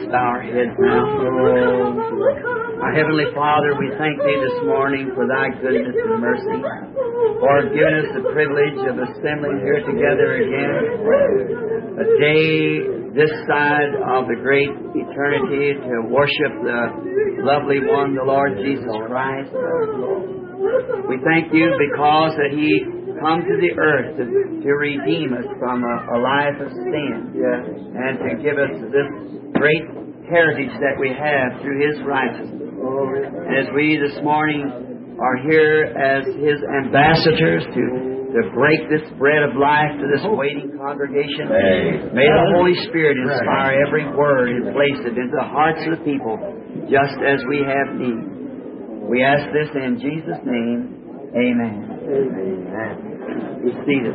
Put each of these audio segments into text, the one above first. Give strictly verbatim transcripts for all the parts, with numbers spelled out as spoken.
bow our heads now. Our Heavenly Father, we thank Thee this morning for Thy goodness and mercy, for giving us the privilege of assembling here together again, a day this side of the great eternity to worship the lovely one, the Lord Jesus Christ. We thank You because that He come to the earth to, to redeem us from a, a life of sin, yes, and to give us this great heritage that we have through His righteousness. And as we this morning are here as His ambassadors to, to break this bread of life to this waiting congregation, may the Holy Spirit inspire every word and place it into the hearts of the people just as we have need. We ask this in Jesus' name. Amen. Amen. Be seated.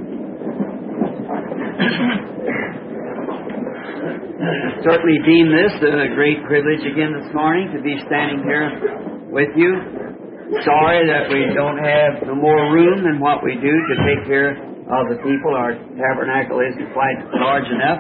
Certainly deem this a great privilege again this morning to be standing here with you. Sorry that we don't have no more room than what we do to take care of the people. Our tabernacle isn't quite large enough.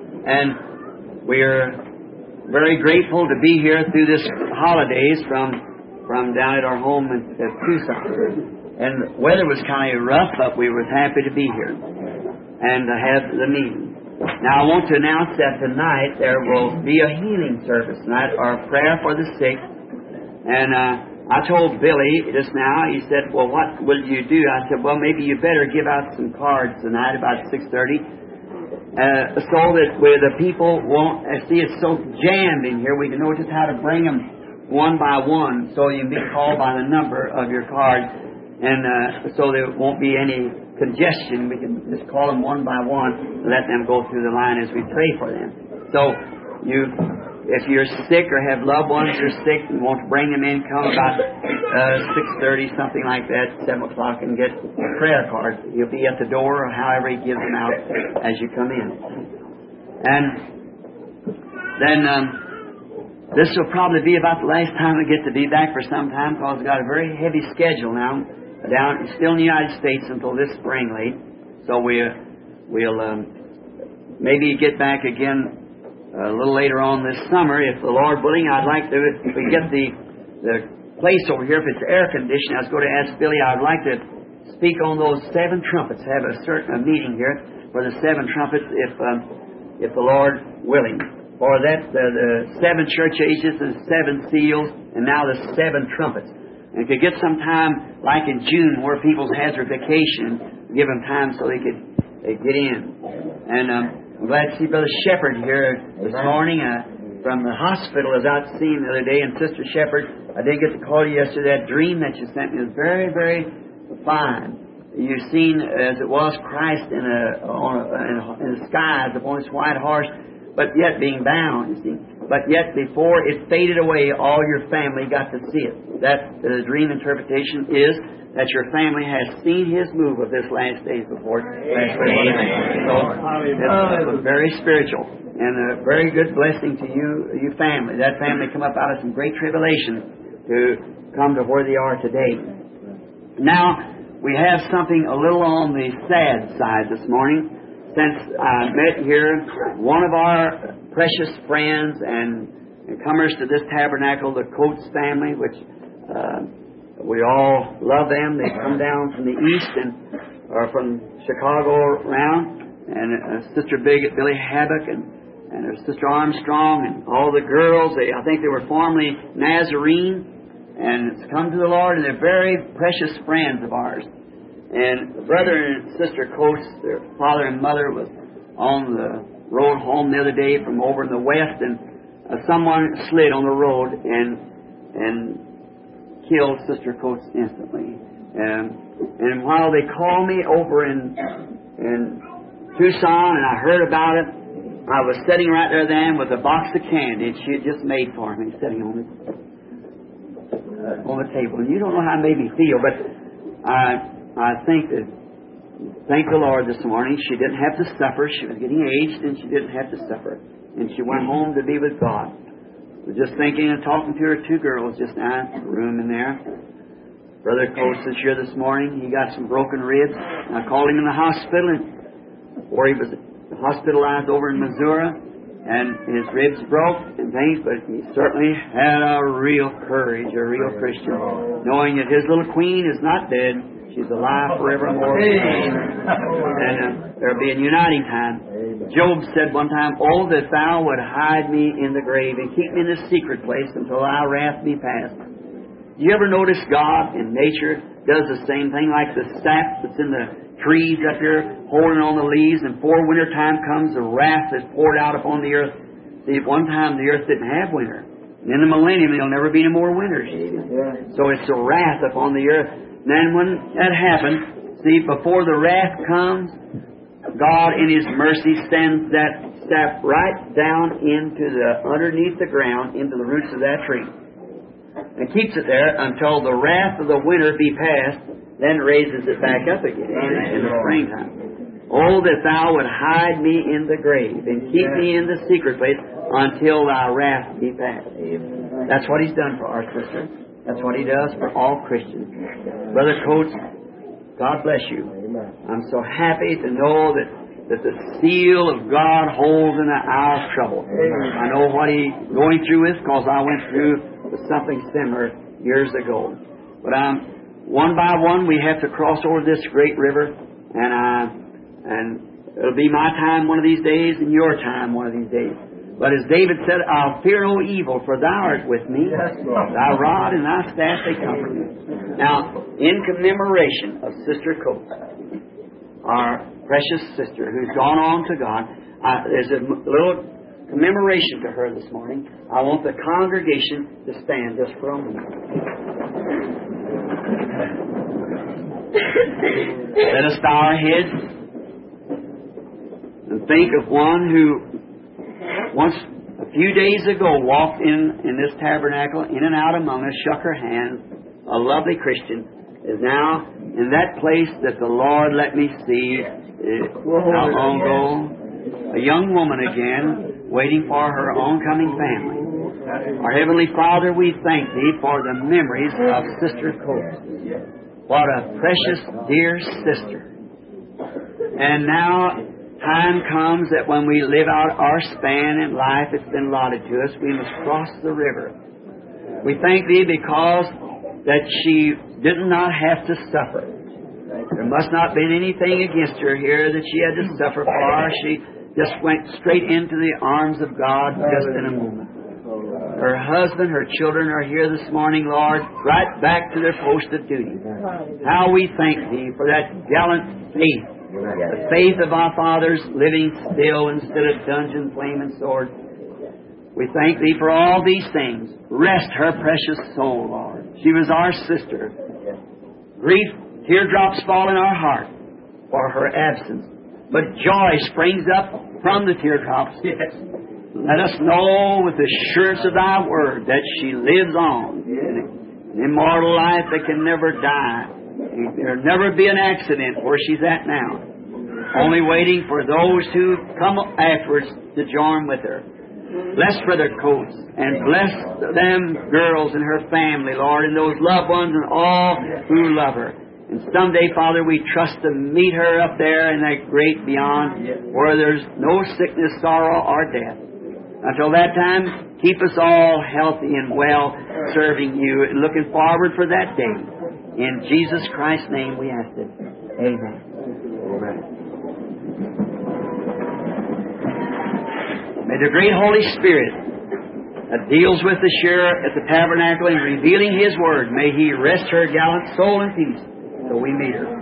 And we are very grateful to be here through this holidays from from down at our home in at Tucson. And the weather was kind of rough, but we were happy to be here and to have the meeting. Now I want to announce that tonight there will be a healing service tonight, or a prayer for the sick. And uh, I told Billy just now, he said, well, what will you do? I said, well, maybe you better give out some cards tonight about six thirty. Uh, so that where the people won't, I see it's so jammed in here, we can know just how to bring them one by one, so you can be called by the number of your card, and uh, so there won't be any congestion. We can just call them one by one and let them go through the line as we pray for them. So, you, if you're sick or have loved ones who are sick and want to bring them in, come about uh, six thirty, something like that, seven o'clock, and get a prayer card. You'll be at the door, or however He gives them out as you come in. And then Um, This will probably be about the last time I get to be back for some time, because I've got a very heavy schedule now. Down still in the United States until this spring late. So we, uh, we'll um, maybe get back again a little later on this summer, if the Lord willing. I'd like to, if we get the the place over here, if it's air conditioned, I was going to ask Billy, I'd like to speak on those seven trumpets. Have a certain a meeting here for the seven trumpets, if um, if the Lord willing. For that, the, the seven church ages, the seven seals, and now the seven trumpets. And could get some time, like in June, where people has their vacation, give them time so they could they get in. And um, I'm glad to see Brother Shepherd here this morning uh, from the hospital. I was out seeing the other day, and Sister Shepherd, I didn't get to call you yesterday. That dream that you sent me was very, very fine. You've seen, as it was, Christ in a, on a, in, a, in the skies upon His white horse, but yet being bound, you see. But yet before it faded away, all your family got to see it. That the dream interpretation is that your family has seen His move of this last days before. Last Amen. So it's uh, very spiritual and a very good blessing to you, you family. That family come up out of some great tribulation to come to where they are today. Now we have something a little on the sad side this morning. Since I met here, one of our precious friends and, and comers to this tabernacle, the Coates family, which uh, we all love them. They come down from the east and or from Chicago around, and uh, Sister Big, Billy Habbock and, and her Sister Armstrong and all the girls. They, I think they were formerly Nazarene, and it's come to the Lord, and they're very precious friends of ours. And brother and sister Coates, their father and mother, was on the road home the other day from over in the west, and uh, someone slid on the road and and killed Sister Coates instantly. And and while they called me over in in Tucson, and I heard about it, I was sitting right there then with a box of candy she had just made for me, sitting on the uh, on the table. And you don't know how it made me feel, but I. I think that, thank the Lord this morning, she didn't have to suffer. She was getting aged and she didn't have to suffer. And she went home to be with God. I was just thinking and talking to her two girls just now in the room in there. Brother Coates is here this morning. He got some broken ribs. I called him in the hospital, and, or he was hospitalized over in Missouri. and his ribs broke and things, but he certainly had a real courage, a real Christian, knowing that his little queen is not dead. She's alive forevermore. And uh, there'll be a uniting time. Job said one time, "Oh, that thou would hide me in the grave and keep me in the secret place until thy wrath be past." Do you ever notice God in nature does the same thing, like the sap that's in the trees up here holding on the leaves, and before winter time comes, the wrath is poured out upon the earth. See, at one time the earth didn't have winter. And in the millennium there'll never be any more winters. So it's the wrath upon the earth. And then when that happens, see, before the wrath comes, God in His mercy sends that sap right down into the, underneath the ground, into the roots of that tree, and keeps it there until the wrath of the winter be past, then raises it back up again in the springtime. "Oh, that thou would hide me in the grave and keep me in the secret place until thy wrath be past." That's what He's done for our sister. That's what He does for all Christians. Brother Coates, God bless you. I'm so happy to know that, that the seal of God holds in the hour of trouble. I know what He's going through with, because I went through something similar years ago. But um, one by one, we have to cross over this great river, and uh, and it'll be my time one of these days, and your time one of these days. But as David said, "I'll fear no evil, for Thou art with me. Thy rod and Thy staff, they comfort me." Now, in commemoration of Sister Coates, our precious sister who's gone on to God, uh, there's a little commemoration to her this morning. I want the congregation to stand just for a moment. Let us bow our heads and think of one who once, a few days ago, walked in, in this tabernacle, in and out among us, shook her hand, a lovely Christian, is now in that place that the Lord let me see uh, not long ago, a young woman again, waiting for her oncoming family. Our Heavenly Father, we thank Thee for the memories of Sister Coates. What a precious, dear sister. And now time comes that when we live out our span in life that's been allotted to us, we must cross the river. We thank Thee because that she did not have to suffer. There must not have been anything against her here that she had to suffer for. She just went straight into the arms of God just in a moment. Her husband, her children are here this morning, Lord, right back to their post of duty. How we thank Thee for that gallant faith, the faith of our fathers living still instead of dungeon, flame, and sword. We thank Thee for all these things. Rest her precious soul, Lord. She was our sister. Grief, teardrops fall in our heart for her absence, but joy springs up from the teardrops. Yes. Let us know with the assurance of Thy Word that she lives on in an immortal life that can never die. There'll never be an accident where she's at now, only waiting for those who come afterwards to join with her. Bless Brother Coates, and bless them girls and her family, Lord, and those loved ones and all who love her. And someday, Father, we trust to meet her up there in that great beyond, where there's no sickness, sorrow, or death. Until that time, keep us all healthy and well, serving You and looking forward for that day. In Jesus Christ's name we ask it. Amen. Amen. May the great Holy Spirit that deals with us here at the tabernacle in revealing His Word, may He rest her gallant soul in peace till we meet her.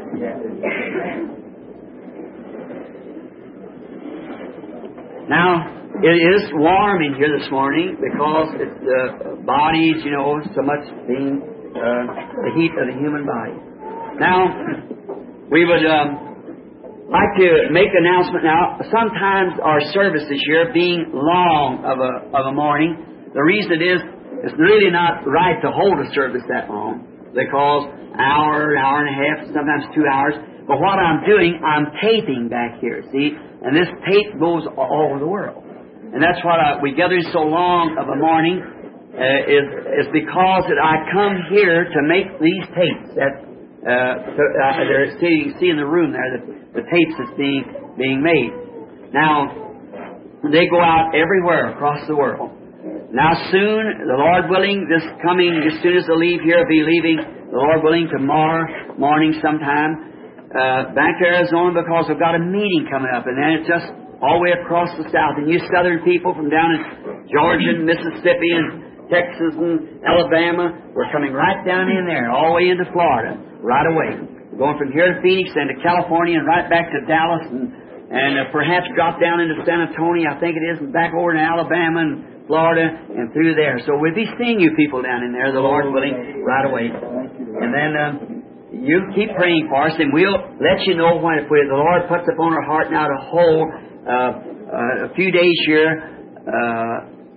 Now, it is warm in here this morning because it's the uh, bodies, you know, so much being uh, the heat of the human body. Now, we would um, like to make an announcement now. Sometimes our services here being long of a of a morning, the reason it is, it's really not right to hold a service that long because an hour, an hour and a half, sometimes two hours. But what I'm doing, I'm taping back here, see? And this tape goes all over the world. And that's what I, we gather so long of a morning uh, is, is because that I come here to make these tapes. That uh, so, uh, they're see, you see in the room there the, the tapes that's being being made. Now, They go out everywhere across the world. Now soon, the Lord willing, this coming, as soon as they leave here, will be leaving, the Lord willing, tomorrow morning sometime, uh, back to Arizona, because we've got a meeting coming up, and then it's just all the way across the South. And you Southern people from down in Georgia and Mississippi and Texas and Alabama, we're coming right down in there, all the way into Florida, right away. We're going from here to Phoenix and to California and right back to Dallas and, and uh, perhaps drop down into San Antonio, I think it is, and back over to Alabama and Florida and through there. So we'll be seeing you people down in there, the Lord willing, right away. And then um, you keep praying for us, and we'll let you know when if we, the Lord puts upon our heart now to hold uh, uh, a few days here, uh,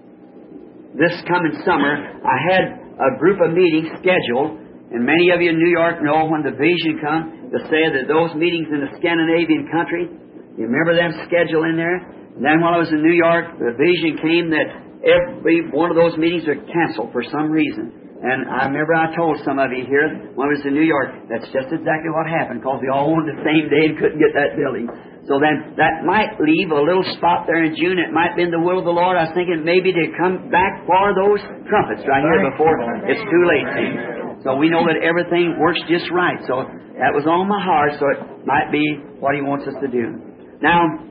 this coming summer. I had a group of meetings scheduled, and many of you in New York know when the vision comes to say that those meetings in the Scandinavian country, you remember them scheduled in there? And then while I was in New York, the vision came that every one of those meetings are canceled for some reason. And I remember I told some of you here when I was in New York, that's just exactly what happened, because we all wanted the same day and couldn't get that building. So then that might leave a little spot there in June. It might be in the will of the Lord. I was thinking maybe to come back for those trumpets right here before it's too late. See? So we know that everything works just right. So that was on my heart, so it might be what He wants us to do. Now,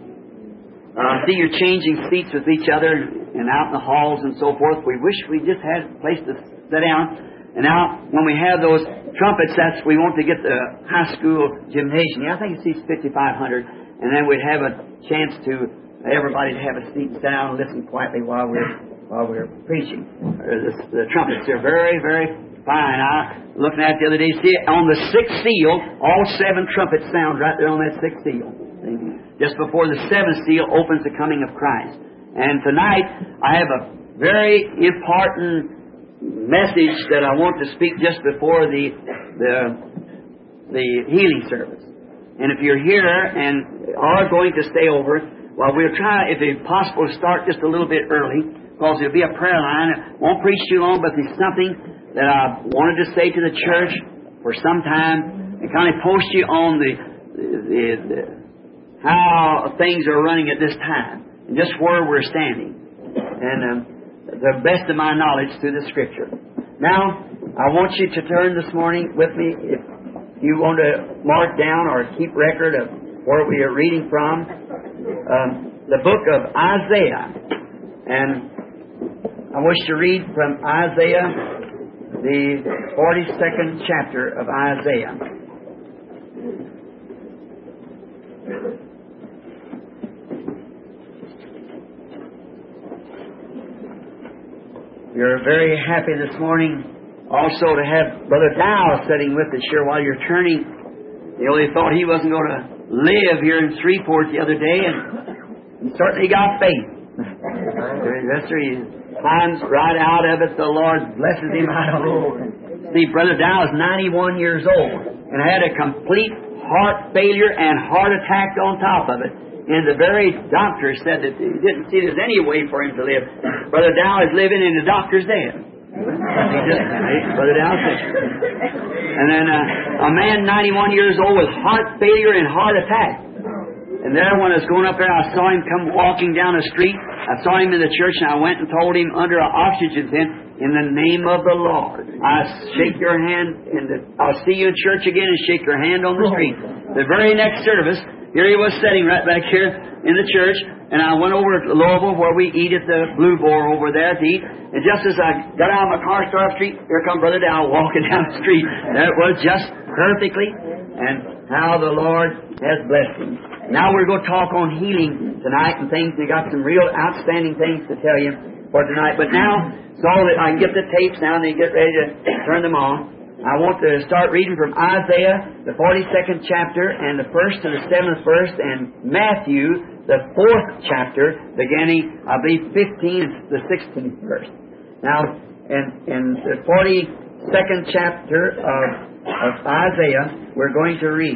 Uh, see, you're changing seats with each other and out in the halls and so forth. We wish we just had a place to sit down. And now, when we have those trumpets, that's we want to get the high school gymnasium. Yeah, I think it seats fifty-five hundred. And then we'd have a chance to everybody to have a seat and sit down and listen quietly while we're while we're preaching. Uh, the, the trumpets are very, very fine. I looking at it the other day. See, on the sixth seal, all seven trumpets sound right there on that sixth seal. Just before the seventh seal opens the coming of Christ. And tonight, I have a very important message that I want to speak just before the the, the healing service. And if you're here and are going to stay over, well, we'll try, if it's possible, to start just a little bit early, because there'll be a prayer line. It won't preach too long, but there's something that I wanted to say to the church for some time and kind of post you on the the, the how things are running at this time, and just where we're standing, and um, the best of my knowledge through the Scripture. Now, I want you to turn this morning with me, if you want to mark down or keep record of where we are reading from, um, the book of Isaiah. And I wish to read from Isaiah, the forty-second chapter of Isaiah. We're very happy this morning also to have Brother Dow sitting with us here while you're turning. You know, they thought he wasn't going to live here in Shreveport the other day, and he certainly got faith. That's where he climbs right out of it. The Lord blesses him. I don't know. See, Brother Dow is ninety-one years old and had a complete heart failure and heart attack on top of it. And the very doctor said that he didn't see there's any way for him to live. Brother Dow is living and the doctor's dead. He just, Brother Dow said. And then uh, a man ninety-one years old with heart failure and heart attack. And there when I was going up there, I saw him come walking down the street. I saw him in the church, and I went and told him under an oxygen tent, in the name of the Lord, I shake your hand, and I'll see you in church again and shake your hand on the street. The very next service, here he was sitting right back here in the church, and I went over to Louisville where we eat at the Blue Boar over there to eat. And just as I got out of my car, started up the street, here come Brother Dow walking down the street. That was just perfectly, and how the Lord has blessed him. Now we're going to talk on healing tonight and things. We got some real outstanding things to tell you for tonight. But now, so that I can get the tapes now and they get ready to turn them on, I want to start reading from Isaiah, the forty-second chapter, and the first to the seventh verse, and Matthew, the fourth chapter, beginning, I believe, fifteenth to the sixteenth verse. Now, in, in the forty-second chapter of, of Isaiah, we're going to read,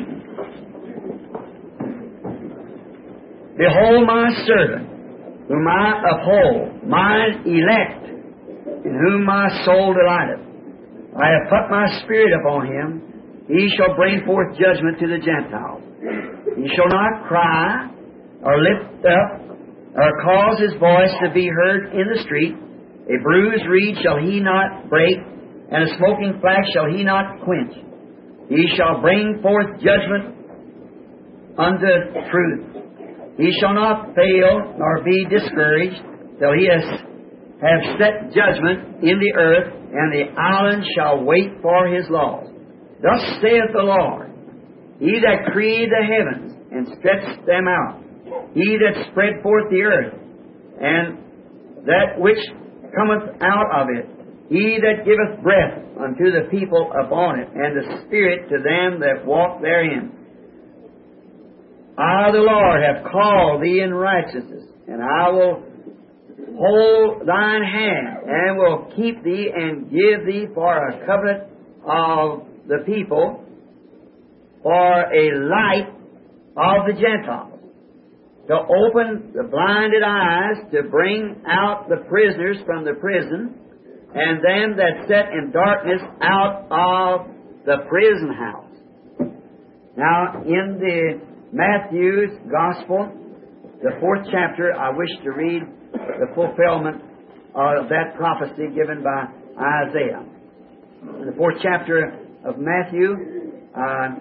Behold my servant, whom I uphold, mine elect, in whom my soul delighteth. I have put my spirit upon him. He shall bring forth judgment to the Gentiles. He shall not cry or lift up or cause his voice to be heard in the street. A bruised reed shall he not break, and a smoking flax shall he not quench. He shall bring forth judgment unto truth. He shall not fail nor be discouraged till he has have set judgment in the earth, and the islands shall wait for his laws. Thus saith the Lord, He that created the heavens and stretched them out, He that spread forth the earth, and that which cometh out of it, He that giveth breath unto the people upon it, and the Spirit to them that walk therein. I, the Lord, have called thee in righteousness, and I will hold thine hand, and will keep thee, and give thee for a covenant of the people, for a light of the Gentiles, to open the blinded eyes, to bring out the prisoners from the prison, and them that sat in darkness out of the prison house. Now, in the Matthew's Gospel, the fourth chapter, I wish to read the fulfillment of that prophecy given by Isaiah. In the fourth chapter of Matthew, uh,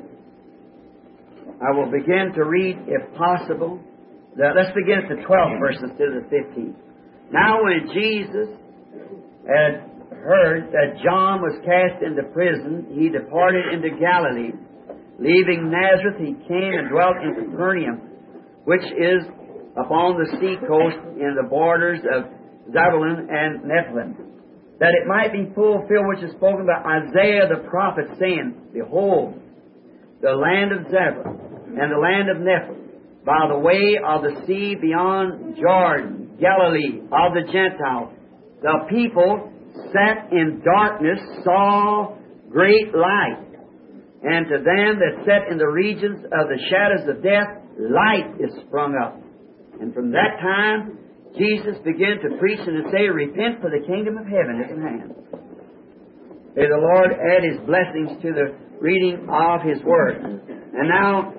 I will begin to read, if possible. The, let's begin at the twelfth verse instead of the fifteenth. Now when Jesus had heard that John was cast into prison, he departed into Galilee. Leaving Nazareth, he came and dwelt in Capernaum, which is upon the sea coast in the borders of Zebulun and Nephthalim, that it might be fulfilled which is spoken by Isaiah the prophet, saying, Behold, the land of Zebulun and the land of Nephthalim, by the way of the sea beyond Jordan, Galilee of the Gentiles, the people sat in darkness saw great light. And to them that sat in the regions of the shadows of death, light is sprung up. And from that time, Jesus began to preach and to say, Repent, for the kingdom of heaven is at hand. May the Lord add His blessings to the reading of His Word. And now,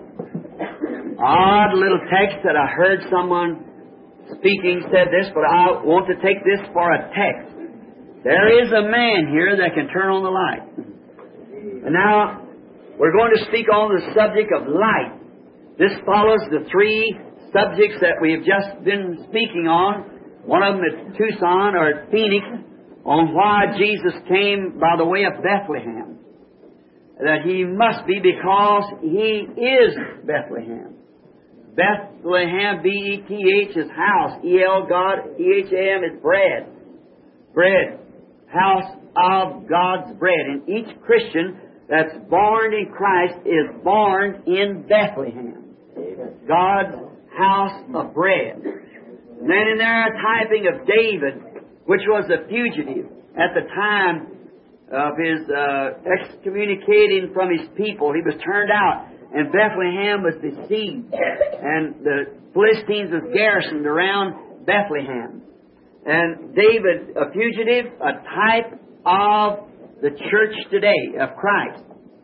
odd little text that I heard someone speaking said this, but I want to take this for a text. There is a man here that can turn on the light. And now, we're going to speak on the subject of light. This follows the three subjects that we have just been speaking on. One of them at Tucson or at Phoenix, on why Jesus came by the way of Bethlehem. That He must be because He is Bethlehem. Bethlehem, B E T H, is house. E L, God, E H A M is bread. Bread. House of God's bread. And each Christian that's born in Christ is born in Bethlehem. God's house of bread. And then in there a typing of David, which was a fugitive at the time of his uh, excommunicating from his people. He was turned out, and Bethlehem was besieged, and the Philistines was garrisoned around Bethlehem. And David, a fugitive, a type of the church today, of Christ.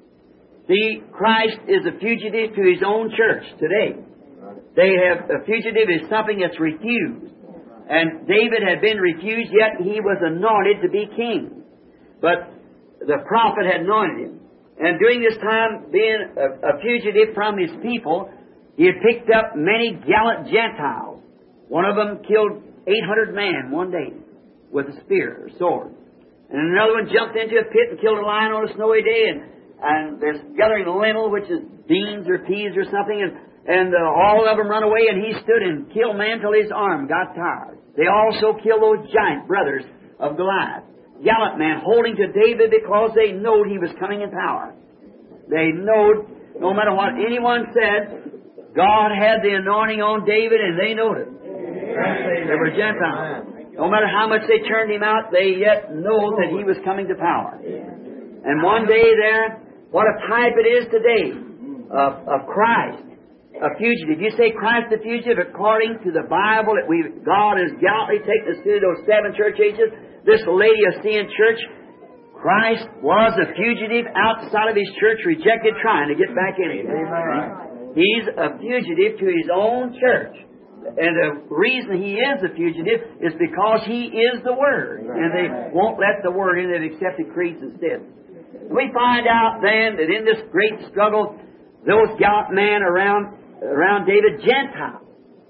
See, Christ is a fugitive to His own church today. They have, a fugitive is something that's refused. And David had been refused, yet he was anointed to be king. But the prophet had anointed him. And during this time, being a, a fugitive from his people, he had picked up many gallant Gentiles. One of them killed eight hundred men one day with a spear or sword. And another one jumped into a pit and killed a lion on a snowy day. And, and there's gathering lentil, which is beans or peas or something. And, and uh, all of them run away, and he stood and killed man till his arm got tired. They also killed those giant brothers of Goliath. Gallant men holding to David because they knowed he was coming in power. They knowed, no matter what anyone said, God had the anointing on David, and they knowed it. They were Gentiles. No matter how much they turned him out, they yet know that he was coming to power. And one day there, what a type it is today of, of Christ, a fugitive. You say Christ the fugitive, according to the Bible that we God has gallantly taken us through those seven church ages. This Laodicean church, Christ was a fugitive outside of His church, rejected, trying to get back in it. He's a fugitive to His own church. And the reason he is a fugitive is because he is the Word. And they won't let the Word in, they've accepted creeds instead. We find out then that in this great struggle, those gallant men around, around David, Gentiles.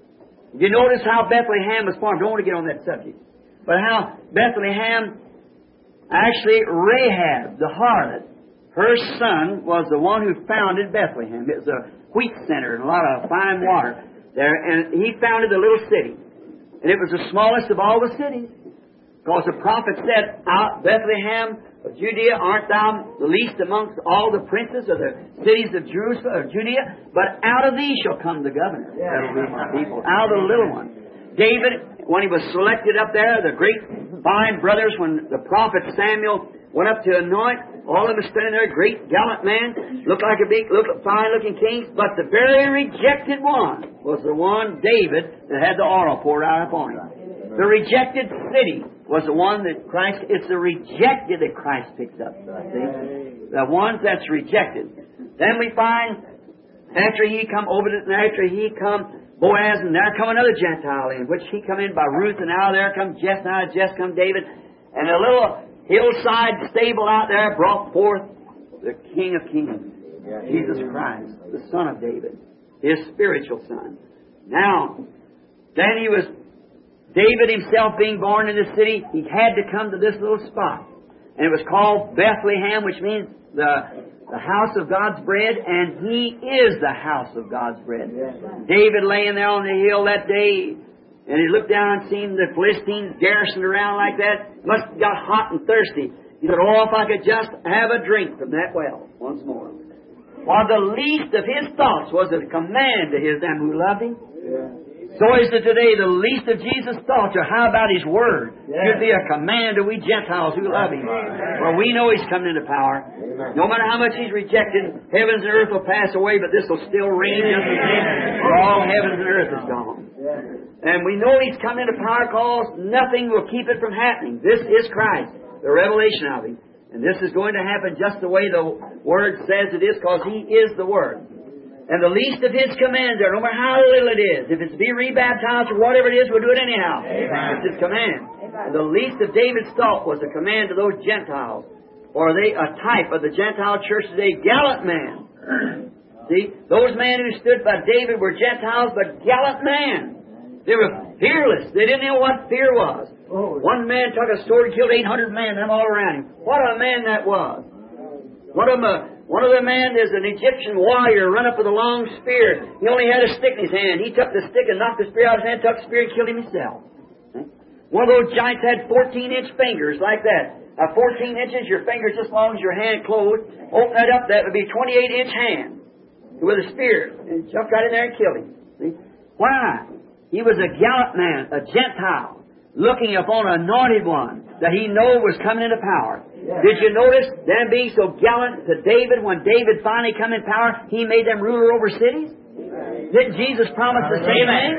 You notice how Bethlehem was formed. I don't want to get on that subject. But how Bethlehem, actually Rahab, the harlot, her son was the one who founded Bethlehem. It was a wheat center and a lot of fine water there. And he founded the little city. And it was the smallest of all the cities. Because the prophet said, out Bethlehem of Judea, art thou the least amongst all the princes of the cities of Jerusalem, of Judea? But out of thee shall come the governor. That'll be my people. Out of the little one. David, when he was selected up there, the great fine brothers, when the prophet Samuel went up to anoint, all of them standing there, great gallant man, looked like a big, looked fine-looking king, but the very rejected one was the one, David, that had the oil poured out upon him. The rejected city was the one that Christ, it's the rejected that Christ picks up, see? The ones that's rejected. Then we find, after he come over, to, after he come, Boaz, and there come another Gentile in, which he come in by Ruth, and now there come Jess, now Jess come David, and a little hillside stable out there brought forth the King of Kings, Jesus Christ, the Son of David, his spiritual son. Now, then he was, David himself being born in the city, he had to come to this little spot. And it was called Bethlehem, which means the, the house of God's bread, and he is the house of God's bread. David laying there on the hill that day, and he looked down and seen the Philistines garrisoned around like that. Must have got hot and thirsty. He said, oh, if I could just have a drink from that well once more. While the least of his thoughts was a command to his them who loved him. Yeah. So is it today, the least of Jesus' thoughts are how about His Word? Yeah. Should be a command to we Gentiles who love Him. Well, we know He's coming into power. Amen. No matter how much He's rejected, heavens and earth will pass away, but this will still reign just the same. For all heavens and earth is gone. Yeah. And we know He's coming into power because nothing will keep it from happening. This is Christ, the revelation of Him. And this is going to happen just the way the Word says it is, because He is the Word. And the least of His commands are, no matter how little it is, if it's to be rebaptized or whatever it is, we'll do it anyhow. Amen. It's His command. Amen. And the least of David's thought was a command to those Gentiles. Or they a type of the Gentile church today, gallant man. See, those men who stood by David were Gentiles, but gallant men. They were fearless. They didn't know what fear was. Oh. One man took a sword and killed eight hundred men, them all around him. What a man that was. One of them, uh, one of the men is an Egyptian warrior, run up with a long spear. He only had a stick in his hand. He took the stick and knocked the spear out of his hand, took the spear and killed him himself. One of those giants had fourteen-inch fingers like that. Uh, fourteen inches, your fingers as long as your hand closed. Open that up, that would be twenty-eight-inch hand with a spear. And jumped right in there and killed him. See? Why? He was a gallant man, a Gentile, looking upon an anointed one that he knew was coming into power. Yeah. Did you notice them being so gallant to David? When David finally come in power, he made them ruler over cities? Amen. Didn't Jesus promise the same thing?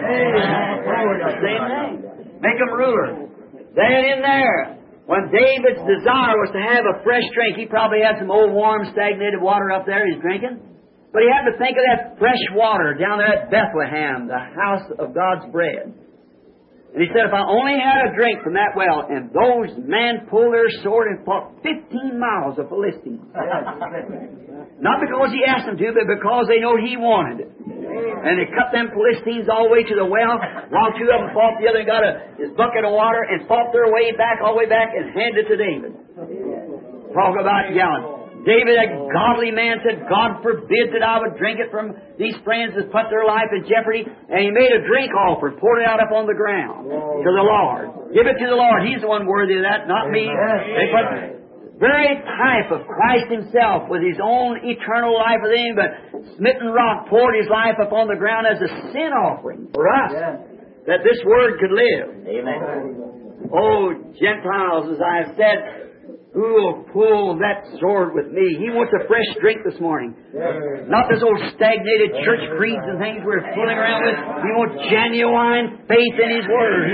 The same thing. Make them ruler. Then in there, when David's desire was to have a fresh drink, he probably had some old warm stagnated water up there he's drinking. But he had to think of that fresh water down there at Bethlehem, the house of God's bread. And he said, if I only had a drink from that well, and those men pulled their sword and fought fifteen miles of Philistines. Not because he asked them to, but because they know he wanted it. And they cut them Philistines all the way to the well, while two of them fought, the other got a, his bucket of water and fought their way back, all the way back, and handed it to David. Talk about yelling. David, a godly man, said, God forbid that I would drink it from these friends that put their life in jeopardy. And he made a drink offering, poured it out up on the ground to the Lord. Give it to the Lord. He's the one worthy of that, not me. They put very type of Christ Himself with His own eternal life within Him, but smitten rock poured His life upon the ground as a sin offering for us, that this Word could live. Amen. Oh, Gentiles, as I have said, who will pull that sword with me? He wants a fresh drink this morning. Yes. Not this old stagnated church creeds and things we're fooling around with. He wants genuine faith in His Word.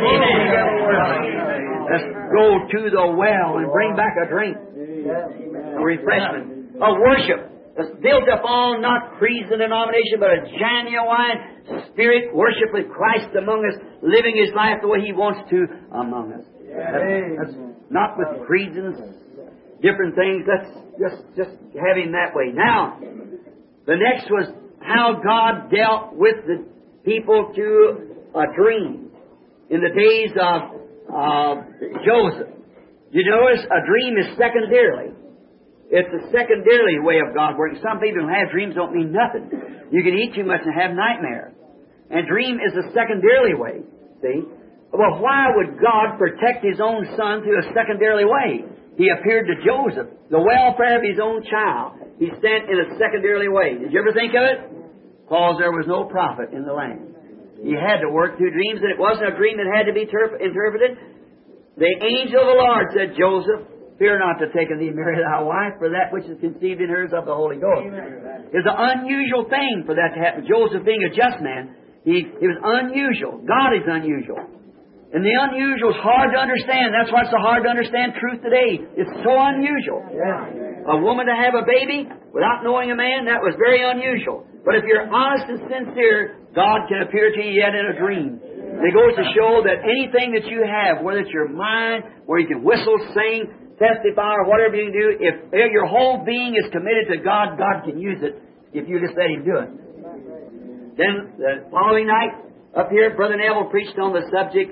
Let's go to the well and bring back a drink. A refreshment. A worship. It's built upon not creeds and denomination, but a genuine spirit worship with Christ among us, living His life the way He wants to among us. That's, that's not with creeds and different things. Let's just, just have Him that way. Now, the next was how God dealt with the people through a dream in the days of uh, Joseph. You notice a dream is secondarily. It's a secondarily way of God working. Some people who have dreams don't mean nothing. You can eat too much and have nightmares. And dream is a secondarily way. See? Well, why would God protect His own Son through a secondarily way? He appeared to Joseph, the welfare of his own child. He sent in a secondarily way. Did you ever think of it? Because there was no prophet in the land. He had to work through dreams, and it wasn't a dream that had to be terp- interpreted. The angel of the Lord said, Joseph, fear not to take unto thee Mary thy wife, for that which is conceived in her is of the Holy Ghost. Amen. It's an unusual thing for that to happen. Joseph being a just man, he, it was unusual. God is unusual. And the unusual is hard to understand. That's why it's so hard to understand truth today. It's so unusual. Yeah. A woman to have a baby without knowing a man, that was very unusual. But if you're honest and sincere, God can appear to you yet in a dream. And it goes to show that anything that you have, whether it's your mind, where you can whistle, sing, testify, or whatever you can do, if your whole being is committed to God, God can use it if you just let Him do it. Then the following night, up here, Brother Neville preached on the subject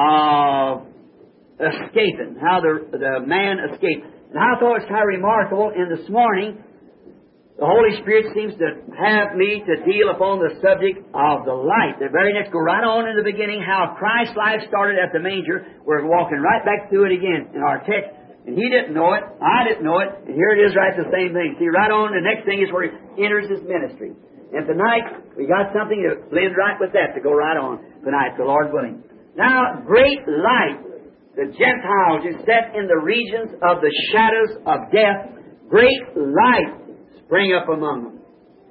of escaping, how the, the man escaped. And I thought it was kind of remarkable, and this morning, the Holy Spirit seems to have me to deal upon the subject of the light. The very next, go right on in the beginning, how Christ's life started at the manger. We're walking right back through it again in our text. And he didn't know it, I didn't know it, and here it is right the same thing. See, right on, the next thing is where he enters his ministry. And tonight, we got something to blend right with that to go right on tonight, the Lord willing. Now, great light, the Gentiles who sat in the regions of the shadows of death, great light spring up among them.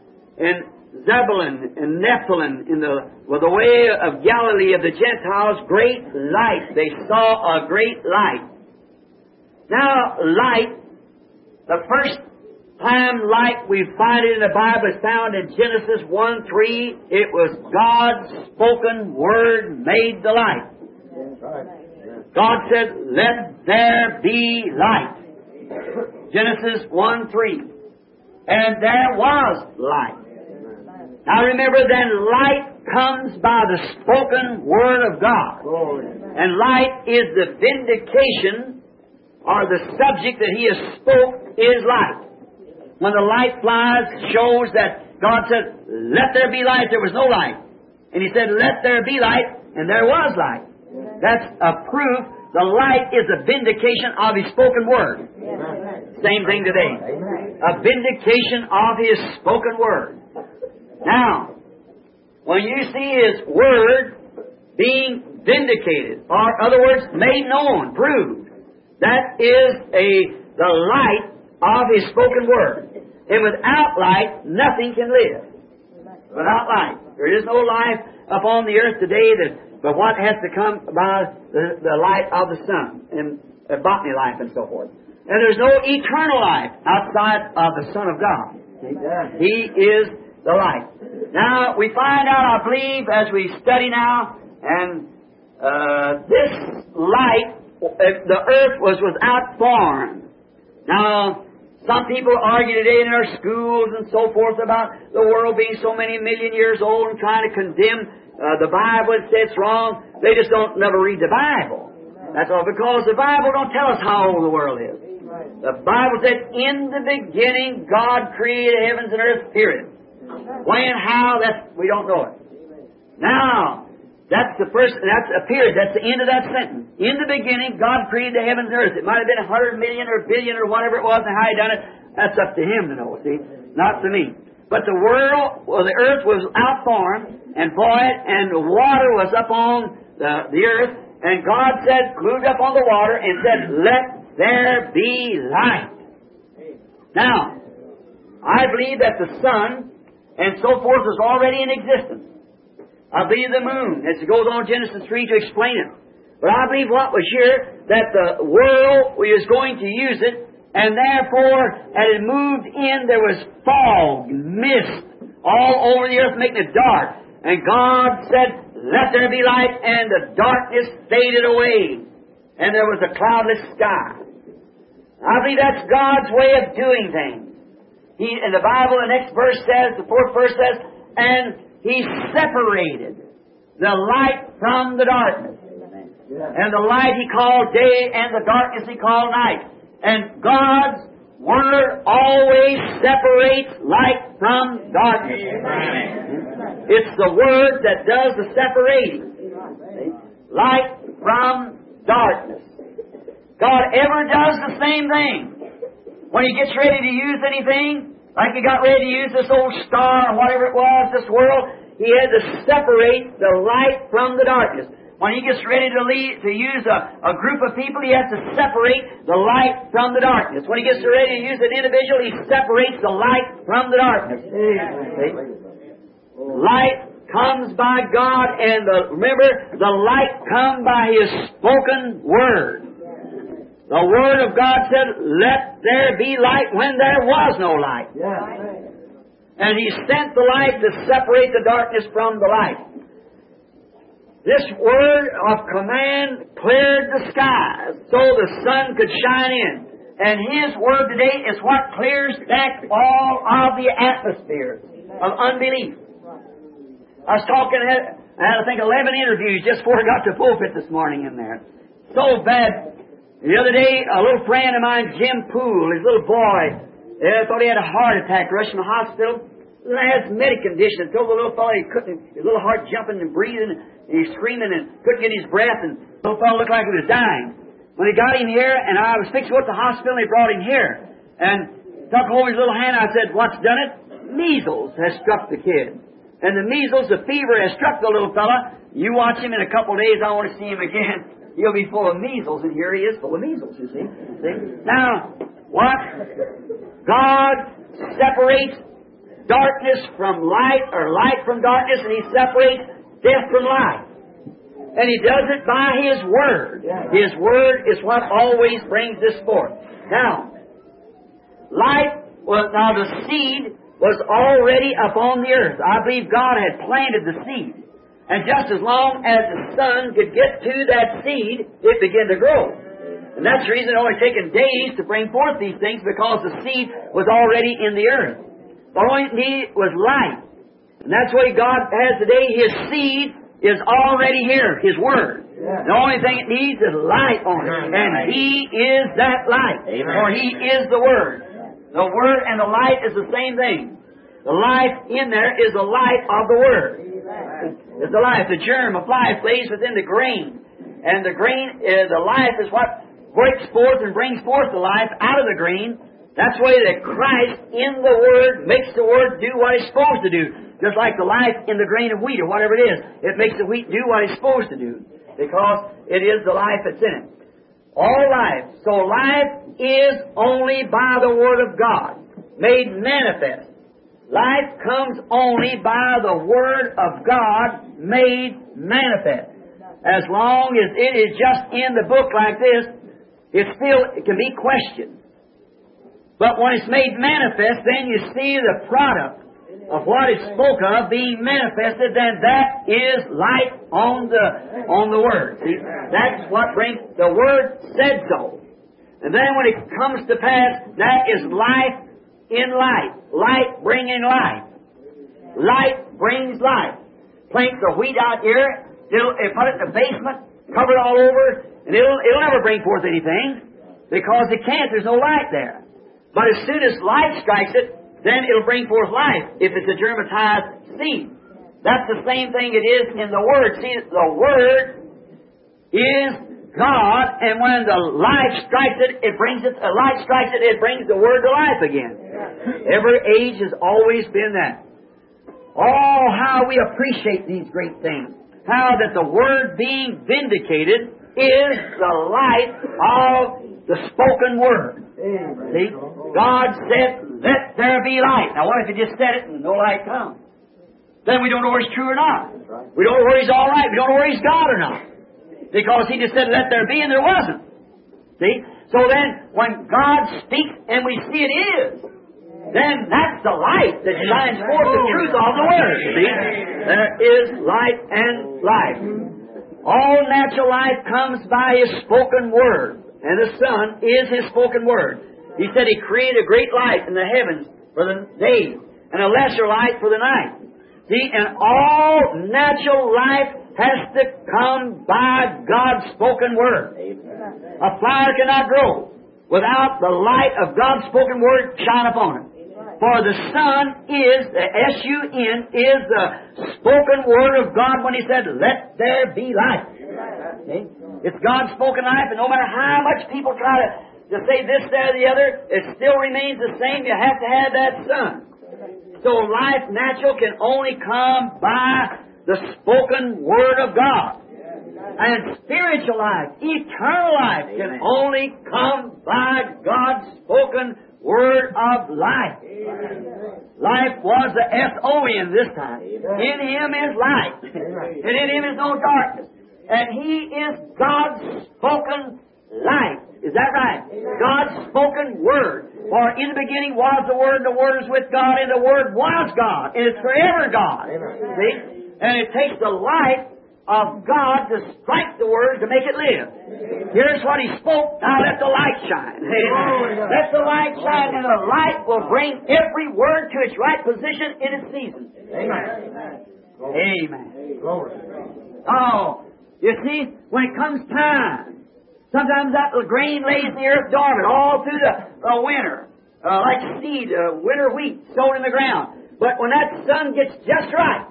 And Zebulun and Nephilim in the well, the way of Galilee of the Gentiles, great light. They saw a great light. Now, light, the first time light we find it in the Bible is found in Genesis one three. It was God's spoken word made the light. God said, let there be light. Genesis one three. And there was light. Now remember, then light comes by the spoken word of God. And light is the vindication, or the subject that He has spoke is light. When the light flies, shows that God said, let there be light. There was no light. And He said, let there be light, and there was light. That's a proof. The light is a vindication of His spoken word. Same thing today. A vindication of His spoken word. Now, when you see His word being vindicated, or in other words, made known, proved, that is a the light of His spoken word. And without light, nothing can live. Without light. There is no life upon the earth today that but what has to come by the, the light of the sun and uh, botany life and so forth. And there's no eternal life outside of the Son of God. He is the light. Now, we find out, I believe, as we study now, and uh, this light, uh, the earth was without form. Now, some people argue today in our schools and so forth about the world being so many million years old and trying to condemn uh, the Bible and say it's wrong. They just don't never read the Bible. That's all, because the Bible don't tell us how old the world is. The Bible said, in the beginning God created heavens and earth, period. When, how, that's, we don't know it. Now, that's the first, that's a period, that's the end of that sentence. In the beginning, God created the heavens and earth. It might have been a hundred million or a billion or whatever it was and how He done it. That's up to Him to know, see? Not to me. But the world, well, the earth was out form and void, and the water was up on the, the earth, and God said, moved up on the water and said, let there be light. Now, I believe that the sun and so forth was already in existence. I believe the moon, as it goes on in Genesis three to explain it. But I believe what was here, that the world is going to use it And therefore, as it moved in, there was fog, mist, all over the earth, making it dark. And God said, let there be light, and the darkness faded away. And there was a cloudless sky. I believe that's God's way of doing things. He, in the Bible, the next verse says, the fourth verse says, and He separated the light from the darkness. And the light He called day, and the darkness He called night. And God's Word always separates light from darkness. Amen. It's the Word that does the separating. Light from darkness. God ever does the same thing. When He gets ready to use anything, like He got ready to use this old star or whatever it was, this world, He had to separate the light from the darkness. When He gets ready to lead, to use a, a group of people, He has to separate the light from the darkness. When He gets ready to use an individual, He separates the light from the darkness. See? Light comes by God, and the, remember, the light comes by His spoken Word. The Word of God said, let there be light when there was no light. And He sent the light to separate the darkness from the light. This word of command cleared the skies so the sun could shine in. And His Word today is what clears back all of the atmosphere of unbelief. I was talking, I had, I think, eleven interviews just before I got to pulpit this morning in there. So bad. The other day, a little friend of mine, Jim Poole, his little boy, uh, thought he had a heart attack, rushed from the hospital. Asthmatic condition. Told the little fellow he couldn't, his little heart jumping and breathing, and he's screaming and couldn't get his breath, and the little fellow looked like he was dying. When they got him here, and I was fixing to go to the hospital, and they brought him here. And took hold of his little hand, I said, what's done it? Measles has struck the kid. And the measles, the fever has struck the little fella. You watch him in a couple of days, I want to see him again. He'll be full of measles, and here he is full of measles, you see. see? Now, what? God separates darkness from light, or light from darkness, and He separates death from life. And He does it by His Word. His Word is what always brings this forth. Now, light, well, now the seed was already upon the earth. I believe God had planted the seed. And just as long as the sun could get to that seed, it began to grow. And that's the reason it only taken days to bring forth these things, because the seed was already in the earth. The only need was light. And that's what God has today. His seed is already here, His Word. Yeah. The only thing it needs is light on it. And He is that light. Amen. Or He is the Word. The Word and the light is the same thing. The life in there is the light of the Word. It's the life. The germ of life lays within the grain. And the grain, uh, the life is what breaks forth and brings forth the life out of the grain. That's the way that Christ in the Word makes the Word do what it's supposed to do. Just like the life in the grain of wheat or whatever it is. It makes the wheat do what it's supposed to do. Because it is the life that's in it. All life. So life is only by the Word of God. Made manifest. Life comes only by the Word of God made manifest. As long as it is just in the book like this, it still it can be questioned. But when it's made manifest, then you see the product of what is spoken of being manifested, then that is light on the on the Word. See, that's what brings, the Word said so. And then when it comes to pass, that is life in light. Light bringing life. Light brings life. Plant the wheat out here, it'll, it'll put it in the basement, cover it all over, and it'll, it'll never bring forth anything, because it can't, there's no light there. But as soon as light strikes it, then it'll bring forth life, if it's a germatized seed. That's the same thing it is in the Word. See, the Word is God, and when the life strikes it, it brings it, the light strikes it, it brings the Word to life again. Every age has always been that. Oh, how we appreciate these great things. How that the Word being vindicated is the light of the spoken Word. See? God said, let there be light. Now what if He just said it and no light comes? Then we don't know whether it's true or not. We don't know whether He's all right. We don't know whether He's God or not. Because He just said, let there be, and there wasn't. See? So then, when God speaks and we see it is, then that's the light that shines forth the truth of the Word. See? There is light and life. All natural life comes by His spoken Word, and the Son is His spoken Word. He said He created a great light in the heavens for the day, and a lesser light for the night. See, and all natural life has to come by God's spoken Word. A flower cannot grow without the light of God's spoken Word shine upon it. For the Son is, the S U N, is the spoken Word of God when He said, let there be light. See? It's God's spoken life, and no matter how much people try to, to say this, that, or the other, it still remains the same. You have to have that Son. So life natural can only come by the spoken Word of God. And spiritual life, eternal life, can only come by God's spoken Word of life. Life was the S O N this time. In Him is light, and in Him is no darkness. And He is God's spoken life. Is that right? God's spoken Word. For in the beginning was the Word, and the Word is with God, and the Word was God, and it's forever God. See? And it takes the light of God to strike the Word to make it live. Here's what He spoke. Now let the light shine. Let the light shine, and the light will bring every word to its right position in its season. Amen. Amen. Oh, you see, when it comes time, sometimes that little grain lays in the earth dormant all through the uh, winter, uh, like seed, uh, winter wheat sown in the ground. But when that sun gets just right,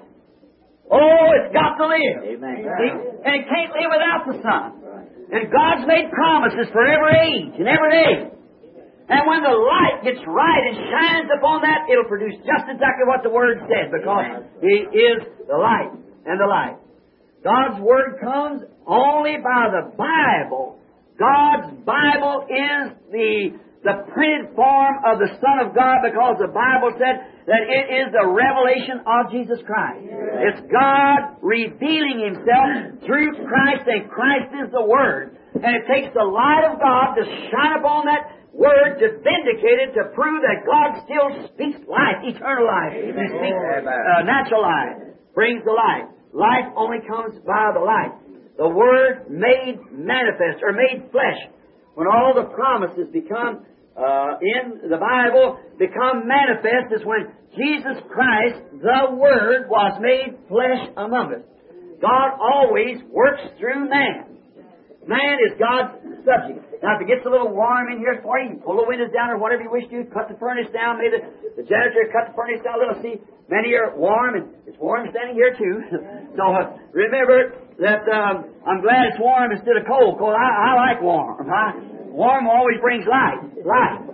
oh, it's got to live. Amen. See? And it can't live without the sun. And God's made promises for every age and every day. And when the light gets right and shines upon that, it'll produce just exactly what the Word said, because He is the light and the light. God's Word comes only by the Bible. God's Bible is the the printed form of the Son of God, because the Bible said that it is the revelation of Jesus Christ. It's God revealing Himself through Christ, and Christ is the Word. And it takes the light of God to shine upon that Word to vindicate it, to prove that God still speaks life, eternal life. He speaks uh, natural life, brings the light. Life only comes by the light. The Word made manifest, or made flesh. When all the promises become Uh, in the Bible become manifest is when Jesus Christ, the Word, was made flesh among us. God always works through man. Man is God's subject. Now, if it gets a little warm in here for you, you can pull the windows down or whatever you wish to, cut the furnace down, maybe the, the janitor cut the furnace down a little. See, many are warm, and it's warm standing here too. So uh, remember that um, I'm glad it's warm instead of cold, because I, I like warm. Huh? Warm always brings light. Light.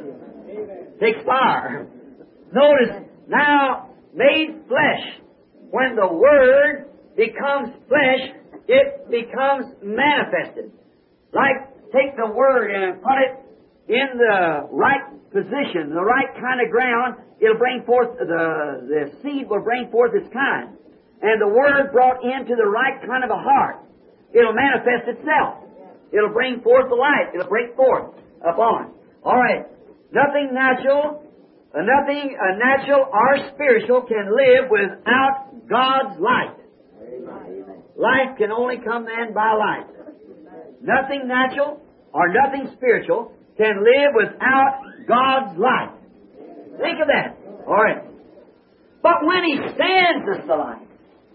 Takes fire. Notice, now, made flesh. When the Word becomes flesh, it becomes manifested. Like, take the Word and put it in the right position, the right kind of ground, it'll bring forth, the, the seed will bring forth its kind. And the Word brought into the right kind of a heart, it'll manifest itself. It'll bring forth the light. It'll break forth upon. All right. Nothing natural, uh, nothing uh, natural or spiritual can live without God's light. Amen. Life can only come then by light. Nothing natural or nothing spiritual can live without God's light. Think of that. All right. But when He sends us the light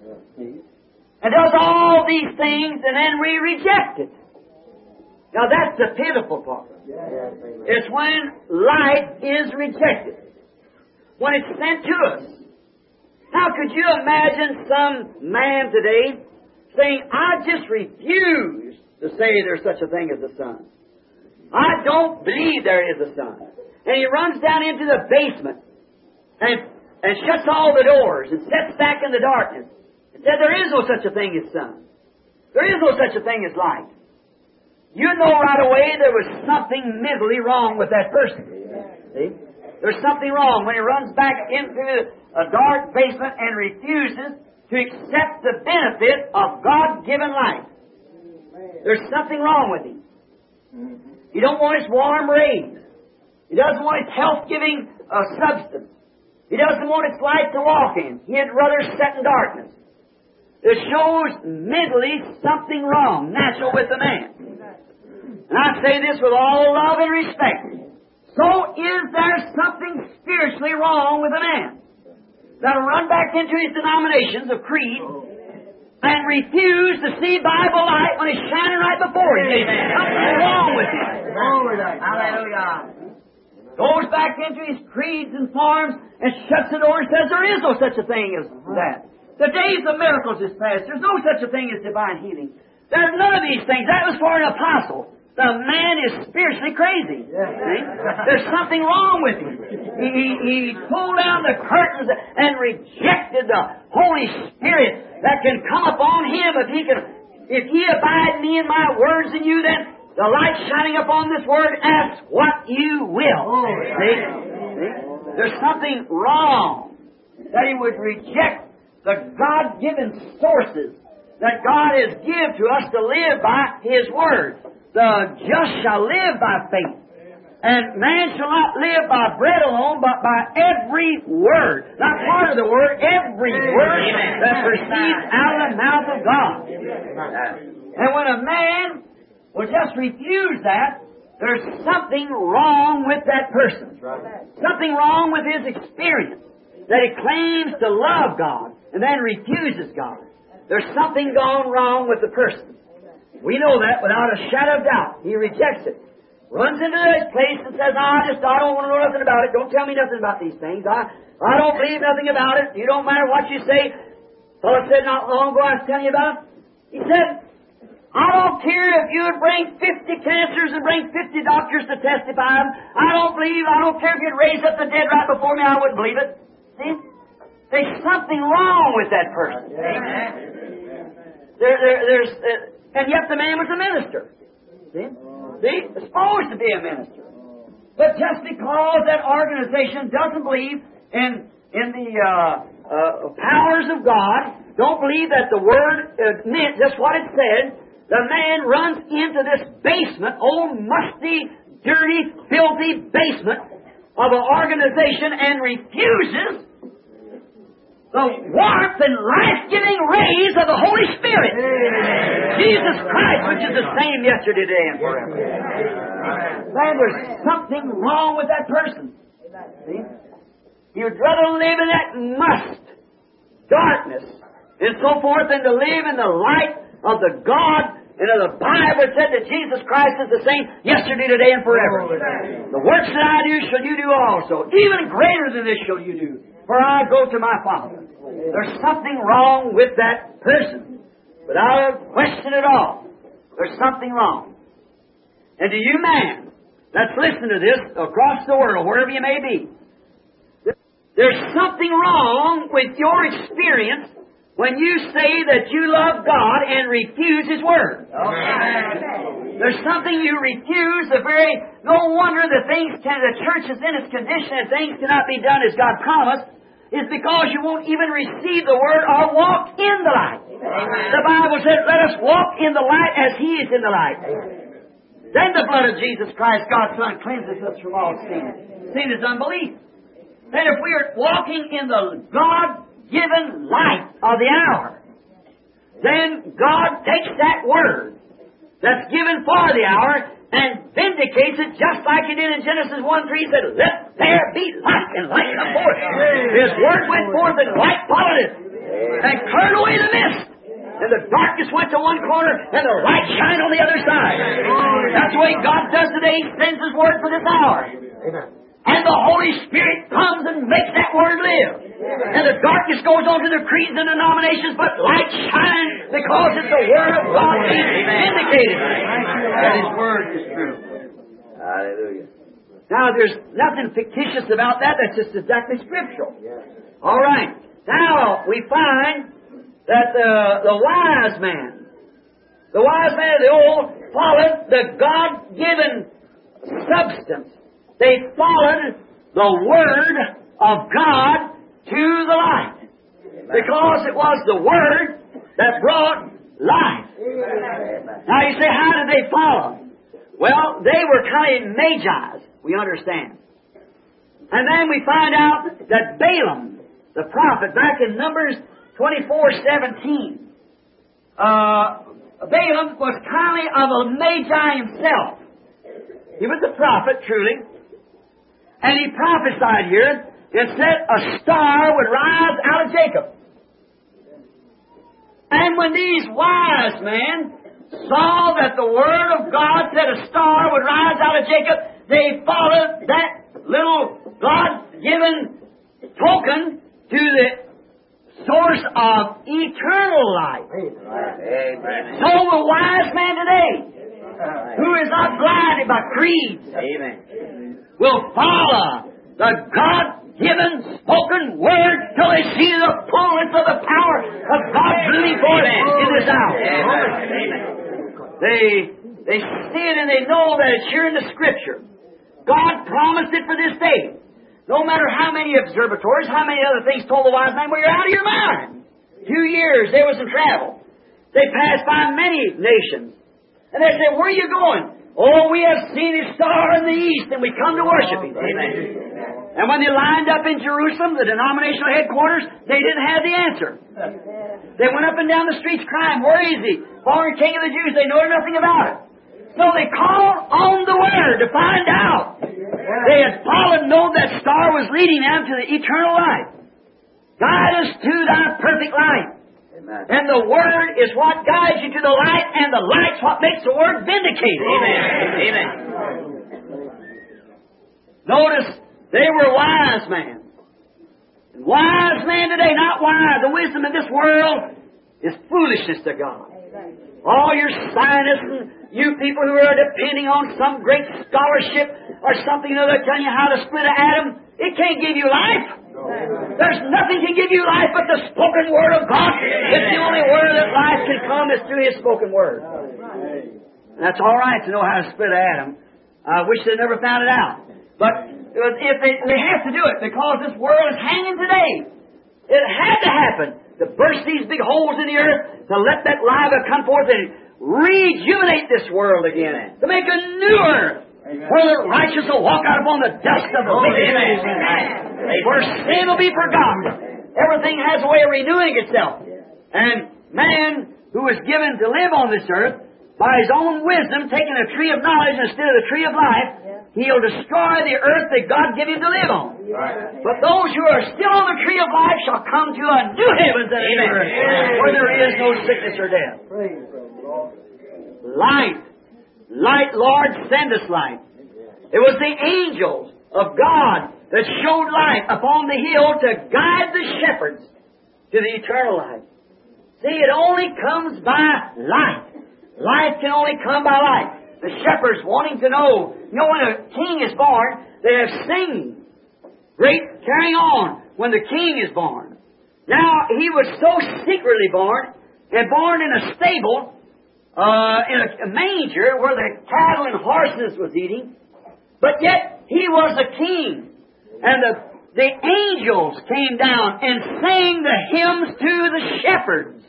and does all these things, and then we reject it. Now that's the pitiful part. It's when light is rejected. When it's sent to us. How could you imagine some man today saying, I just refuse to say there's such a thing as a sun. I don't believe there is a sun. And he runs down into the basement and, and shuts all the doors and sits back in the darkness and said there is no such a thing as sun. There is no such a thing as light. You know right away there was something mentally wrong with that person. See? There's something wrong when he runs back into a dark basement and refuses to accept the benefit of God-given life. There's something wrong with him. He don't want its warm rays. He doesn't want its health-giving uh, substance. He doesn't want its light to walk in. He'd rather sit in darkness. It shows mentally something wrong, natural with the man. And I say this with all love and respect. So is there something spiritually wrong with a man that'll run back into his denominations of creed and refuse to see Bible light when it's shining right before him? There's something wrong with him. Hallelujah. Goes back into his creeds and forms and shuts the door and says there is no such a thing as that. The days of miracles is past. There's no such a thing as divine healing. There's none of these things. That was for an apostle. The man is spiritually crazy. See? There's something wrong with him. He, he, he pulled down the curtains and rejected the Holy Spirit that can come upon him if he can. If ye abide in me and my words in you, then the light shining upon this word, ask what you will. See? See? There's something wrong that he would reject the God-given sources that God has given to us to live by His Word. The just shall live by faith. And man shall not live by bread alone, but by every word. Not part of the word, every word that proceeds out of the mouth of God. And when a man will just refuse that, there's something wrong with that person. Something wrong with his experience. That he claims to love God and then refuses God. There's something gone wrong with the person. We know that without a shadow of doubt. He rejects it. Runs into that place and says, I just I don't want to know nothing about it. Don't tell me nothing about these things. I, I don't believe nothing about it. You don't matter what you say. Fellow said not long ago, I was telling you about it. He said, I don't care if you would bring fifty cancers and bring fifty doctors to testify. I don't believe, I don't care if you'd raise up the dead right before me, I wouldn't believe it. See? There's something wrong with that person. Amen. There, there, there's, uh, and yet the man was a minister. See? See? Supposed to be a minister. But just because that organization doesn't believe in, in the uh, uh, powers of God, don't believe that the Word uh, meant just what it said, the man runs into this basement, old musty, dirty, filthy basement of an organization and refuses the warmth and life-giving rays of the Holy Spirit. Amen. Jesus Christ, which is the same yesterday, today, and forever. Man, there's something wrong with that person. See? He would rather live in that must, darkness, and so forth, than to live in the light of the God and of the Bible. It said that Jesus Christ is the same yesterday, today, and forever. The works that I do shall you do also. Even greater than this shall you do. For I go to my Father. There's something wrong with that person. Without a question at all. There's something wrong. And to you, man, that's listening to this across the world, wherever you may be, there's something wrong with your experience when you say that you love God and refuse His Word. Okay. There's something you refuse, the very, no wonder the things can, the church is in its condition and things cannot be done as God promised, is because you won't even receive the Word or walk in the light. Amen. The Bible says, let us walk in the light as He is in the light. Amen. Then the blood of Jesus Christ, God's Son, cleanses us from all sin. Sin is unbelief. Then if we are walking in the God-given light of the hour, then God takes that Word that's given for the hour and vindicates it just like He did in Genesis one three. He said, let there be light, and light come forth. His Word went forth and light followed it and cleared away the mist. And the darkness went to one corner and the light shined on the other side. That's the way God does today. He sends His Word for this hour. And the Holy Spirit comes and makes that Word live. And the darkness goes on to the creeds and denominations, but light shines because it's the Word of God being vindicated. That His Word is true. Hallelujah. Now, there's nothing fictitious about that. That's just exactly scriptural. All right. Now, we find that the, the wise man, the wise man of the old, followed the God-given substance. They followed the Word of God to the light. Because it was the Word that brought life. Now you say, how did they follow? Well, they were kind of Magi's, we understand. And then we find out that Balaam, the prophet, back in Numbers twenty-four seventeen, uh, Balaam was kind of a Magi himself. He was a prophet, truly. And he prophesied here and said a star would rise out of Jacob. And when these wise men saw that the Word of God said a star would rise out of Jacob, they followed that little God-given token to the source of eternal life. Amen. So will wise man today, who is not blinded by creeds, Amen. will follow the God-given spoken Word till they see the fullness of the power of God's living forth in this hour. Amen. They, they see it and they know that it's here in the Scripture. God promised it for this day. No matter how many observatories, how many other things told the wise man, well, you're out of your mind. Two years they was in travel. They passed by many nations. And they said, where are you going? Oh, we have seen His star in the east, and we come to worship Him. Amen. And when they lined up in Jerusalem, the denominational headquarters, they didn't have the answer. They went up and down the streets crying, where is He? Born King of the Jews. They know nothing about it. So they called on the Word to find out. They had followed, know that star was leading them to the eternal life. Guide us to Thy perfect light. Amen. And the Word is what guides you to the light, and the light's what makes the Word vindicated. Amen. Amen. Notice, they were wise men. And wise men today, not wise. The wisdom of this world is foolishness to God. All your scientists and you people who are depending on some great scholarship or something or other telling you how to split an atom, it can't give you life. There's nothing can give you life but the spoken Word of God. It's the only Word that life can come is through His spoken Word. And that's all right to know how to split an atom. I wish they never found it out. But if they, they have to do it because this world is hanging today. It had to happen to burst these big holes in the earth, to let that lava come forth and rejuvenate this world again, to make a new earth where the righteous will walk out upon the dust of the wicked, where sin will be forgotten. Everything has a way of renewing itself. And man who is given to live on this earth, by his own wisdom, taking a tree of knowledge instead of the tree of life, he'll destroy the earth that God gave him to live on. Right. But those who are still on the tree of life shall come to a new heavens and a new earth, where there is no sickness or death. Light. Light, Lord, send us light. It was the angels of God that showed light upon the hill to guide the shepherds to the eternal life. See, it only comes by light. Life can only come by light. The shepherds wanting to know. You know, when a king is born, they have singing. Great carrying on when the king is born. Now, he was so secretly born, and born in a stable, uh, in a, a manger where the cattle and horses was eating. But yet, he was a king. And the, the angels came down and sang the hymns to the shepherds.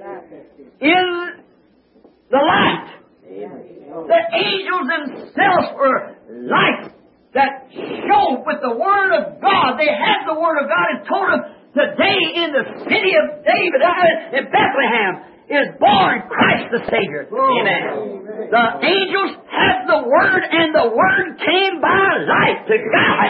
In the light. The angels themselves were light that shone with the Word of God. They had the Word of God and told them, today in the city of David, in Bethlehem, is born Christ the Savior. Amen. The angels had the Word, and the Word came by light to God.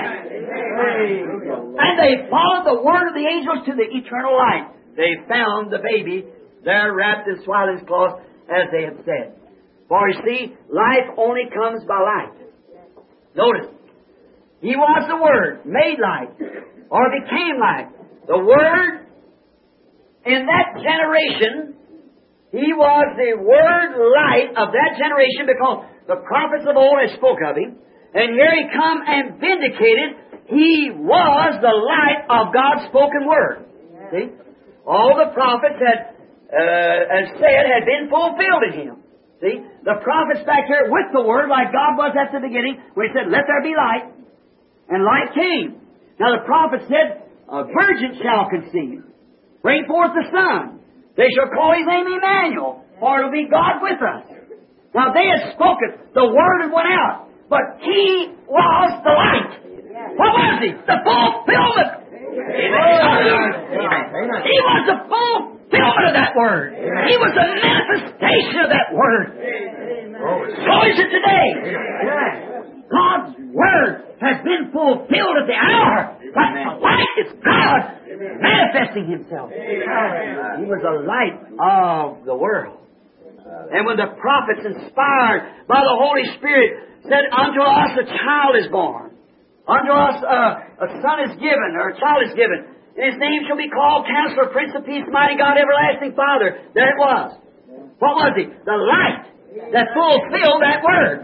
And they followed the Word of the angels to the eternal light. They found the baby there wrapped in swaddling cloth, as they have said. For you see, life only comes by light. Notice, He was the Word, made light, or became light. The Word, in that generation, He was the Word light of that generation because the prophets of old had spoke of Him. And here He come and vindicated He was the light of God's spoken Word. See? All the prophets had uh, as said had been fulfilled in Him. See? The prophets back here with the Word, like God was at the beginning, when He said, let there be light, and light came. Now the prophet said, a virgin shall conceive, bring forth the Son. They shall call His name Emmanuel, for it will be God with us. Now they had spoken, the Word had went out, but He was the light. What was He? The fulfillment. Amen. He was the fulfillment of that Word. He was the manifestation of that Word. So is it today. God's Word has been fulfilled at the hour. But the light is God manifesting Himself. He was the light of the world. And when the prophets, inspired by the Holy Spirit, said, unto us a child is born, unto us a, a son is given, or a child is given, and His name shall be called Counselor, Prince of Peace, Mighty God, Everlasting Father. There it was. What was He? The light that fulfilled that Word.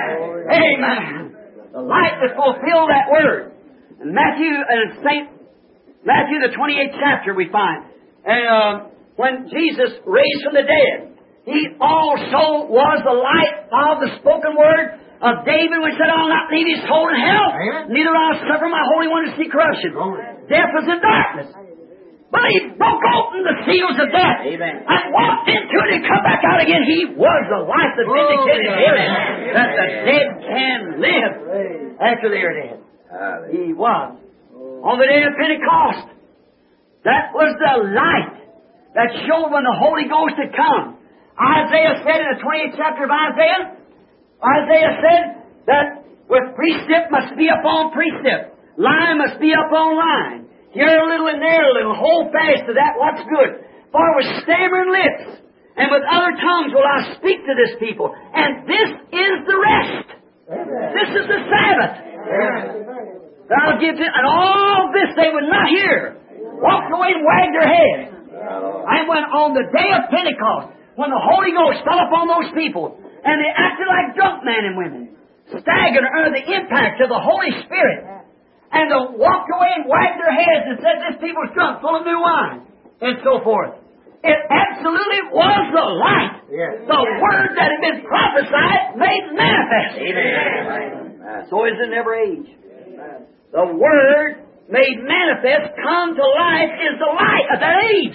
Amen. The light that fulfilled that Word. In Matthew, uh, Saint Matthew, the twenty-eighth chapter, we find, and uh, when Jesus raised from the dead, He also was the light of the spoken word of David, which said, I'll not leave His soul in hell, Amen. Neither I'll suffer my Holy One to see corruption. Amen. Death was in darkness. But He broke open the seals of death, Amen. And walked into it and come back out again. He was the life that vindicated Him, that the dead can live after they are dead. He was. On the day of Pentecost, that was the light that showed when the Holy Ghost had come. Isaiah said in the twentieth chapter of Isaiah, Isaiah said that with precept must be upon precept, line must be upon line, here a little and there a little, hold fast to that what's good. For with stammering lips and with other tongues will I speak to this people, and this is the rest. This is the Sabbath. That I'll give to, and all this they would not hear. Walked away and wagged their heads. And when on the day of Pentecost, when the Holy Ghost fell upon those people, and they acted like drunk men and women, staggered under the impact of the Holy Spirit, and they walked away and wagged their heads and said, this people's drunk, full of new wine, and so forth. It absolutely was the light. Yes. The Word that had been prophesied made manifest. Amen. So is it in every age. The Word made manifest, come to life, is the light of that age.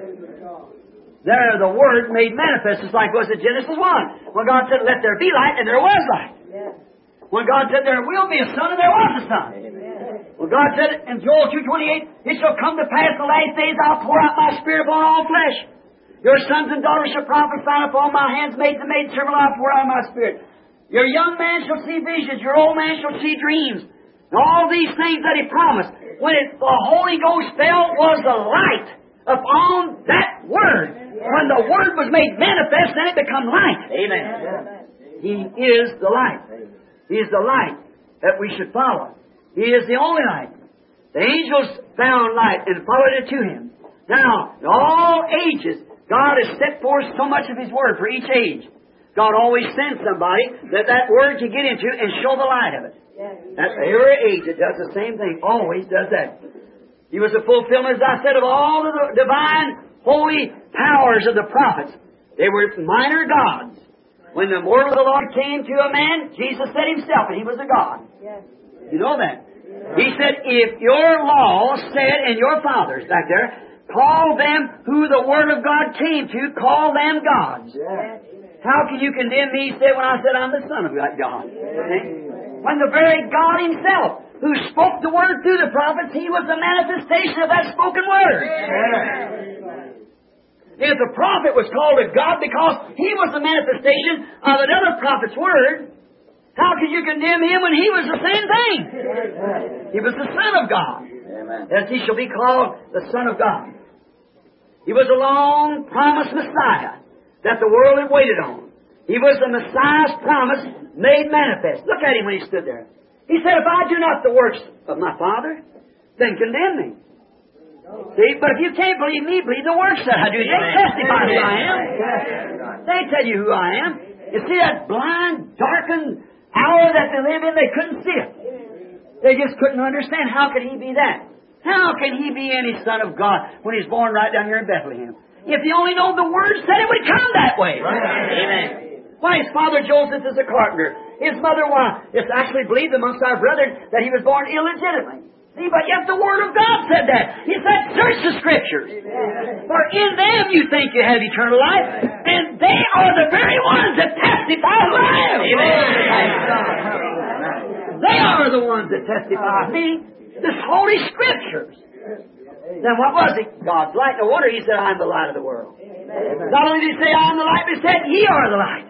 There, the Word made manifest, just like was in Genesis one. When God said, let there be light, and there was light. When God said, there will be a son, and there was a son. When God said in Joel two twenty-eight, it shall come to pass in the last days, I'll pour out my Spirit upon all flesh. Your sons and daughters shall prophesy, upon my handmaids and maidservants I'll pour out my Spirit. Your young man shall see visions, your old man shall see dreams. And all these things that He promised, when it, the Holy Ghost fell, was the light upon that Word. When the Word was made manifest, then it became light. Amen. He is the light. He is the light that we should follow. He is the only light. The angels found light and followed it to Him. Now, in all ages, God has set forth so much of His Word for each age. God always sends somebody that that Word can get into and show the light of it. At every age, it does the same thing. Always does that. He was the fulfillment, as I said, of all of the divine, holy powers of the prophets. They were minor gods. When the word of the Lord came to a man, Jesus said Himself, and He was a God. You know that. He said, if your law said, and your fathers back there, call them who the Word of God came to, call them gods. How can you condemn me, he said, when I said I'm the Son of God? When the very God Himself, who spoke the Word through the prophets, He was the manifestation of that spoken Word. If the prophet was called a God because he was the manifestation of another prophet's Word, how could you condemn him when he was the same thing? He was the Son of God. As He shall be called the Son of God. He was a long-promised Messiah that the world had waited on. He was the Messiah's promise made manifest. Look at Him when He stood there. He said, if I do not the works of my Father, then condemn me. See, but if you can't believe me, believe the works that I do. They testify who I am. They tell you who I am. You see that blind, darkened hour that they live in, they couldn't see it. They just couldn't understand. How could He be that? How can He be any Son of God when He's born right down here in Bethlehem? If you only know the Word said it would come that way. Right. Amen. Why, his father Joseph is a carpenter. His mother, why, it's actually believed amongst our brethren that he was born illegitimately. See, but yet the Word of God said that. He said, search the Scriptures. For in them you think you have eternal life. And they are the very ones that testify who I am. They are the ones that testify of me. This Holy Scriptures. Then what was it? God's light. No wonder He said, I am the light of the world. Not only did He say, I am the light, but He said, Ye are the light.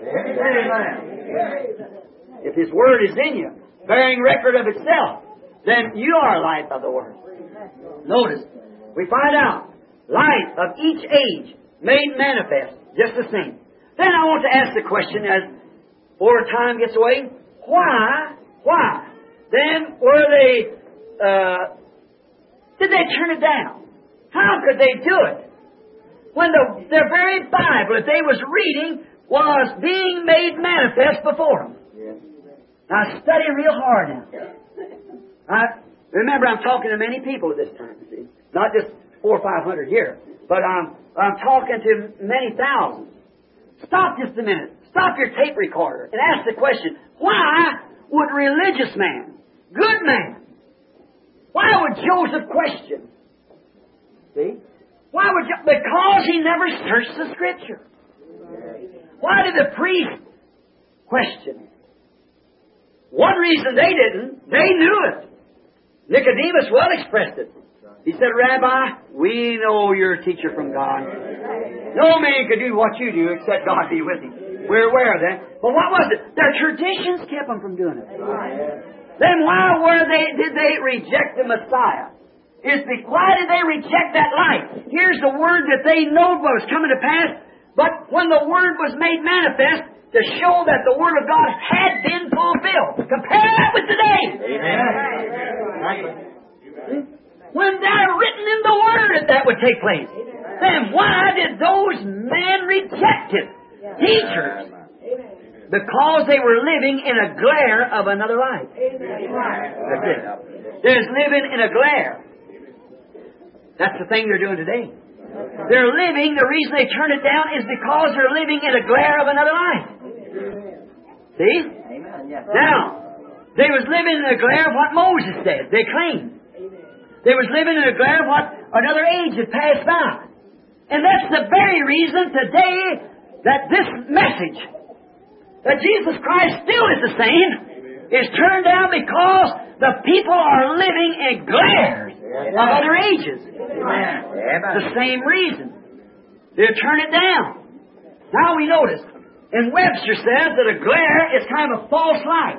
If His Word is in you, bearing record of itself, then you are light of the world. Notice, we find out, light of each age made manifest, just the same. Then I want to ask the question as before time gets away, why, why? Then were they, uh, did they turn it down? How could they do it? When the, their very Bible that they was reading was being made manifest before them. Now study real hard now. I, remember, I'm talking to many people at this time, see? Not just four or five hundred here, but I'm, I'm talking to many thousands. Stop just a minute. Stop your tape recorder and ask the question, why would religious man, good man, why would Joseph question? See? Why would you? Because he never searched the Scripture. Why did the priest question? One reason they didn't, they knew it. Nicodemus well expressed it. He said, Rabbi, we know you're a teacher from God. No man could do what you do except God be with him. We're aware of that. But what was it? Their traditions kept them from doing it. Then why were they? Did they reject the Messiah? Is the, why did they reject that light? Here's the word that they know was coming to pass, but when the word was made manifest, to show that the Word of God had been fulfilled. Compare that with today. Amen. When they're written in the Word that that would take place. Then why did those men reject it? Teachers. Because they were living in a glare of another light. That's it. There's living in a glare. That's the thing they're doing today. They're living, the reason they turn it down is because they're living in a glare of another light. See? Now, they was living in a glare of what Moses said. They claimed. They was living in a glare of what another age had passed by. And that's the very reason today that this message, that Jesus Christ still is the same, is turned down because the people are living in glares of other ages. The same reason. They turn it down. Now we notice, and Webster says that a glare is kind of a false light.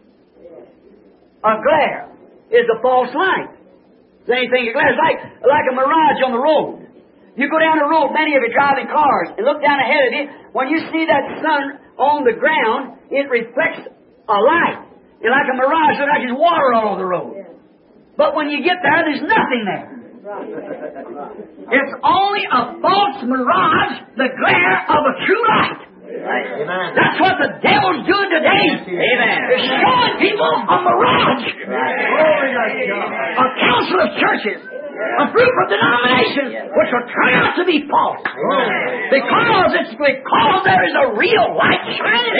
A glare is a false light. Same thing, a glare is like, like a mirage on the road. You go down the road, many of you driving cars, and look down ahead of you. When you see that sun on the ground, it reflects a light. It's like a mirage, it's like there's water all over the road. But when you get there, there's nothing there. It's only a false mirage, the glare of a true light. Amen. That's what the devil's doing today. Amen. They're showing people a mirage. Right. A council of churches, a group of denominations, which will turn out to be false. Amen. Because it's because there is a real light shining.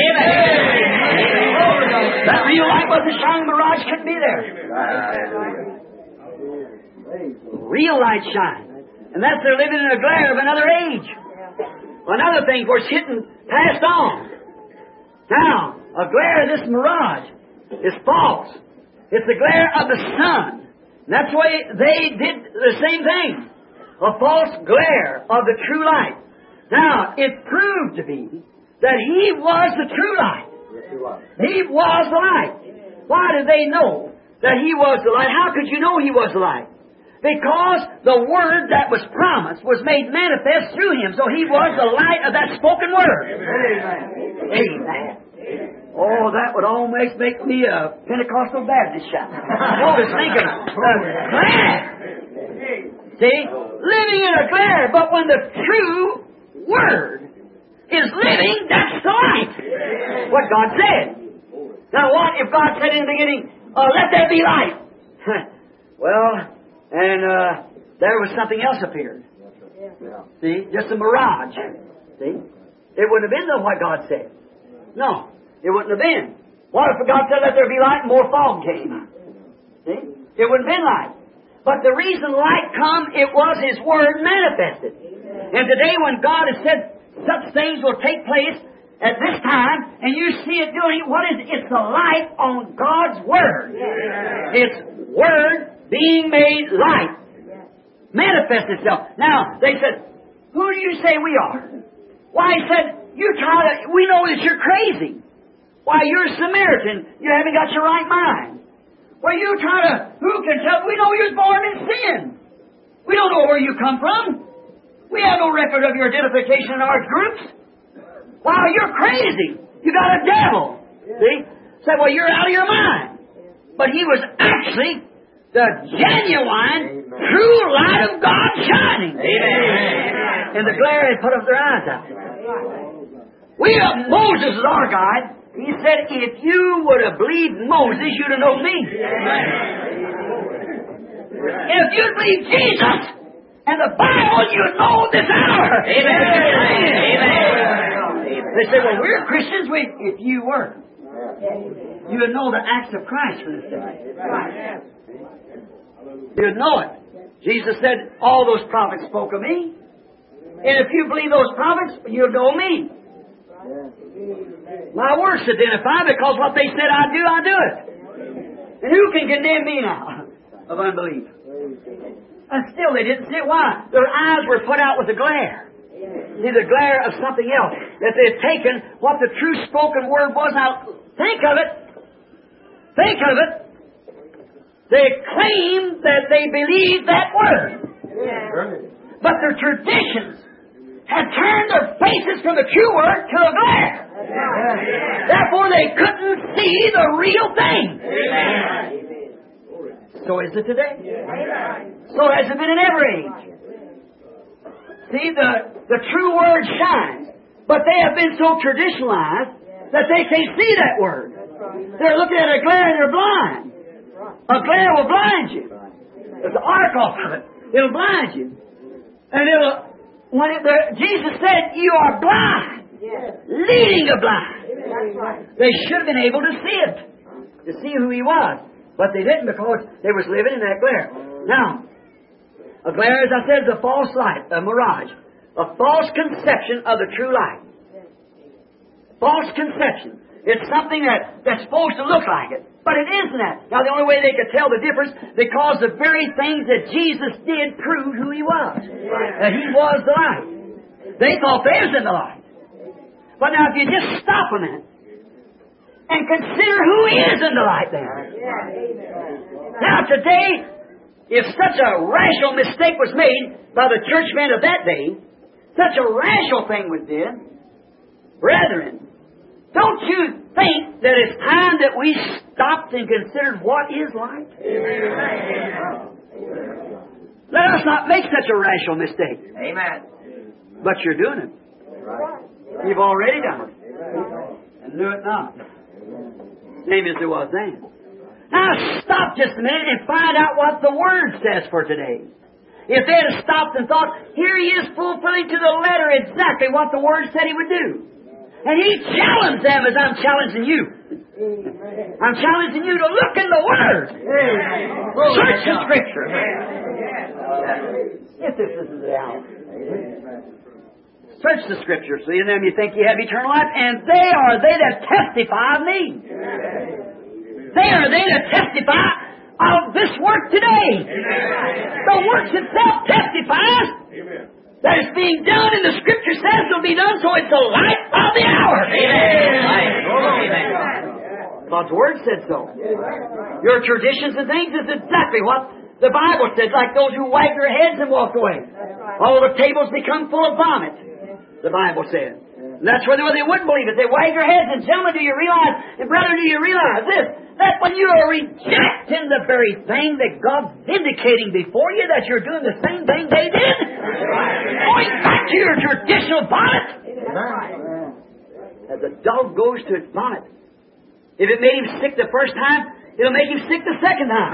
Amen. That real light wasn't shining, the mirage couldn't be there. Real light shine. And that's they're living in a glare of another age. Another thing, of course, hitting passed on. Now, a glare of this mirage is false. It's the glare of the sun. And that's why they did the same thing. A false glare of the true light. Now, it proved to be that He was the true light. He was the light. Why did they know that He was the light? How could you know He was the light? Because the Word that was promised was made manifest through Him. So He was the light of that spoken Word. Amen. Amen. Oh, that would almost make me a Pentecostal Baptist shout. I was thinking, uh, glare. See? Living in a glare. But when the true Word is living, that's the light. What God said. Now what if God said in the beginning, uh, let there be light? Well... And uh, there was something else appeared. See? Just a mirage. See? It wouldn't have been what God said. No. It wouldn't have been. What if God said, let there be light, and more fog came? See? It wouldn't have been light. But the reason light come, it was His Word manifested. And today when God has said, such things will take place at this time, and you see it doing, what is it? It's the light on God's Word. It's Word being made light. Manifest itself. Now, they said, who do you say we are? Why, he said, you try to, we know that you're crazy. Why, you're a Samaritan. You haven't got your right mind. Well, you try to, who can tell? We know you was born in sin. We don't know where you come from. We have no record of your identification in our groups. Wow, you're crazy. You got a devil. See? Said, well, you're out of your mind. But he was actually the genuine, true light of God shining. Amen. And the glare had put up their eyes out. We have, Moses is our guide. He said, if you would have believed Moses, you'd have known me. If you'd believed Jesus and the Bible, you'd know this hour. Amen. Amen. They say, well, we're Christians. We, if you were, you would know the acts of Christ for this day. You would know it. Jesus said, all those prophets spoke of me. And if you believe those prophets, you'll know me. My works identify, because what they said I do, I do it. And who can condemn me now of unbelief? And still they didn't see it. Why? Their eyes were put out with a glare. See, the glare of something else. That they've taken what the true spoken word was. Now, think of it. Think of it. They claim that they believe that word. But their traditions had turned their faces from the true word to a glare. Therefore, they couldn't see the real thing. So is it today. So has it been in every age. See, the, the true word shines, but they have been so traditionalized that they can't see that word. They're looking at a glare and they're blind. A glare will blind you. There's an arc off of it. It'll blind you. And it'll, when it, the, Jesus said, you are blind, leading the blind. They should have been able to see it, to see who He was. But they didn't, because they was living in that glare. Now, a glare, as I said, is a false light, a mirage. A false conception of the true light. False conception. It's something that, that's supposed to look like it. But it isn't that. Now, the only way they could tell the difference, because the very things that Jesus did proved who He was. That He was the light. They thought they was in the light. But now, if you just stop a minute and consider who is in the light there. Now, today, if such a rational mistake was made by the churchmen of that day, such a rational thing was done, brethren, don't you think that it's time that we stopped and considered what is light? Amen. Let us not make such a rational mistake. Amen. But you're doing it. You've already done it. And knew it not. Same as it was then. Now stop just a minute and find out what the Word says for today. If they had stopped and thought, here He is fulfilling to the letter exactly what the Word said He would do. And He challenged them as I'm challenging you. I'm challenging you to look in the Word. Search the Scripture. If this is the hour. Search the Scripture. So in them you think you have eternal life, and they are they that testify of me. They are they that testify of this work today. The works itself testifies that it's being done, and the Scripture says it'll be done, so it's the light of the hour. Amen. God's Word said so. Your traditions and things is exactly what the Bible says, like those who wag their heads and walk away. All the tables become full of vomit, the Bible says. And that's whether they wouldn't believe it. They wag their heads, and gentlemen, do you realize, and brother, do you realize this? That when you are rejecting the very thing that God's vindicating before you, that you're doing the same thing they did. Going back to your traditional vomit. As a dog goes to its vomit. If it made him sick the first time, it'll make him sick the second time.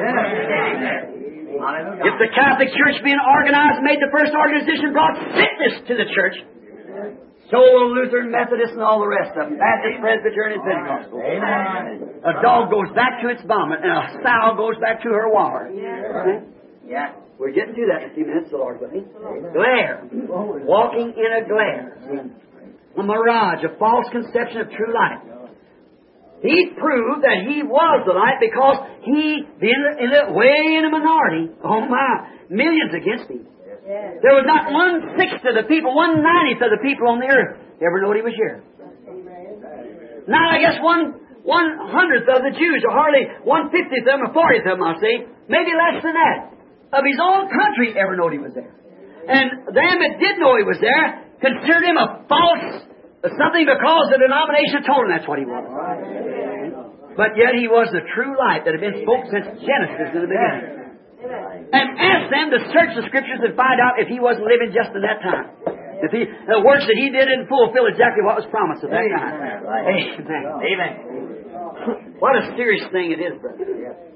If the Catholic Church being organized made the first organization brought sickness to the church, so will Lutheran, Methodist, and all the rest of them. Baptist, Presbyterian, and Pentecostal. Amen. A dog goes back to its vomit, and a sow goes back to her water. Yeah. Yeah. We're getting to that in a few minutes, the Lord willing. Glare. Walking in a glare. a mirage, a false conception of true light. He proved that He was the light because He, in the, in the, way in a minority, oh my, millions against Him. There was not one-sixth of the people, one-ninetieth of the people on the earth ever knew He was here. Not, I guess, one one-hundredth of the Jews, or hardly one-fiftieth of them, or fortieth of them, I'll say, maybe less than that, of His own country ever knew He was there. And them that did know He was there considered Him a false something because the denomination told Him that's what He was. But yet He was the true light that had been spoken since Genesis in the beginning. And ask them to search the Scriptures and find out if He wasn't living just in that time. If he, the works that He did didn't fulfill exactly what was promised at that time. Amen. Amen. What a serious thing it is, brother.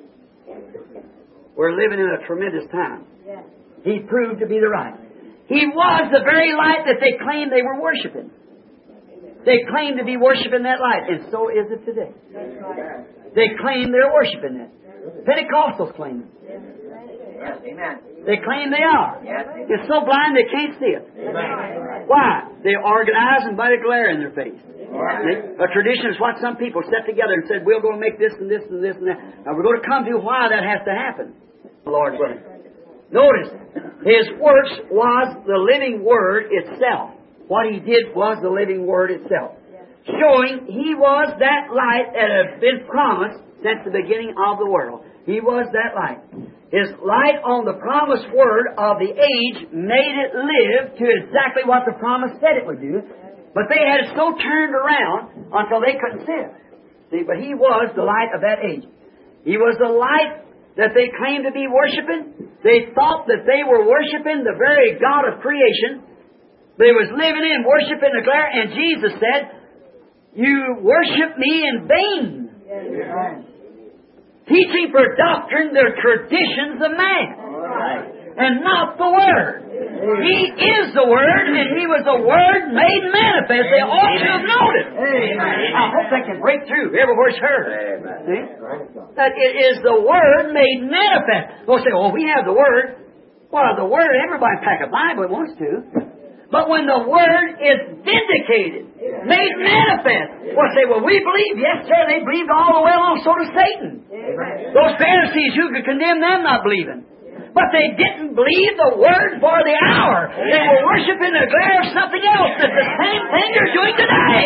We're living in a tremendous time. He proved to be the right. He was the very light that they claimed they were worshiping. They claim to be worshiping that light, and so is it today. They claim they're worshiping it. Pentecostals claim it. They claim they are. It's so blind they can't see it. Why? They organize and by the glare in their face. A tradition is what some people set together and said, we're going to make this and this and this and that. Now we're going to come to why that has to happen. The Lord willing. Notice, His works was the living Word itself. What He did was the living Word itself. Showing He was that light that had been promised since the beginning of the world. He was that light. His light on the promised Word of the age made it live to exactly what the promise said it would do. But they had it so turned around until they couldn't see it. See, but He was the light of that age. He was the light that they claimed to be worshiping. They thought that they were worshiping the very God of creation. They was living in worshiping the glare, and Jesus said, you worship me in vain. Yes. Teaching for doctrine the traditions of man, and not the Word. He is the Word, and He was the Word made manifest. They ought to have known it. I hope they can break through everywhere it's heard. See? That it is the Word made manifest. They'll say, well, we have the Word. Well, the Word, everybody pack a Bible it wants to. But when the Word is vindicated, made manifest, well, say, well, we believe. Yes, sir, they believed all the way along, so does Satan. Amen. Those Pharisees, who could condemn them not believing? But they didn't believe the Word for the hour. They were worshiping the glare of something else. That's the same thing you're doing today.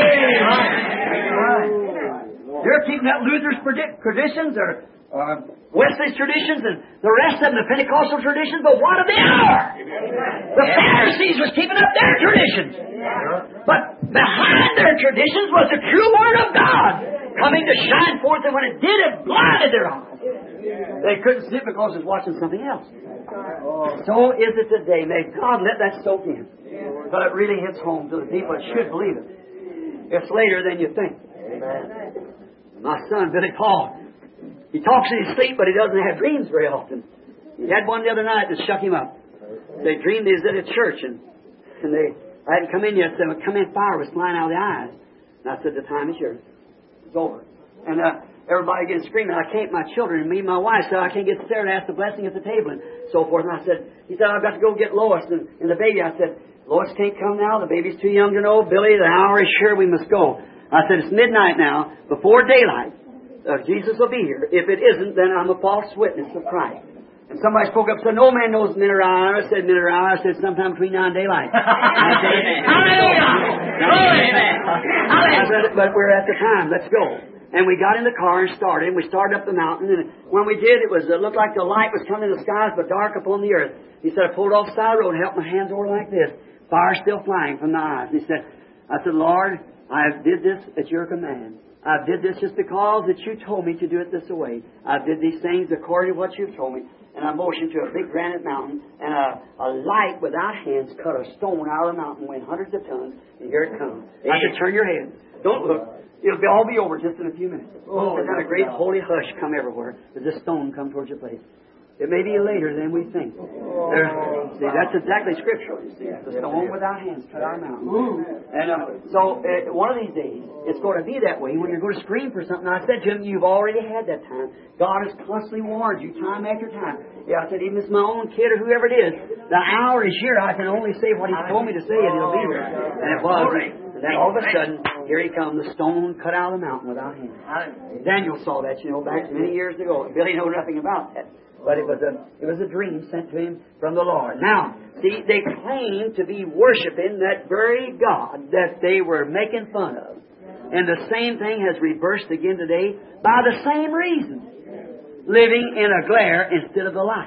You're keeping up Luther's traditions or Uh, Wesley's traditions and the rest of them, the Pentecostal traditions, but what of the hour? The Pharisees was keeping up their traditions. But behind their traditions was the true Word of God coming to shine forth, and when it did, it blinded their eyes. They couldn't see it because it was watching something else. So is it today. May God let that soak in. But it really hits home to the people that should believe it. It's later than you think. My son, Billy Paul, he talks in his sleep, but he doesn't have dreams very often. He had one the other night that shook him up. They dreamed he was at a church, and, and they I hadn't come in yet, so come in, fire was flying out of the eyes. And I said, the time is yours. It's over. And uh, everybody gets screaming, I can't, my children, and me and my wife said, I can't get Sarah to ask the blessing at the table, and so forth. And I said, he said, I've got to go get Lois and, and the baby. I said, Lois can't come now. The baby's too young to know. Billy, the hour is sure we must go. I said, it's midnight now, before daylight. Uh, Jesus will be here. If it isn't, then I'm a false witness of Christ. And somebody spoke up and said, no man knows minute hour. I said, minute hour. I said, sometime between now and daylight. I said, but we're at the time. Let's go. And we got in the car and started. And we started up the mountain. And when we did, it was it looked like the light was coming in the skies, but dark upon the earth. He said, I pulled off the side road and held my hands over like this. Fire still flying from the eyes. And he said, I said, Lord, I did this at your command. I did this just because that you told me to do it this way. I did these things according to what you've told me. And I motioned to a big granite mountain, and a, a light without hands cut a stone out of the mountain, weighing hundreds of tons, and here it comes. I said, turn your head. Don't look. It'll be, all be over just in a few minutes. Oh, and then a great holy hush come everywhere as this stone come towards your place. It may be later than we think. There, see, that's exactly scriptural. You see, the stone without hands cut our mountain. And uh, so, uh, one of these days, it's going to be that way. When you're going to scream for something, I said to him, "You've already had that time. God has constantly warned you, time after time." Yeah, I said, even if it's my own kid or whoever it is, the hour is here. I can only say what He told me to say, and it'll be there. And it was. And then all of a sudden, here he comes, the stone cut out of the mountain without hands. Daniel saw that, you know, back many years ago. Billy knew nothing about that. But it was a it was a dream sent to him from the Lord. Now, see, they claim to be worshiping that very God that they were making fun of. And the same thing has reversed again today by the same reason. Living in a glare instead of the light.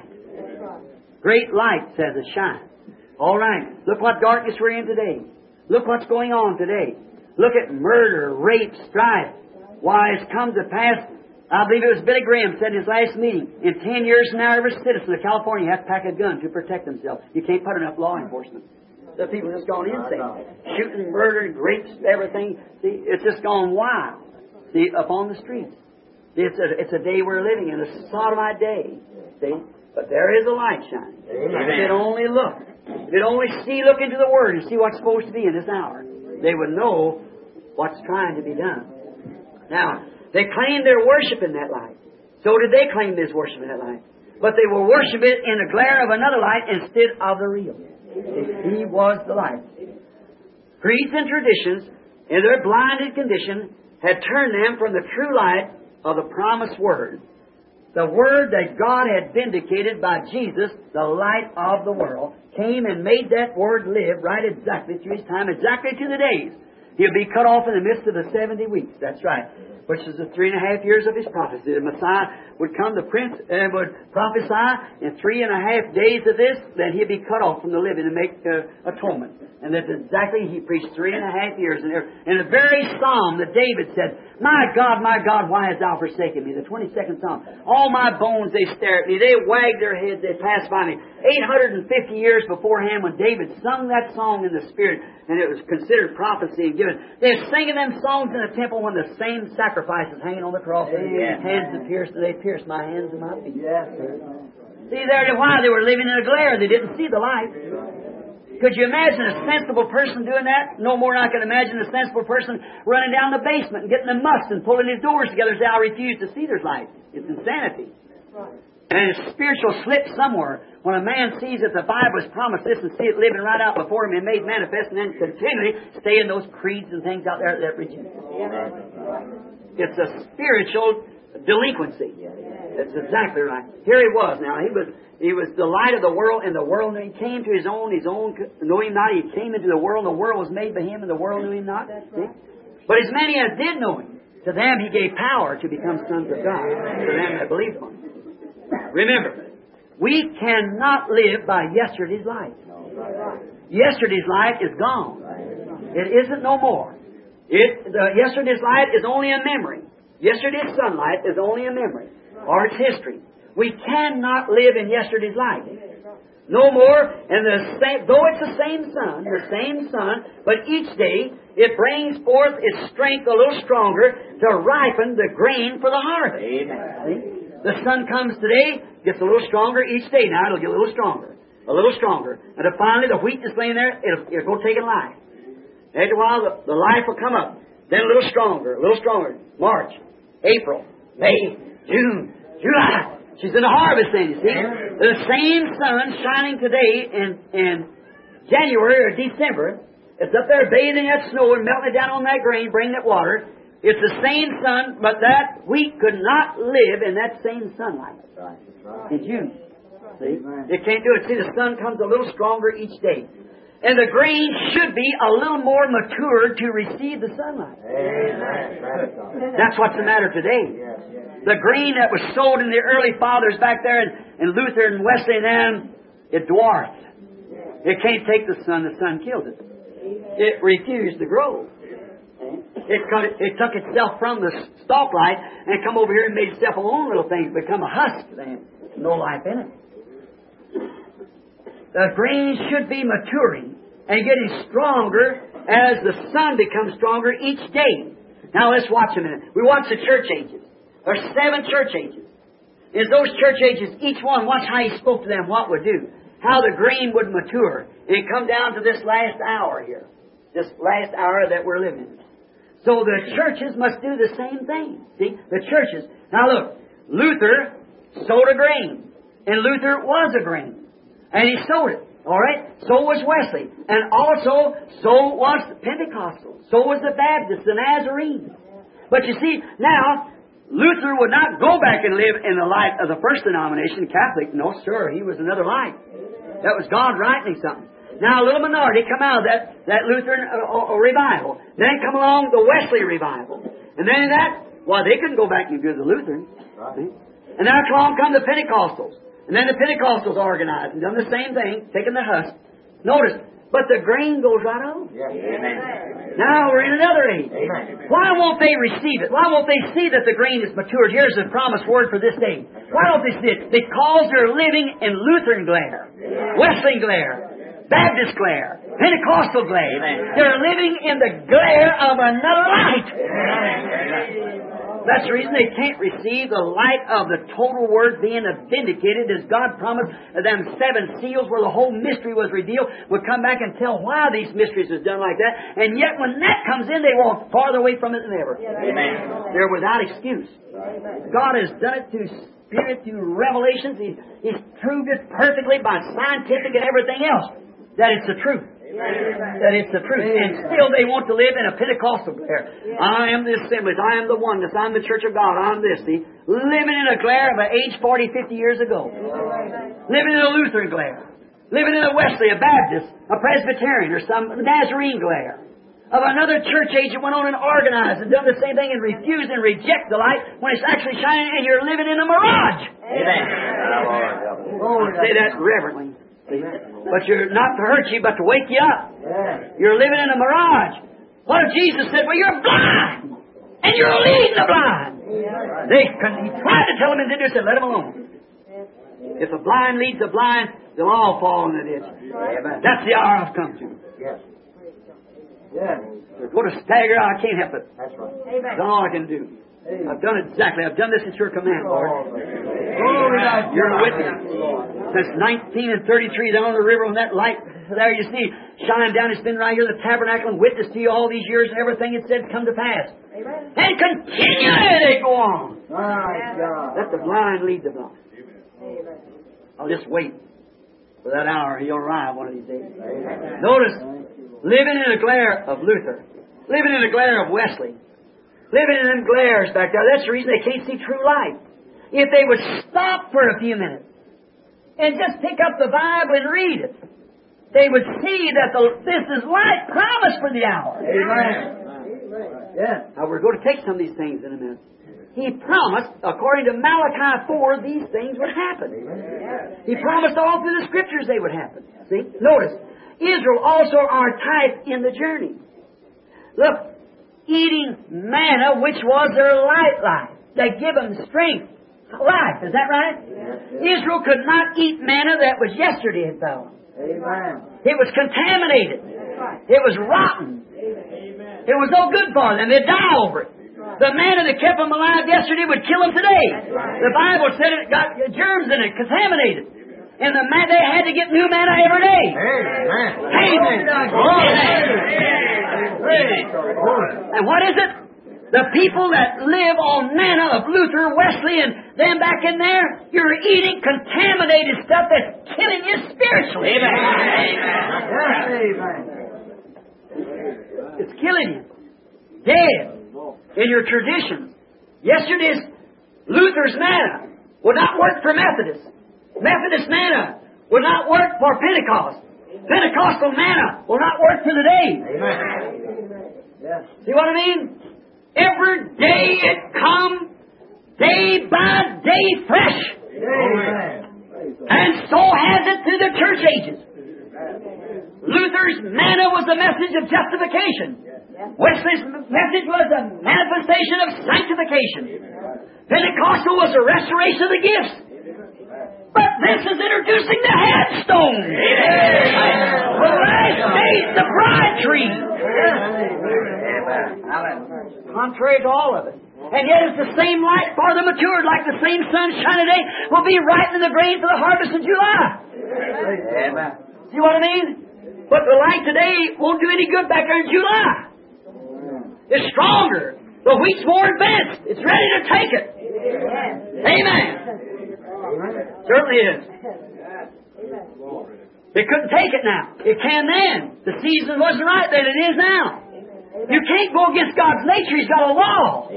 Great light says it shines. All right, look what darkness we're in today. Look what's going on today. Look at murder, rape, strife. Why, it's come to pass, I believe it was Billy Graham said in his last meeting, in ten years from now, every citizen of California has to pack a gun to protect themselves. You can't put enough law enforcement. The people have just gone insane. Shooting, murdering, rapes, everything. See, it's just gone wild. See, up on the streets. It's a, it's a day we're living in, a sodomite day. See? But there is a light shining. If they'd only look, if they'd only see, look into the Word and see what's supposed to be in this hour, they would know what's trying to be done. Now, they claim they're worshiping that light. So did they claim they're worshiping that light. But they will worship it in the glare of another light instead of the real. He was the light. Creeds and traditions, in their blinded condition, had turned them from the true light of the promised Word. The Word that God had vindicated by Jesus, the light of the world, came and made that Word live right exactly through His time, exactly to the days. He'll be cut off in the midst of the seventy weeks. That's right. Which is the three and a half years of His prophecy. The Messiah would come, the Prince, and would prophesy in three and a half days of this, then He'd be cut off from the living and make uh, atonement. And that's exactly, He preached three and a half years. And in the very psalm that David said, "My God, my God, why hast thou forsaken me?" The twenty-second psalm. "All my bones, they stare at me. They wag their heads, they pass by me." eight hundred fifty years beforehand, when David sung that song in the Spirit, and it was considered prophecy and given, they're singing them songs in the temple when the same sacrifice is hanging on the cross. And yeah. Hands that pierced, they pierced my hands and my feet. Yes, sir. See there, why they were living in a glare. They didn't see the light. Could you imagine a sensible person doing that? No more than I can imagine a sensible person running down the basement and getting the must and pulling his doors together and say, "I refuse to see there's light." It's insanity. And a spiritual slip somewhere when a man sees that the Bible has promised this and see it living right out before him and made manifest, and then continually stay in those creeds and things out there that reject it. It's a spiritual delinquency. That's exactly right. Here he was now. He was he was the light of the world, and the world knew him. He came to his own. His own knew him not. He came into the world. The world was made by him, and the world knew him not. See? But as many as did know him, to them he gave power to become sons of God. To them that believed on him. Remember, we cannot live by yesterday's light. Yesterday's light is gone. It isn't no more. It, the, yesterday's light is only a memory. Yesterday's sunlight is only a memory, or its history. We cannot live in yesterday's light. No more, and the same, though it's the same sun, the same sun, but each day it brings forth its strength a little stronger to ripen the grain for the harvest. Amen. The sun comes today, gets a little stronger each day. Now it'll get a little stronger, a little stronger. And then finally the wheat is laying there, it'll, it'll go taking life. After a while, the, the life will come up. Then a little stronger, a little stronger. March, April, May, June, July. She's in the harvest then, you see. The same sun shining today in, in January or December. It's up there bathing that snow and melting it down on that grain, bringing that water. It's the same sun, but that wheat could not live in that same sunlight. In June. See? It can't do it. See, the sun comes a little stronger each day. And the grain should be a little more mature to receive the sunlight. That's what's the matter today. The grain that was sowed in the early fathers back there in, in Luther and Wesley and them, it dwarfed. It can't take the sun. The sun killed it. It refused to grow. It, cut it, it took itself from the stalk light and come over here and made itself a own little thing, become a husk. No life in it. The grain should be maturing and getting stronger as the sun becomes stronger each day. Now let's watch a minute. We watch the church ages. There's seven church ages. In those church ages, each one, watch how He spoke to them, what would do. How the grain would mature. And come down to this last hour here. This last hour that we're living in. So the churches must do the same thing. See? The churches. Now look. Luther sowed a grain. And Luther was a grain. And he sowed it. All right? So was Wesley. And also, so was Pentecostal. So was the Baptist, the Nazarene. But you see, now, Luther would not go back and live in the light of the first denomination, Catholic. No, sir. He was another light. That was God writing something. Now, a little minority come out of that, that Lutheran uh, uh, revival. Then come along the Wesley revival. And then in that, well, they couldn't go back and do the Lutheran. Right. And now come along come the Pentecostals. And then the Pentecostals organized and done the same thing, taking the husk. Notice, but the grain goes right on. Yeah. Now we're in another age. Amen. Why won't they receive it? Why won't they see that the grain is matured? Here's the promised word for this day. Why don't they see it? Because they're living in Lutheran glare, Wesleyan glare, Baptist glare, Pentecostal glare. Amen. They're living in the glare of another light. Amen. That's the reason they can't receive the light of the total Word being vindicated as God promised. Them seven seals where the whole mystery was revealed would come back and tell why these mysteries was done like that. And yet when that comes in, they walk farther away from it than ever. Amen. They're without excuse. God has done it through Spirit, through revelations. He's, he's proved it perfectly by scientific and everything else that it's the truth. Amen. That it's the truth. Amen. And still they want to live in a Pentecostal glare. Yeah. I am the assemblies. I am the oneness. I'm the Church of God. I'm this. See? Living in a glare of an age forty, fifty years ago. Amen. Living in a Lutheran glare. Living in a Wesley, a Baptist, a Presbyterian, or some Nazarene glare. Of another church age that went on and organized and done the same thing and refused and reject the light when it's actually shining and you're living in a mirage. Amen. Oh, say that reverently. See? But you're not to hurt you, but to wake you up. You're living in a mirage. What if Jesus said, well, you're blind, and you're leading the blind? They he tried to tell them in the ditch, said, let them alone. If the blind leads the blind, they'll all fall in the ditch. That's the hour I've come to. They're going to stagger out. I can't help it. That's right. That's all I can do. I've done it exactly. I've done this at your command, Lord. Oh, you're a witness. Since nineteen thirty-three, down on the river, on that light there you see shine down. It's been right here, the tabernacle, and witness to you all these years, and everything it said come to pass. Amen. And continually they go on. Right. Let the blind lead the blind. Amen. I'll just wait for that hour. He'll arrive one of these days. Amen. Notice, living in a glare of Luther, living in a glare of Wesley, living in them glares back there. That's the reason they can't see true light. If they would stop for a few minutes and just pick up the Bible and read it, they would see that the, this is light promised for the hour. Amen. Yeah. Now we're going to take some of these things in a minute. He promised, according to Malachi four, these things would happen. Amen. He promised all through the Scriptures they would happen. See? Notice, Israel also are type in the journey. Look, eating manna, which was their light life, that give them strength, life. Is that right? Yes. Israel could not eat manna that was yesterday it fell. Amen. It was contaminated. Right. It was rotten. Amen. It was no good for them. They'd die over it. Right. The manna that kept them alive yesterday would kill them today. Right. The Bible said it got germs in it, contaminated. And the man, they had to get new manna every day. Amen. Amen. And what is it? The people that live on manna of Luther, Wesley, and them back in there, you're eating contaminated stuff that's killing you spiritually. Amen. Amen. It's killing you. Dead. In your tradition. Yesterday's Luther's manna would not work for Methodists. Methodist manna will not work for Pentecost. Pentecostal manna will not work for the day. Amen. See what I mean? Every day it comes, day by day fresh. Amen. And so has it through the church ages. Luther's manna was the message of justification. Wesley's message was the manifestation of sanctification. Pentecostal was the restoration of the gifts. But this is introducing the headstone. Amen. The last days, the bride tree. Amen. Contrary to all of it. And yet it's the same light for the matured, like the same sun shining today will be ripening the grain for the harvest in July. Amen. See what I mean? But the light today won't do any good back there in July. It's stronger. The wheat's more advanced. It's ready to take it. Amen. Certainly is. They couldn't take it now. It can then. The season wasn't right then. It is now. You can't go against God's nature. He's got a law.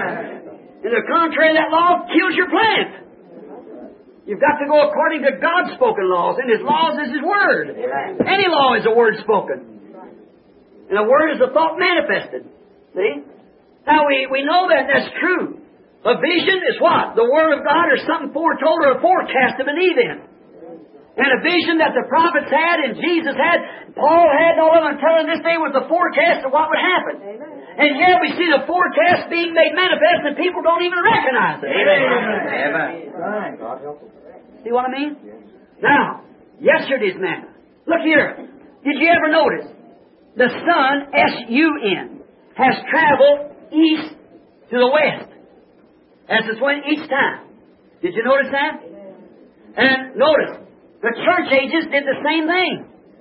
And the contrary of that law kills your plant. You've got to go according to God's spoken laws, and His laws is His Word. Any law is a word spoken. And a word is a thought manifested. See? Now we, we know that that's true. A vision is what? The Word of God or something foretold or a forecast of an event. And a vision that the prophets had and Jesus had, Paul had, and all of them telling this day was the forecast of what would happen. Amen. And here we see the forecast being made manifest and people don't even recognize it. Amen. Amen. See what I mean? Now, yesterday's manna. Look here. Did you ever notice? The sun, S U N, has traveled east to the west as it's went each time. Did you notice that? And notice, the church ages did the same thing.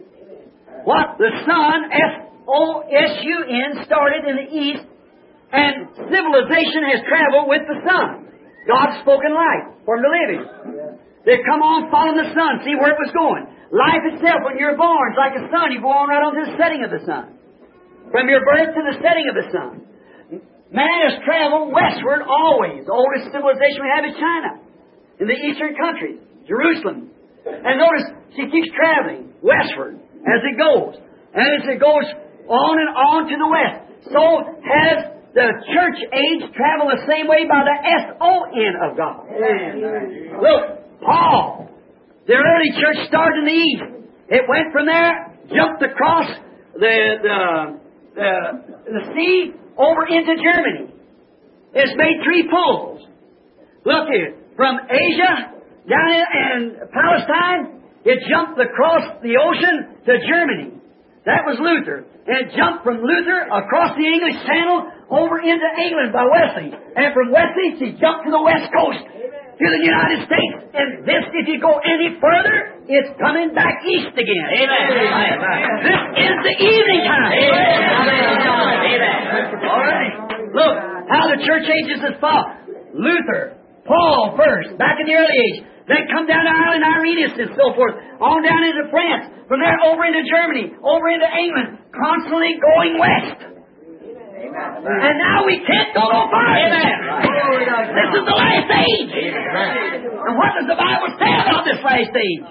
What? The sun, F O S U N, started in the east, and civilization has traveled with the sun. God's spoken light from the living. They come on following the sun, see where it was going. Life itself, when you're born, is like a sun. You go on right on to the setting of the sun. From your birth to the setting of the sun. Man has traveled westward always. The oldest civilization we have is China. In the eastern countries. Jerusalem. And notice, she keeps traveling westward as it goes. And as it goes on and on to the west. So has the church age traveled the same way by the S O N of God. Amen. Look, Paul, the early church started in the east. It went from there, jumped across the, the, the, the sea over into Germany. It's made three pulls. Look here, from Asia down in Palestine, it jumped across the ocean to Germany. That was Luther. And it jumped from Luther across the English Channel over into England by Wesley. And from Wesley, she jumped to the west coast, to the United States. And this, if you go any further, it's coming back east again. Amen. This is the evening time. Amen. All right. Look how the church ages has fought. Luther, Paul first, back in the early age. Then come down to Ireland, Irenaeus, and so forth. On down into France. From there over into Germany. Over into England. Constantly going west. Amen. And now we can't go no farther. Amen. This is the last age. Amen. And what does the Bible say about this last age?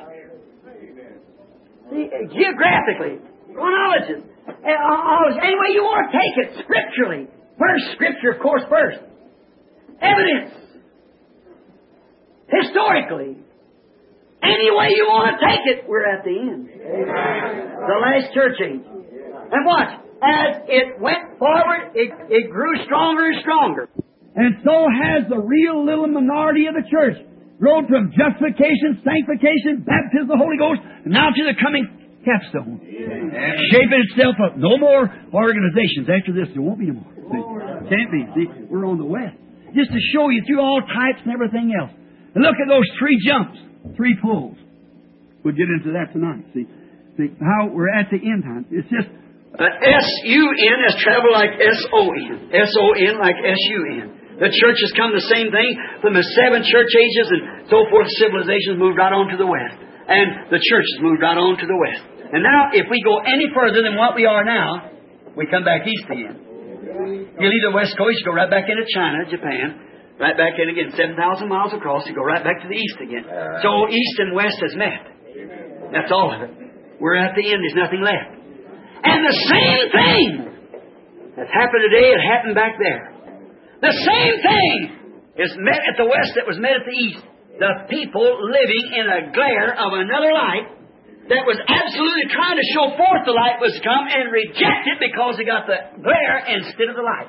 See, geographically, chronology, any way you want to take it, scripturally. First, Scripture, of course, first. Evidence. Historically. Any way you want to take it, we're at the end. Amen. The last church age. And watch. As it went forward, it, it grew stronger and stronger. And so has the real little minority of the church grown from justification, sanctification, baptism of the Holy Ghost, now to the coming capstone. Amen. Shaping itself up. No more organizations. After this, there won't be no more. See? Can't be. See, we're on the west. Just to show you through all types and everything else. And look at those three jumps, three pulls. We'll get into that tonight. See, see how we're at the end time. It's just uh, S U N has traveled like S O N. S O N like S U N. The church has come the same thing from the seven church ages and so forth. Civilizations moved right on to the west. And the church has moved right on to the west. And now, if we go any further than what we are now, we come back east again. You leave the west coast, you go right back into China, Japan. Right back in again, seven thousand miles across, you go right back to the east again. So east and west has met. That's all of it. We're at the end, there's nothing left. And the same thing that's happened today, it happened back there. The same thing is met at the west that was met at the east. The people living in a glare of another light that was absolutely trying to show forth the light was come and reject it because they got the glare instead of the light.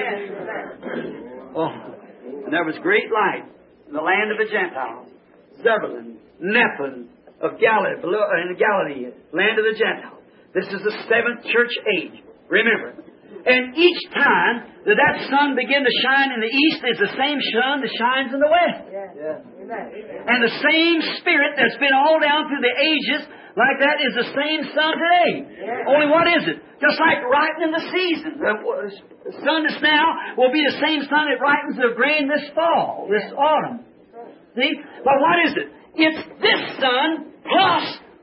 Oh. And there was great light in the land of the Gentiles. Zebulun, Nephilim of Galilee, in Galilee, land of the Gentiles. This is the seventh church age. Remember. And each time that that sun began to shine in the east is the same sun that shines in the west. Yeah. Yeah. And the same Spirit that's been all down through the ages like that is the same sun today. Yeah. Only what is it? Just like ripening the season. The sun that's now will be the same sun that ripens the grain this fall, this autumn. See? But what is it? It's this sun plus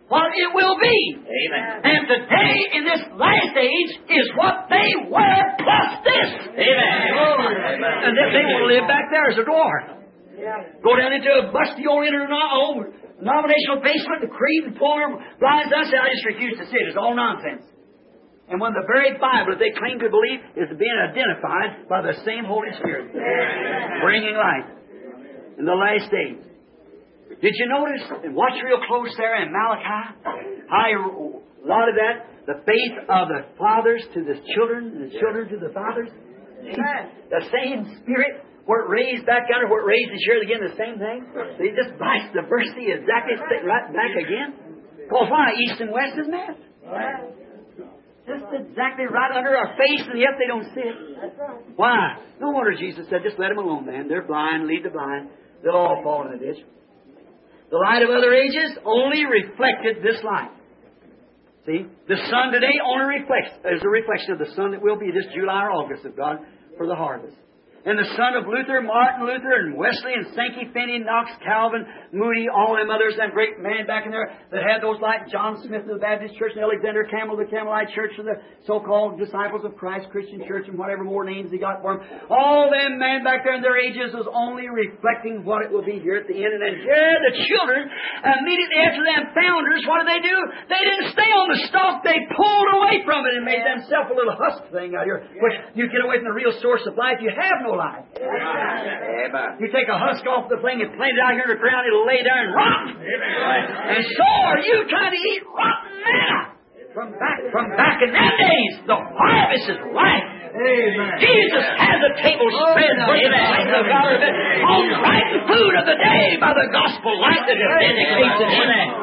what it will be. Amen. And today, in this last age, is what they were plus this. Amen. And then they want to live back there as a dwarf. Go down into a busty old interno- denominational basement, the creed, and pull their blinds up. I just refuse to see it. It's all nonsense. And when the very Bible that they claim to believe is being identified by the same Holy Spirit, bringing life in the last days. Did you notice, and watch real close there in Malachi, how a lot of that, the faith of the fathers to the children, and the children to the fathers? The same Spirit, where it raised back under, where it raised this year again, the same thing. They just vice the versa, exactly right back again. Because why? East and West is met. Just exactly right under our face, and yet they don't see it. Why? No wonder Jesus said, just let them alone, man. They're blind, lead the blind. They'll all fall in the ditch. The light of other ages only reflected this light. See? The sun today only reflects, is a reflection of the sun that will be this July or August of God for the harvest. And the son of Luther, Martin Luther, and Wesley, and Sankey, Finney, Knox, Calvin, Moody, all them others, that great man back in there that had those lights, John Smith of the Baptist Church, and Alexander Campbell of the Campbellite Church, and the so-called Disciples of Christ Christian Church, and whatever more names he got for them. All them men back there in their ages was only reflecting what it will be here at the end. And then here the children, immediately after them founders, what did they do? They didn't stay on the stalk. They pulled away from it and made themselves a little husk thing out here, which you get away from the real source of life. You have no life. Amen. You take a husk off the thing and plant it out here in the ground, it'll lay there and rot. And so are you trying to eat rotten manna. From back, from back in that days, the harvest is ripe. Amen. Jesus has a table spread for the saints of God on the right food of the day by the gospel light that is vindicates it in that.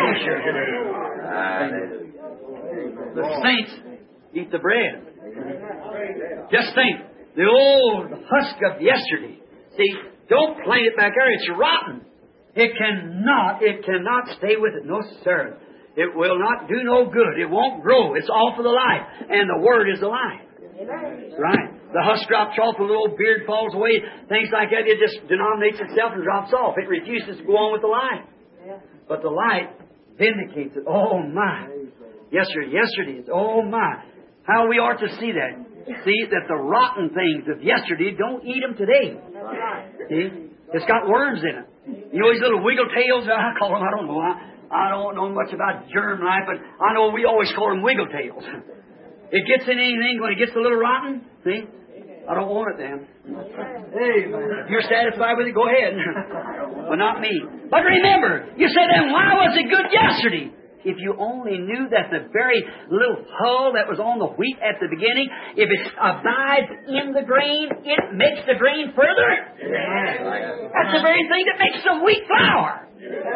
The saints eat the bread. Just think. The old husk of yesterday. See, don't plant it back there. It's rotten. It cannot, it cannot stay with it. No, sir. It will not do no good. It won't grow. It's all for the life. And the Word is the life. Right. The husk drops off, a little beard falls away, things like that. It just denominates itself and drops off. It refuses to go on with the life. But the light vindicates it. Oh, my. Yesterday, yesterday is, oh, my. How we are to see that. See, that the rotten things of yesterday, don't eat them today. See? It's got worms in it. You know these little wiggle tails? I call them, I don't know. I, I don't know much about germ life, but I know we always call them wiggle tails. It gets in anything when it gets a little rotten. See? I don't want it then. If you're satisfied with it, go ahead. But not me. But remember, you said, then why was it good yesterday? If you only knew that the very little hull that was on the wheat at the beginning, if it abides in the grain, it makes the grain further. That's the very thing that makes the wheat flour.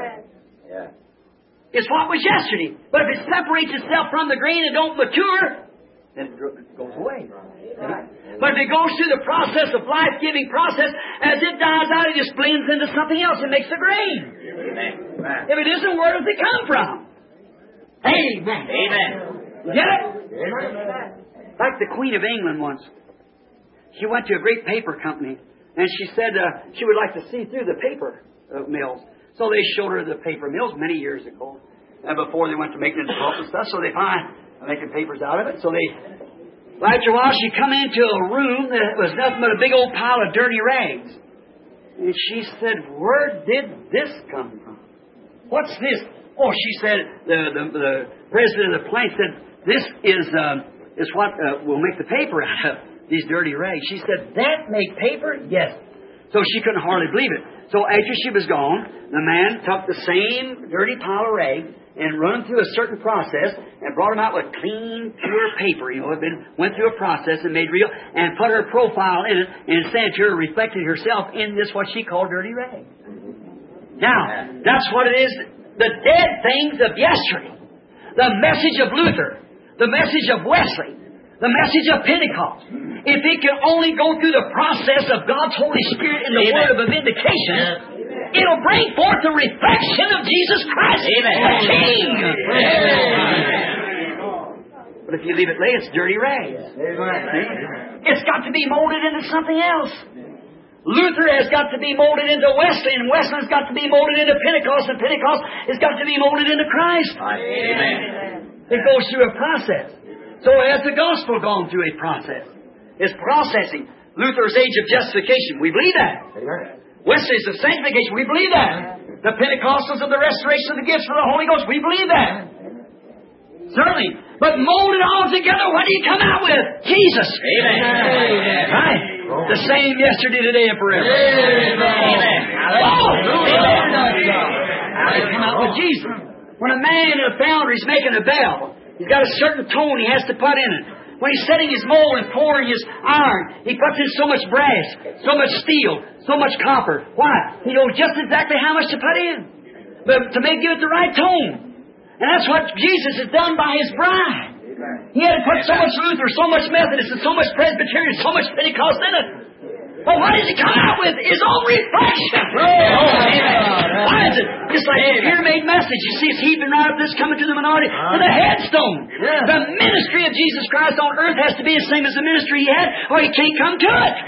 It's what was yesterday. But if it separates itself from the grain and don't mature, then it goes away. But if it goes through the process of life-giving process, as it dies out, it just blends into something else and makes the grain. If it isn't, where does it come from? Amen. Amen. Get it? Like the Queen of England once. She went to a great paper company, and she said uh, she would like to see through the paper uh, mills. So they showed her the paper mills many years ago, and before they went to making it and stuff. So they find making papers out of it. So they, after a while, she come into a room that was nothing but a big old pile of dirty rags, and she said, "Where did this come from? What's this?" Oh, she said, the, the, the president of the plant said, this is um, is what uh, will make the paper out of, these dirty rags. She said, that make paper? Yes. So she couldn't hardly believe it. So after she was gone, the man took the same dirty pile of rags and run them through a certain process and brought them out with clean, pure paper. You know, it been, went through a process and made real, and put her profile in it and sent her, reflected herself in this, what she called dirty rags. Now, that's what it is. The dead things of yesterday, the message of Luther, the message of Wesley, the message of Pentecost, if it can only go through the process of God's Holy Spirit in the Amen. Word of a vindication, Amen. It'll bring forth the reflection of Jesus Christ, Amen. The King. Amen. But if you leave it lay, it's dirty rags. Amen. It's got to be molded into something else. Luther has got to be molded into Wesley, and Wesley has got to be molded into Pentecost, and Pentecost has got to be molded into Christ. Amen. It goes through a process. So has the gospel gone through a process. It's processing. Luther's age of justification, we believe that. Wesley's of sanctification, we believe that. The Pentecostals of the restoration of the gifts for the Holy Ghost, we believe that. Certainly. But molded all together, what do you come out with? Jesus. Amen. Right. The same yesterday, today, and forever. Amen. Oh! They come out with Jesus. When a man in a foundry is making a bell, he's got a certain tone he has to put in it. When he's setting his mold and pouring his iron, he puts in so much brass, so much steel, so much copper. Why? He knows just exactly how much to put in. But to make give it the right tone. And that's what Jesus has done by His bride. He had to put so much Luther, so much Methodist, and so much Presbyterian, so much Pentecost in it. But what does He come out with? His own reflection. Why is it? Just like the pyramid message. You see, it's heaping right up this, coming to the minority, to the headstone. The ministry of Jesus Christ on earth has to be the same as the ministry He had, or He can't come to it.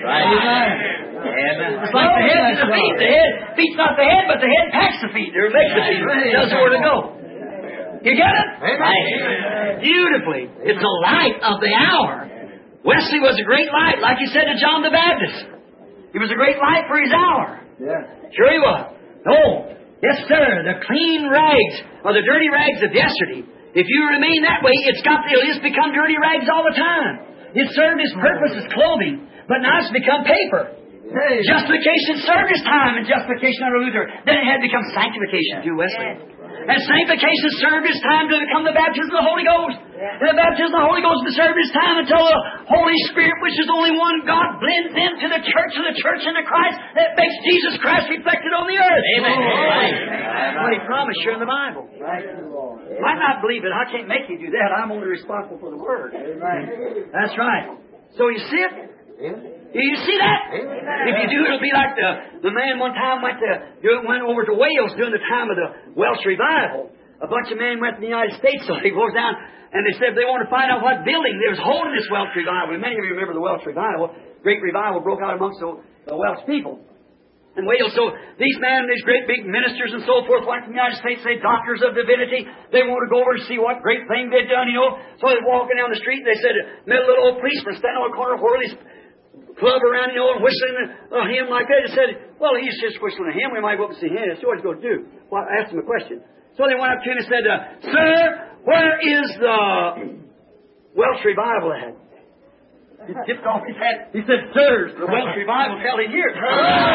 It's like the head and the feet. The head, feet's not the head, but the head packs the feet, or makes the feet. It tells where to go. You get it? Right. Beautifully. It's the light of the hour. Wesley was a great light, like he said to John the Baptist. He was a great light for his hour. Yeah. Sure he was. Oh, yes, sir. The clean rags, or the dirty rags of yesterday. If you remain that way, it's got it'll just become dirty rags all the time. It served its purpose as clothing, but now it's become paper. Hey. Justification served its time in justification under Luther. Then it had become sanctification through Wesley. And sanctification served its time to become the baptism of the Holy Ghost. And the baptism of the Holy Ghost served its time until the Holy Spirit, which is only one God, blends into the church and the church into Christ, that makes Jesus Christ reflected on the earth. Amen. Right. That's what He promised you in the Bible. Right. You might not believe it. I can't make you do that. I'm only responsible for the Word. Amen. That's right. So you see it? You see that? If you do, it'll be like the, the man one time went to went over to Wales during the time of the Welsh revival. A bunch of men went to the United States, so he goes down and they said they wanted to find out what building they was holding this Welsh revival. Many of you remember the Welsh revival. Great revival broke out amongst the, the Welsh people in Wales. So these men, these great big ministers and so forth, went to the United States, they doctors of divinity. They wanted to go over and see what great thing they'd done, you know. So they're walking down the street and they said, met a little old policeman standing on the corner whirling his club around, you know, and whistling a hymn like that. They said, well, he's just whistling a hymn. We might go up and see him. That's what he's going to do. Well, I asked him a question. So they went up to him and said, uh, Sir, where is the Welsh revival at? He tipped off his hat. He said, Sir, the Welsh revival held in here. Oh,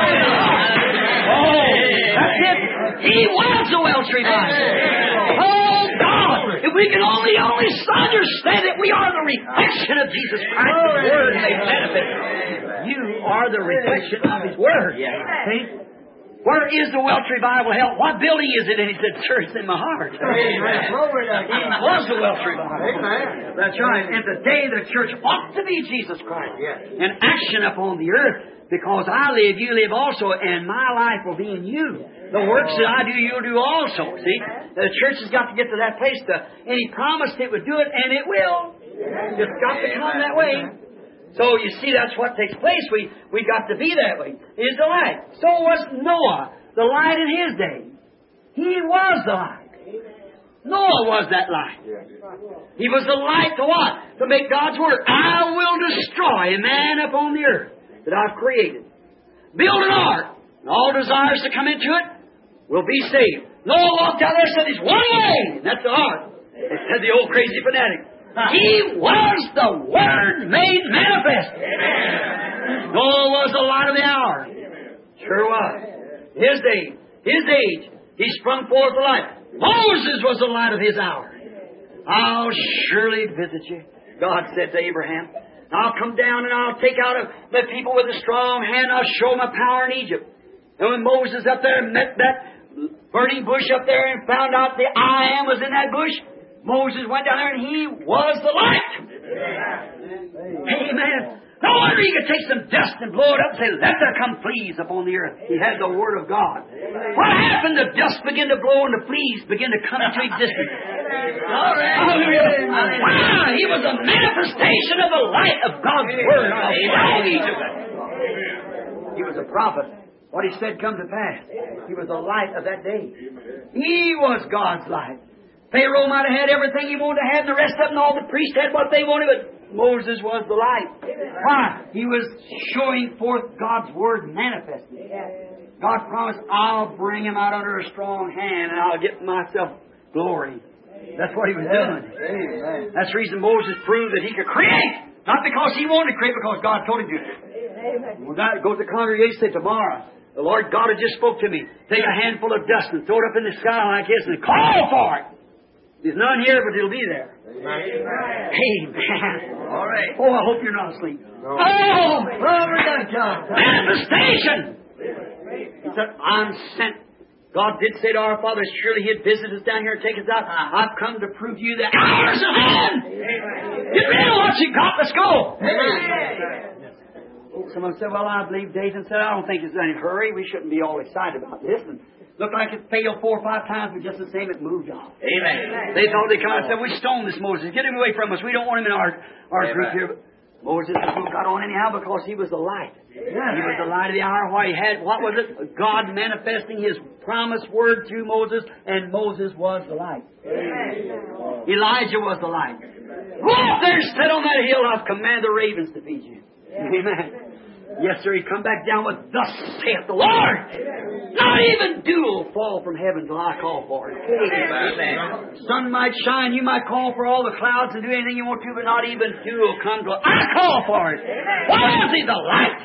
that's it. He was the Welsh revival. Oh, God. If we can only, only understand that we are the reflection of Jesus Christ, His Word made manifest. You are the reflection of His Word. See? Where is the Welsh revival held? What building is it? And he said, Sir, it's in my heart. Amen. It was the Welsh revival. Amen. That's right. And today the church ought to be Jesus Christ. Yes. In action upon the earth. Because I live, you live also, and my life will be in you. The works that I do, you'll do also. See? The church has got to get to that place. To, and He promised it would do it, and it will. It's got to come that way. So you see, that's what takes place. We we got to be that way. He is the light. So was Noah, the light in his day. He was the light. Noah was that light. He was the light to what? To make God's Word. I will destroy man upon the earth that I've created. Build an ark. And all desires to come into it will be saved. Noah walked out there and said, there's one way. And that's the ark. It said the old crazy fanatic. He was the Word made manifest. Amen. Noah was the light of the hour. Sure was. His day, his age, he sprung forth the light. Moses was the light of his hour. I'll surely visit you, God said to Abraham. I'll come down and I'll take out of the people with a strong hand. I'll show my power in Egypt. And when Moses up there met that burning bush up there and found out the I am was in that bush, Moses went down there and he was the light. Amen. Amen. No wonder he could take some dust and blow it up and say, let there come fleas upon the earth. He had the Word of God. What happened? The dust began to blow and the fleas began to come into existence. Hallelujah. Wow, he was a manifestation of the light of God's Word. He was a prophet. What he said come to pass. He was the light of that day. He was God's light. Pharaoh might have had everything he wanted to have, and the rest of them, all the priests had what they wanted, but Moses was the light. Why? He was showing forth God's Word manifested. God promised, I'll bring him out under a strong hand, and I'll get myself glory. That's what he was doing. Amen. That's the reason Moses proved that he could create. Not because he wanted to create, because God told him to. When God goes to the congregation, say, tomorrow, the Lord God had just spoke to me. Take a handful of dust and throw it up in the sky like this and call for it. There's none here, but it'll be there. Amen. Amen. All right. Oh, I hope you're not asleep. No. Oh, glory to God. Manifestation. He said, I'm sent. God did say to our fathers, surely He'd visit us down here and take us out. I've come to prove to you that hours of hand. Get rid of what you got. Let's go. Amen. Someone said, well, I believe Dathan said, I don't think there's any hurry. We shouldn't be all excited about this. And looked like it failed four or five times, but just the same, it moved on. Amen. They thought they'd come out and say, we stoned this Moses. Get him away from us. We don't want him in our, our group here. But Moses got on anyhow because he was the light. Yeah. He was the light of the hour. Why he had, what was it? God manifesting His promised word through Moses, and Moses was the light. Amen. Elijah was the light. Go up there and sit on that hill. I've commanded the ravens to feed you. Amen. Yes, sir. He'd come back down with, thus saith the Lord. Not even dew will fall from heaven till I call for it. Amen. Sun might shine. You might call for all the clouds and do anything you want to, but not even dew will come till I call for it. Why is He the light?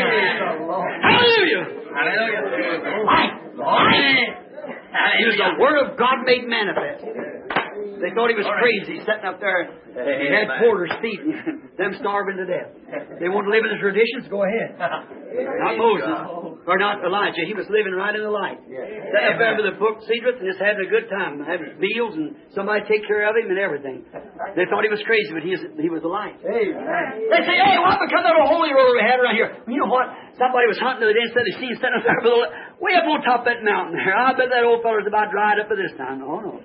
Hallelujah. Hallelujah. Light. Light. He was the Word of God made manifest. They thought he was crazy, sitting up there. He had porters feeding them, starving to death. They want to live in the traditions, go ahead. Not Moses, or not Elijah. He was living right in the light. Sitting up there with the book secrets and just having a good time, having meals and somebody take care of him and everything. They thought he was crazy, but he was, he was the light. They say, hey, what become of the holy roller we had around here? You know what? Somebody was hunting the other day and said they seen him sitting up there with a, way up on top of that mountain there. I bet that old feller's about dried up by this time. Oh, no.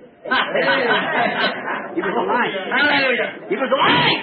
He was the light. Hallelujah. He was the light.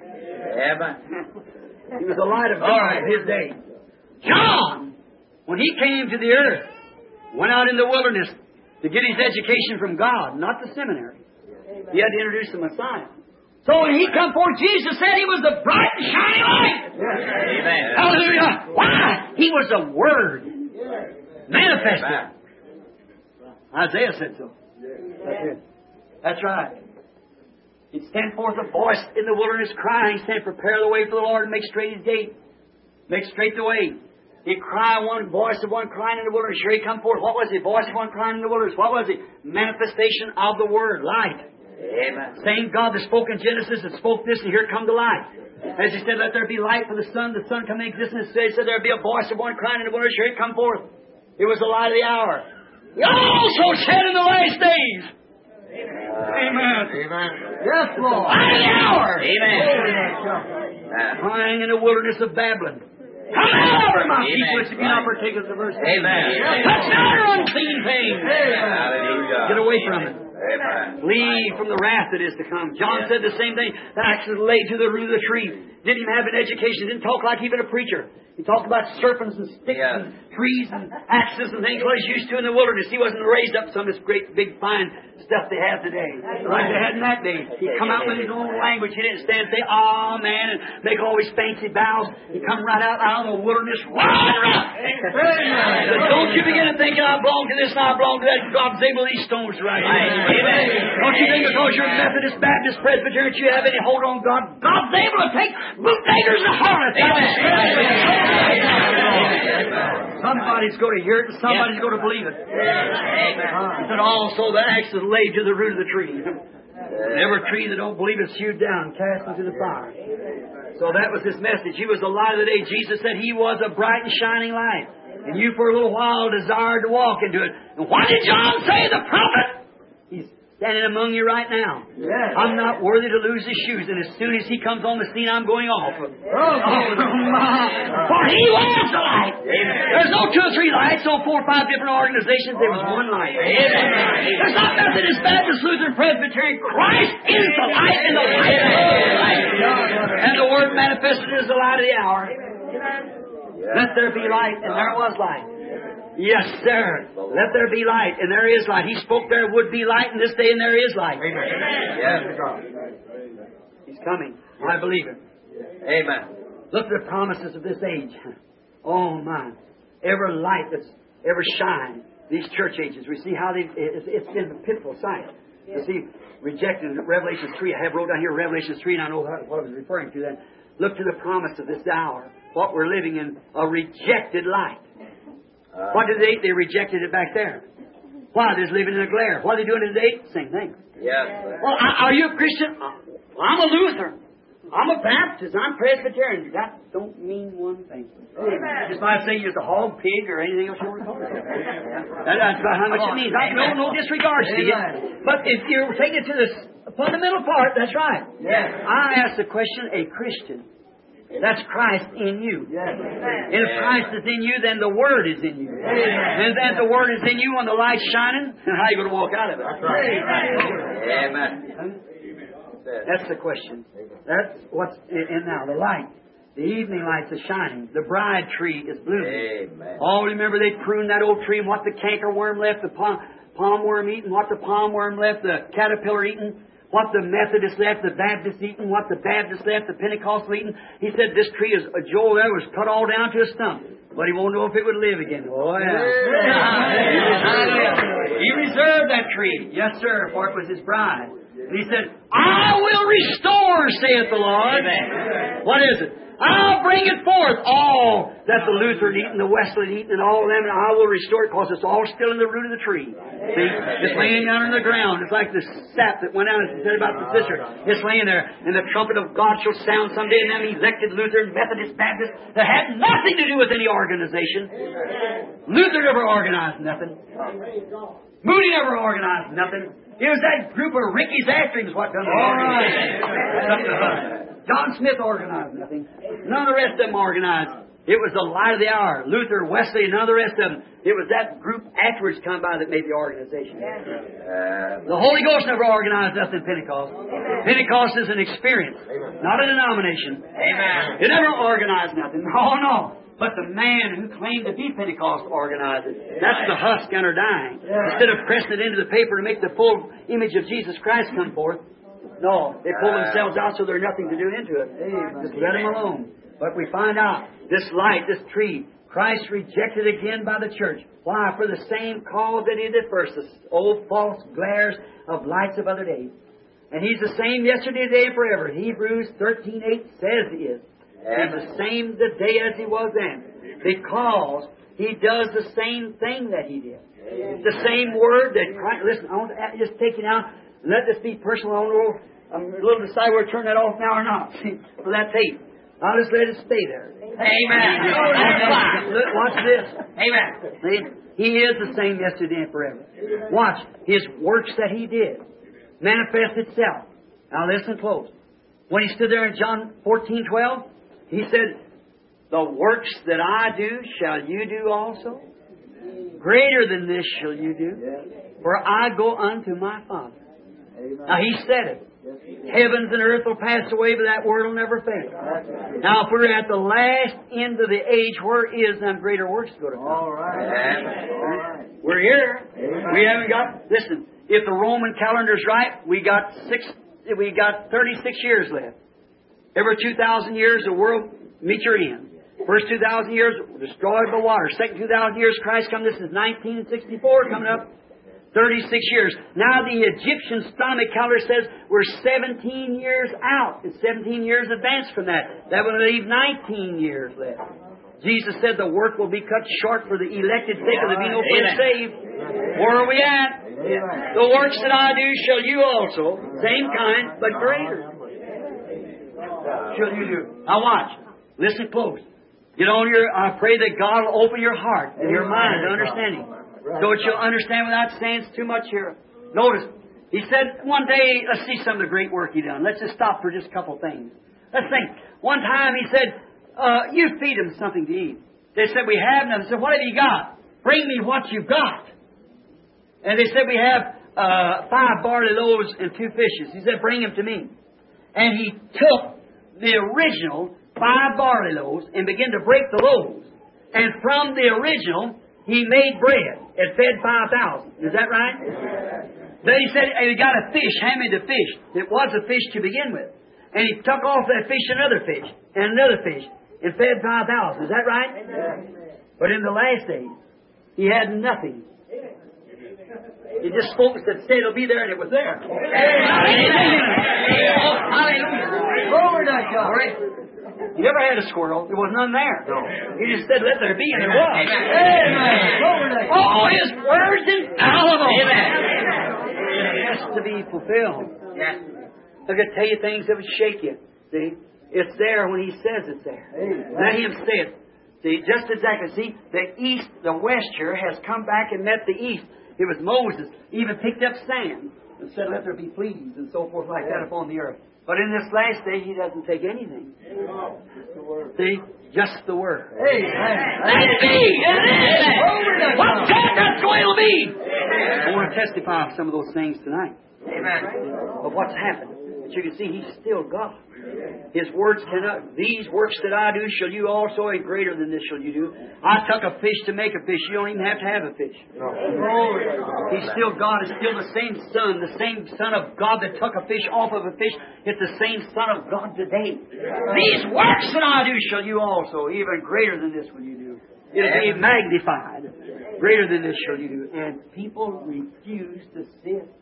He was the light of God in His day. John, when he came to the earth, went out in the wilderness to get his education from God, not the seminary. He had to introduce the Messiah. So when he come forth, Jesus said he was the bright and shining light. Amen. Hallelujah. Why? He was a Word manifested. Isaiah said so. That's it. That's right. He'd stand forth a voice in the wilderness crying, saying, prepare the way for the Lord and make straight His gate. Make straight the way. He'd cry one voice of one crying in the wilderness. Sure, He'd come forth. What was it? Voice of one crying in the wilderness. What was it? Manifestation of the Word. Light. Amen. Same God that spoke in Genesis that spoke this, and here come the light. As He said, let there be light for the sun. The sun come into existence. He said there'd be a voice of one crying in the wilderness. Sure, He'd come forth. It was the light of the hour. He also said in the last days. Amen. Amen. Yes, Lord. Light of the hour. Amen. Crying in the wilderness of Babylon. Come out, my people, if you not partake of the verse. Amen. Touch not your unseen things. Hallelujah. Get away from it. Amen. Flee from the wrath that is to come. John said the same thing. The axe is laid to the root of the tree. Didn't even have an education. Didn't talk like even a preacher. He talked about serpents and sticks yeah. and trees and axes and things like he's used to in the wilderness. He wasn't raised up some of this great, big, fine stuff they have today. Like they had in that day. He'd come out with his own language. He didn't stand and say, ah, man, and make all these fancy bows. He'd come right out, out of the wilderness. Said, don't you begin to think I belong to this and I belong to that. God's able these stones right here. Amen. Don't you think because you're Methodist, Baptist, Presbyterian, you have any hold on God? God's able to take bootleggers and harlots. Somebody's going to hear it and somebody's going to believe it. He said also the axe is laid to the root of the tree. And every tree that don't believe is hewed down, cast into the fire. So that was His message. He was the light of the day. Jesus said He was a bright and shining light. And you for a little while desired to walk into it. And what did John say, the prophet? He's standing among you right now. Yes. I'm not worthy to lose His shoes. And as soon as He comes on the scene, I'm going off. Oh, my. For He was the light. Amen. There's no two or three lights, no four or five different organizations. There was one light. Amen. There's not Methodist, Baptist, Lutheran, Presbyterian. Christ is the light and the light. And the Word manifested is the light of the hour. Let there be light, and there was light. Yes, sir. Let there be light, and there is light. He spoke there would be light, and this day, and there is light. Yes. He's coming. I believe it. Amen. Look at the promises of this age. Oh, my. Every light that's ever shined, these church ages, we see how they it's, it's been a pitiful sight. You see, rejected in Revelation three. I have wrote down here Revelation three, and I know what I was referring to then. Look to the promise of this hour. What we're living in, a rejected light. Uh, What did they? They rejected it back there. Why? They're living in a glare. What are they doing today? Same thing. Yes. Well, are you a Christian? I'm a Lutheran. I'm a Baptist. I'm Presbyterian. That don't mean one thing. Amen. Just might say you're the hog, pig, or anything else you want to call it. That, that's about how much it means. I, no, no disregards to you. But if you're taking it to the fundamental part, that's right. Yes. I ask the question, a Christian. That's Christ in you. Yes. And if Christ is in you, then the Word is in you. Amen. And then the Word is in you when the light's shining, how are you going to walk out of it? That's right. Amen. Amen. That's the question. That's what's in now. The light. The evening lights are shining. The bride tree is blooming. Amen. Oh, remember they pruned that old tree and what the cankerworm left, the palm, palm worm eating, what the palm worm left, the caterpillar eating, what the Methodist left, the Baptist eating, what the Baptist left, the Pentecostal eating. He said this tree is, uh, Joel there was cut all down to a stump. But he won't know if it would live again. Oh, yeah. yeah. He reserved that tree. Yes, sir, for it was his bride. And he said, I will restore, saith the Lord. Amen. What is it? I'll bring it forth, all that the Lutheran eaten, the Wesleyan eaten, and all of them, and I will restore it because it's all still in the root of the tree. See? It's laying down in the ground. It's like the sap that went out and said about the sister. It's laying there, and the trumpet of God shall sound someday, and them elected Lutheran, Methodist, Baptist, that had nothing to do with any organization. Luther never organized nothing. Moody never organized nothing. It was that group of Rickies after him is what done the organization. John Smith organized nothing. None of the rest of them organized. It was the light of the hour. Luther, Wesley, none of the rest of them. It was that group afterwards come by that made the organization. Uh, the Holy Ghost never organized nothing in Pentecost. Pentecost is an experience, not a denomination. Amen. It never organized nothing. Oh, no. But the man who claimed to be Pentecost organized it. That's the husk under dying. Instead of pressing it into the paper to make the full image of Jesus Christ come forth, no, they pull themselves out so there's nothing to do into it. Just let them alone. But we find out this light, this tree, Christ rejected again by the church. Why? For the same cause that he did first, the old false glares of lights of other days. And he's the same yesterday, today, and forever. Hebrews thirteen eight says he is. He's the same today as he was then. Because he does the same thing that he did. The same word that Christ... Listen, I want to just take it out. Let this be personal. I don't know. I'm a little decide whether to turn that off now or not. See, for that tape. I'll just let it stay there. Amen. Watch this. Amen. See, he is the same yesterday and forever. Watch. His works that he did manifest itself. Now listen close. When he stood there in John fourteen twelve, he said, the works that I do shall you do also. Greater than this shall you do. For I go unto my Father. Now, he said it. Heavens and earth will pass away, but that word will never fail. Now, if we're at the last end of the age, where is them greater works going to come? All right. We're here. Amen. We haven't got... Listen, if the Roman calendar's right, we got six. We got thirty-six years left. Every two thousand years, the world meets your end. First two thousand years, destroyed by water. Second two thousand years, Christ come. This is nineteen sixty-four coming up. thirty-six years. Now the Egyptian astronomy calendar says we're seventeen years out. It's seventeen years advanced from that. That will leave nineteen years left. Jesus said the work will be cut short for the elected sake of the be no place saved. Where are we at? Amen. The works that I do shall you also. Same kind, but greater. Shall you do. Now watch. Listen close. Get on your, I pray that God will open your heart and your mind to understanding. So that you'll understand without saying too much here. Notice, he said one day, let's see some of the great work he done. Let's just stop for just a couple things. Let's think. One time he said, uh, you feed them something to eat. They said, we have none. He said, what have you got? Bring me what you've got. And they said, we have uh, five barley loaves and two fishes. He said, bring them to me. And he took the original five barley loaves and began to break the loaves. And from the original, He made bread. It fed five thousand. Is that right? Then He said, hey, we got a fish. Hand me the fish. It was a fish to begin with. And He took off that fish another fish and another fish and fed five thousand. Is that right? But in the last days, He had nothing. He just spoke and said, say it'll be there, and it was there. Hallelujah. Glory to God. He never had a squirrel. There was none there. No. He just said, let there be, and there was. Amen. Oh, His word's infallible. It has to be fulfilled. Yes. I could tell you things that would shake you. See? It's there when He says it's there. Let Him say it. See, just exactly. See, the east, the west here has come back and met the east. It was Moses, even picked up sand and said, let there be fleas and so forth like that upon the earth. But in this last day, He doesn't take anything. See? Just the Word. Amen. Let it be! What God that's going to be! I want to testify of some of those things tonight. Amen. Of what's happened. But you can see He's still God. His words cannot, these works that I do shall you also, and greater than this shall you do. I took a fish to make a fish. You don't even have to have a fish. No. He's still God. It's still the same Son, the same Son of God that took a fish off of a fish. It's the same Son of God today. These works that I do shall you also, even greater than this will you do. It'll be magnified. Greater than this shall you do. And people refuse to see it.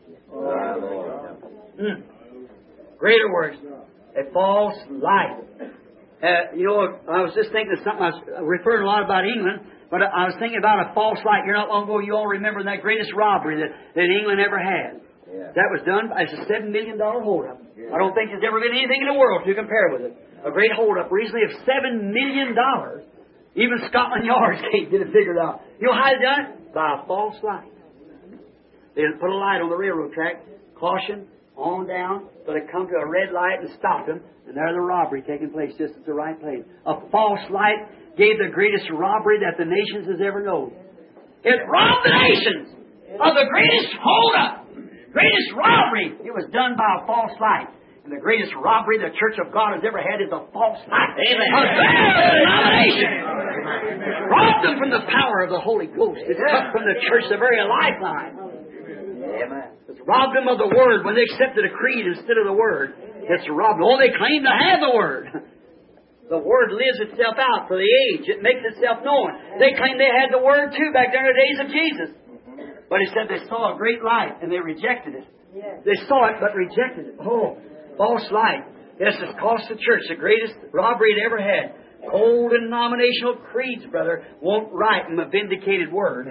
Mm. Greater works. A false light. Uh, you know, I was just thinking of something. I was referring a lot about England, but I was thinking about a false light. You're not long ago, you all remember that greatest robbery that, that England ever had. Yeah. That was done by a seven million dollar holdup. Yeah. I don't think there's ever been anything in the world to compare with it. A great holdup recently of seven million dollars. Even Scotland Yard can't get it figured out. You know how they done it? By a false light. They put a light on the railroad track. Caution. On down, but it come to a red light and stopped them, and there the robbery taking place just at the right place. A false light gave the greatest robbery that the nations has ever known. It robbed the nations of the greatest hold-up, greatest robbery. It was done by a false light. And the greatest robbery the Church of God has ever had is a false light. Amen. A bad denomination. Robbed them from the power of the Holy Ghost. It took from the church the very lifeline. Amen. It's robbed them of the Word when they accepted a creed instead of the Word. It's robbed them. Oh, they claim to have the Word. The Word lives itself out for the age. It makes itself known. They claim they had the Word too back there in the days of Jesus. But He said they saw a great light and they rejected it. They saw it but rejected it. Oh, false light. Yes, it's cost the church the greatest robbery it ever had. Cold and denominational creeds, brother, won't write them a vindicated Word.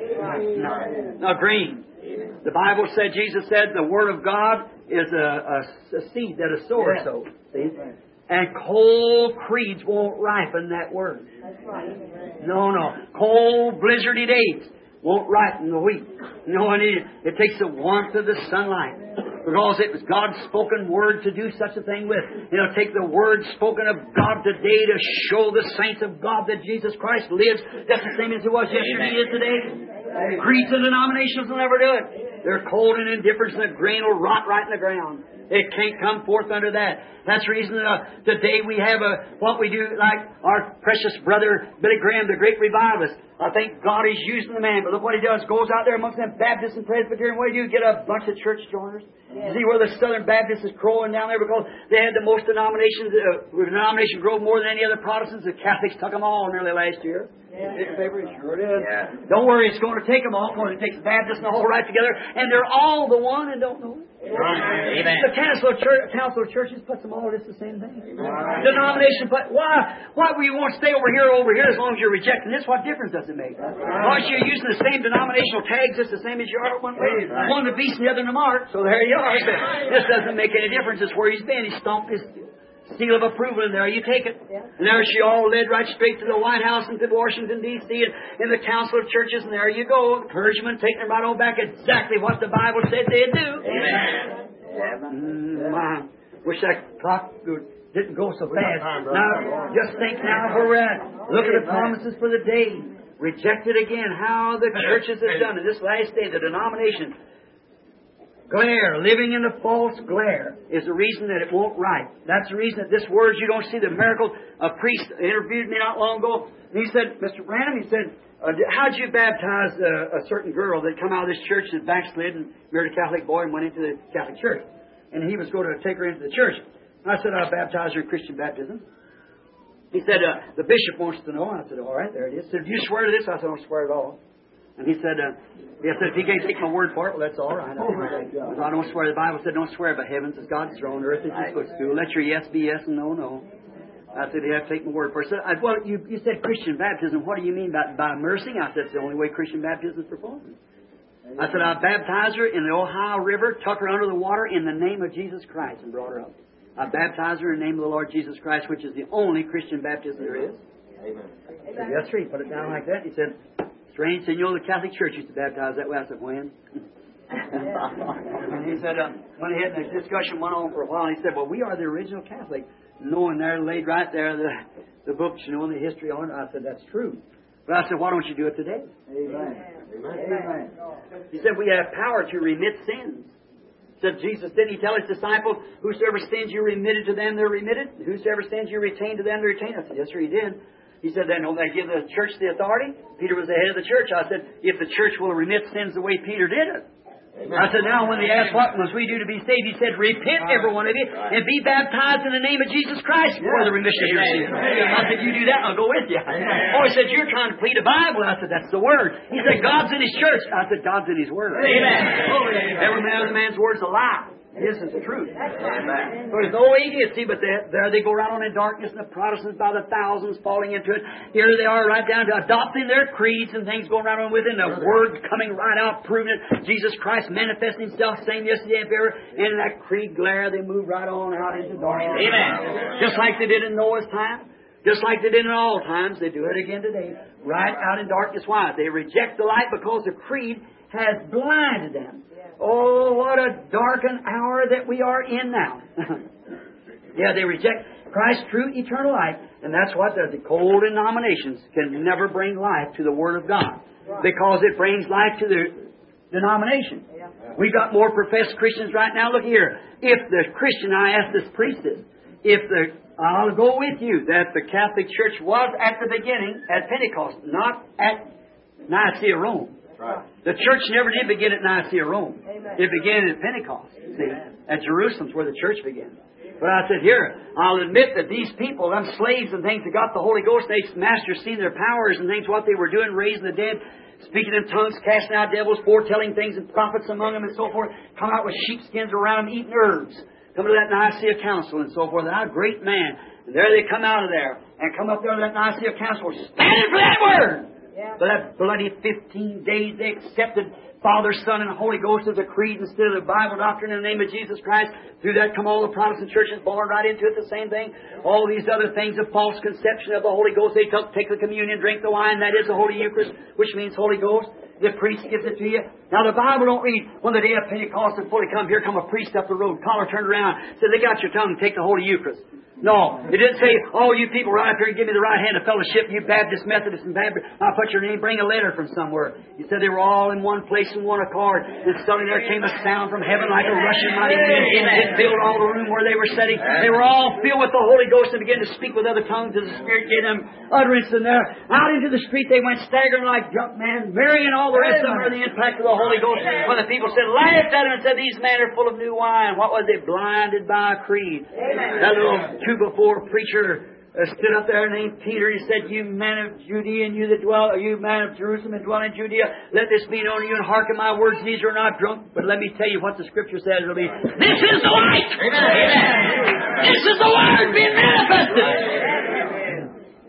No, no green. The Bible said, Jesus said, the Word of God is a, a, a seed that a sower yeah. sows. See? And cold creeds won't ripen that Word. No, no. Cold, blizzardy days won't ripen the wheat. No, and it, it takes the warmth of the sunlight. Because it was God's spoken Word to do such a thing with. It'll take the Word spoken of God today to show the saints of God that Jesus Christ lives just the same as He was yesterday, He is today. Creeds and denominations will never do it. They're cold and indifferent, and the grain will rot right in the ground. It can't come forth under that. That's the reason that uh, today we have a, what we do, like our precious brother Billy Graham, the great revivalist. I think God is using the man, but look what he does. Goes out there amongst them Baptists and Presbyterian. What do you do? Get a bunch of church joiners. Yeah. See where the Southern Baptists is crowing down there because they had the most denominations, uh, denomination grow more than any other Protestants. The Catholics took them all nearly last year. Yeah. Take a paper, sure it is. Yeah. Don't worry, it's going to take them all because it takes Baptists and the whole right together, and they're all the one and don't know it. Right. Amen. The Council of, Church, Council of Churches puts them all just the same thing. Right. Denomination, but why? Why would you want to stay over here or over here as long as you're rejecting this? What difference does it make? Right. Because you're using the same denominational tags just the same as you are one way. Right. One the beast and the other the mark. So there you are. This doesn't make any difference. It's where he's been. He stomped his seal of approval, and there you take it. Yeah. And there she all led right straight to the White House and to Washington, D C and in the Council of Churches, and there you go. Clergymen taking them right on back exactly what the Bible said they'd do. Amen. Mm, my, wish that clock didn't go so fast. Now, just think now where we're at. Look at the promises for the day. Rejected again. How the churches have done in this last day, the denomination. Glare, living in the false glare, is the reason that it won't write. That's the reason that this word, you don't see the miracle. A priest interviewed me not long ago, and he said, Mister Branham, he said, uh, how'd you baptize uh, a certain girl that come out of this church that backslid and married a Catholic boy and went into the Catholic Church? And he was going to take her into the church. And I said, I baptized her in Christian baptism. He said, uh, the bishop wants to know. I said, all right, there it is. He said, do you swear to this? I said, I don't swear at all. And he said, uh, he said, if he can't take my word for it, well, that's all right. I, said, I don't swear. The Bible said, don't swear, but heavens is God's throne, earth is His footstool. Let your yes be yes and no, no. I said, you have to take my word for it. I said, I, well, you, you said Christian baptism. What do you mean by, by immersing? I said, it's the only way Christian baptism is performed. I said, I baptized her in the Ohio River, took her under the water in the name of Jesus Christ and brought her up. I baptized her in the name of the Lord Jesus Christ, which is the only Christian baptism there is. Amen. I said, yes, sir. He put it down like that. He said, strange, and you know the Catholic Church used to baptize that way. I said, when? And he said, uh, went ahead and the discussion went on for a while. And he said, well, we are the original Catholic. Knowing there, laid right there, the, the books, you know, and the history on it. I said, that's true. But I said, why don't you do it today? Amen. Amen. Amen. He said, we have power to remit sins. Said Jesus, didn't He tell His disciples, whosoever sins you remitted to them, they're remitted? Whosoever sins you retain to them, they're retained. I said, yes, sir, He did. He said, then don't they give the church the authority? Peter was the head of the church. I said, if the church will remit sins the way Peter did it. Amen. I said, now when they asked what must we do to be saved, He said, repent, every one of you, and be baptized in the name of Jesus Christ for the remission of your sins. I said, you do that, I'll go with you. Oh, he said, you're trying to plead the Bible. I said, that's the Word. He said, God's in His church. I said, God's in His Word. Amen. Every man other man's word's a lie. This is the truth. Amen. There's no idiocy, but they, there they go right on in darkness, and the Protestants by the thousands falling into it. Here they are right down to adopting their creeds and things going right on with it, and the Word coming right out, proving it. Jesus Christ manifesting Himself, same yesterday and forever. And in that creed glare, they move right on out into darkness. Amen. Just like they did in Noah's time. Just like they did in all times, they do it again today. Right out in darkness. Why? They reject the light because the creed has blinded them. Oh, what a darkened hour that we are in now. Yeah, they reject Christ's true eternal life, and that's what the, the cold denominations can never bring life to the Word of God, because it brings life to the denomination. We've got more professed Christians right now. Look here. If the Christian, I asked this priestess, if the, I'll go with you, that the Catholic Church was at the beginning at Pentecost, not at Nicaea, Rome. Right. The church never did begin at Nicaea, Rome. Amen. It began at Pentecost. See, at Jerusalem's where the church began. But I said, here, I'll admit that these people, them slaves and things that got the Holy Ghost, they masters seen their powers and things, what they were doing, raising the dead, speaking in tongues, casting out devils, foretelling things, and prophets among them, and so forth, come out with sheepskins around them, eating herbs. Come to that Nicaea Council and so forth. And I'm a great man. And there they come out of there and come up there to that Nicaea Council, standing for that word. Yeah. But that bloody fifteen days they accepted Father, Son, and Holy Ghost as a creed instead of the Bible doctrine in the name of Jesus Christ. Through that come all the Protestant churches born right into it, the same thing. All these other things, a false conception of the Holy Ghost. They took, take the communion, drink the wine. That is the Holy Eucharist, which means Holy Ghost. The priest gives it to you. Now the Bible don't read, when the day of Pentecost is fully come, here come a priest up the road, collar turned around, said, they got your tongue, take the Holy Eucharist. No, it didn't say, oh, you people right up here, give me the right hand of fellowship, you Baptist, Methodist, and Baptist, I'll put your name, bring a letter from somewhere. He said they were all in one place in one accord, and suddenly there came a sound from heaven like a rushing mighty wind, and it filled all the room where they were sitting. They were all filled with the Holy Ghost and began to speak with other tongues as the Spirit gave them utterance. And there, out into the street they went staggering like drunk men, marrying all the rest of them under the impact of the Holy Ghost. When the people said, laughed at them and said, these men are full of new wine. What was they? Blinded by a creed. Amen. That little two before preacher uh, stood up there named Peter. He said, you man of Judea and you that dwell, you man of Jerusalem and dwell in Judea, let this be known to you and hearken my words. These are not drunk, but let me tell you what the Scripture says. It'll be, this is the light. Amen. Amen. This is the Word being manifested. Amen.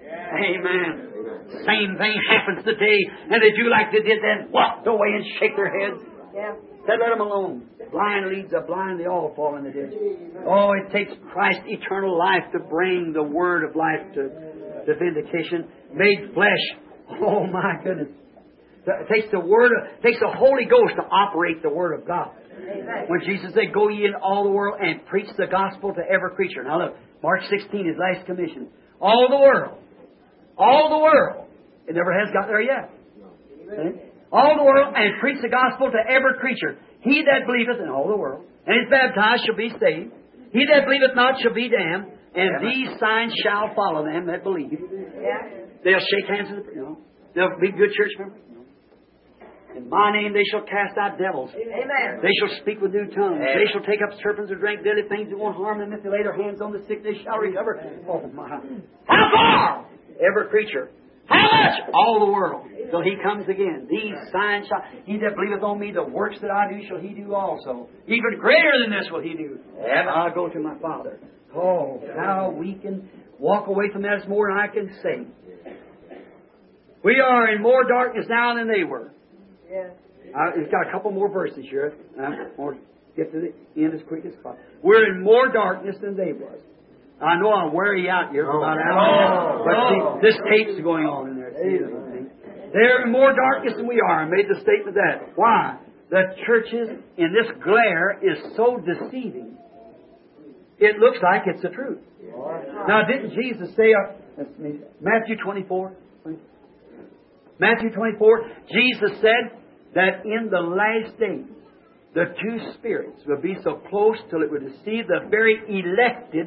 Amen. Same thing happens today, and they do like they did then, walk away and shake their heads. Yeah. Said, let them alone. Blind leads the blind, they all fall in the ditch. Oh, it takes Christ's eternal life to bring the word of life to, to vindication. Made flesh. Oh, my goodness. It takes the word, it takes the Holy Ghost to operate the word of God. Amen. When Jesus said, go ye in all the world and preach the gospel to every creature. Now look, Mark sixteen, His last commission. All the world. All the world. It never has got there yet. Amen. all the world, and preach the gospel to every creature. He that believeth in all the world, and is baptized shall be saved. He that believeth not shall be damned. And these signs shall follow them that believe. They'll shake hands with the, you know. They'll be good church members. In my name they shall cast out devils. Amen. They shall speak with new tongues. Amen. They shall take up serpents or drink deadly things that won't harm them. If they lay their hands on the sick, they shall recover. Oh my! How far? Every creature. How much? All the world. Till He comes again. These signs shall... He that believeth on me, the works that I do shall he do also. Even greater than this will he do. Amen. I'll go to my Father. Oh, how we can walk away from that is more than I can say. We are in more darkness now than they were. Yes. Uh, it's got a couple more verses here. I'm going to get to the end as quick as possible. We're in more darkness than they was. I know I'll wear you out here about an hour. But see, this tape's going on in there. See, they're in more darkness than we are. I made the statement that. Why? The churches in this glare is so deceiving. It looks like it's the truth. Now, didn't Jesus say, uh, Matthew twenty-four? Matthew twenty-four, Jesus said that in the last days, the two spirits will be so close till it would deceive the very elected,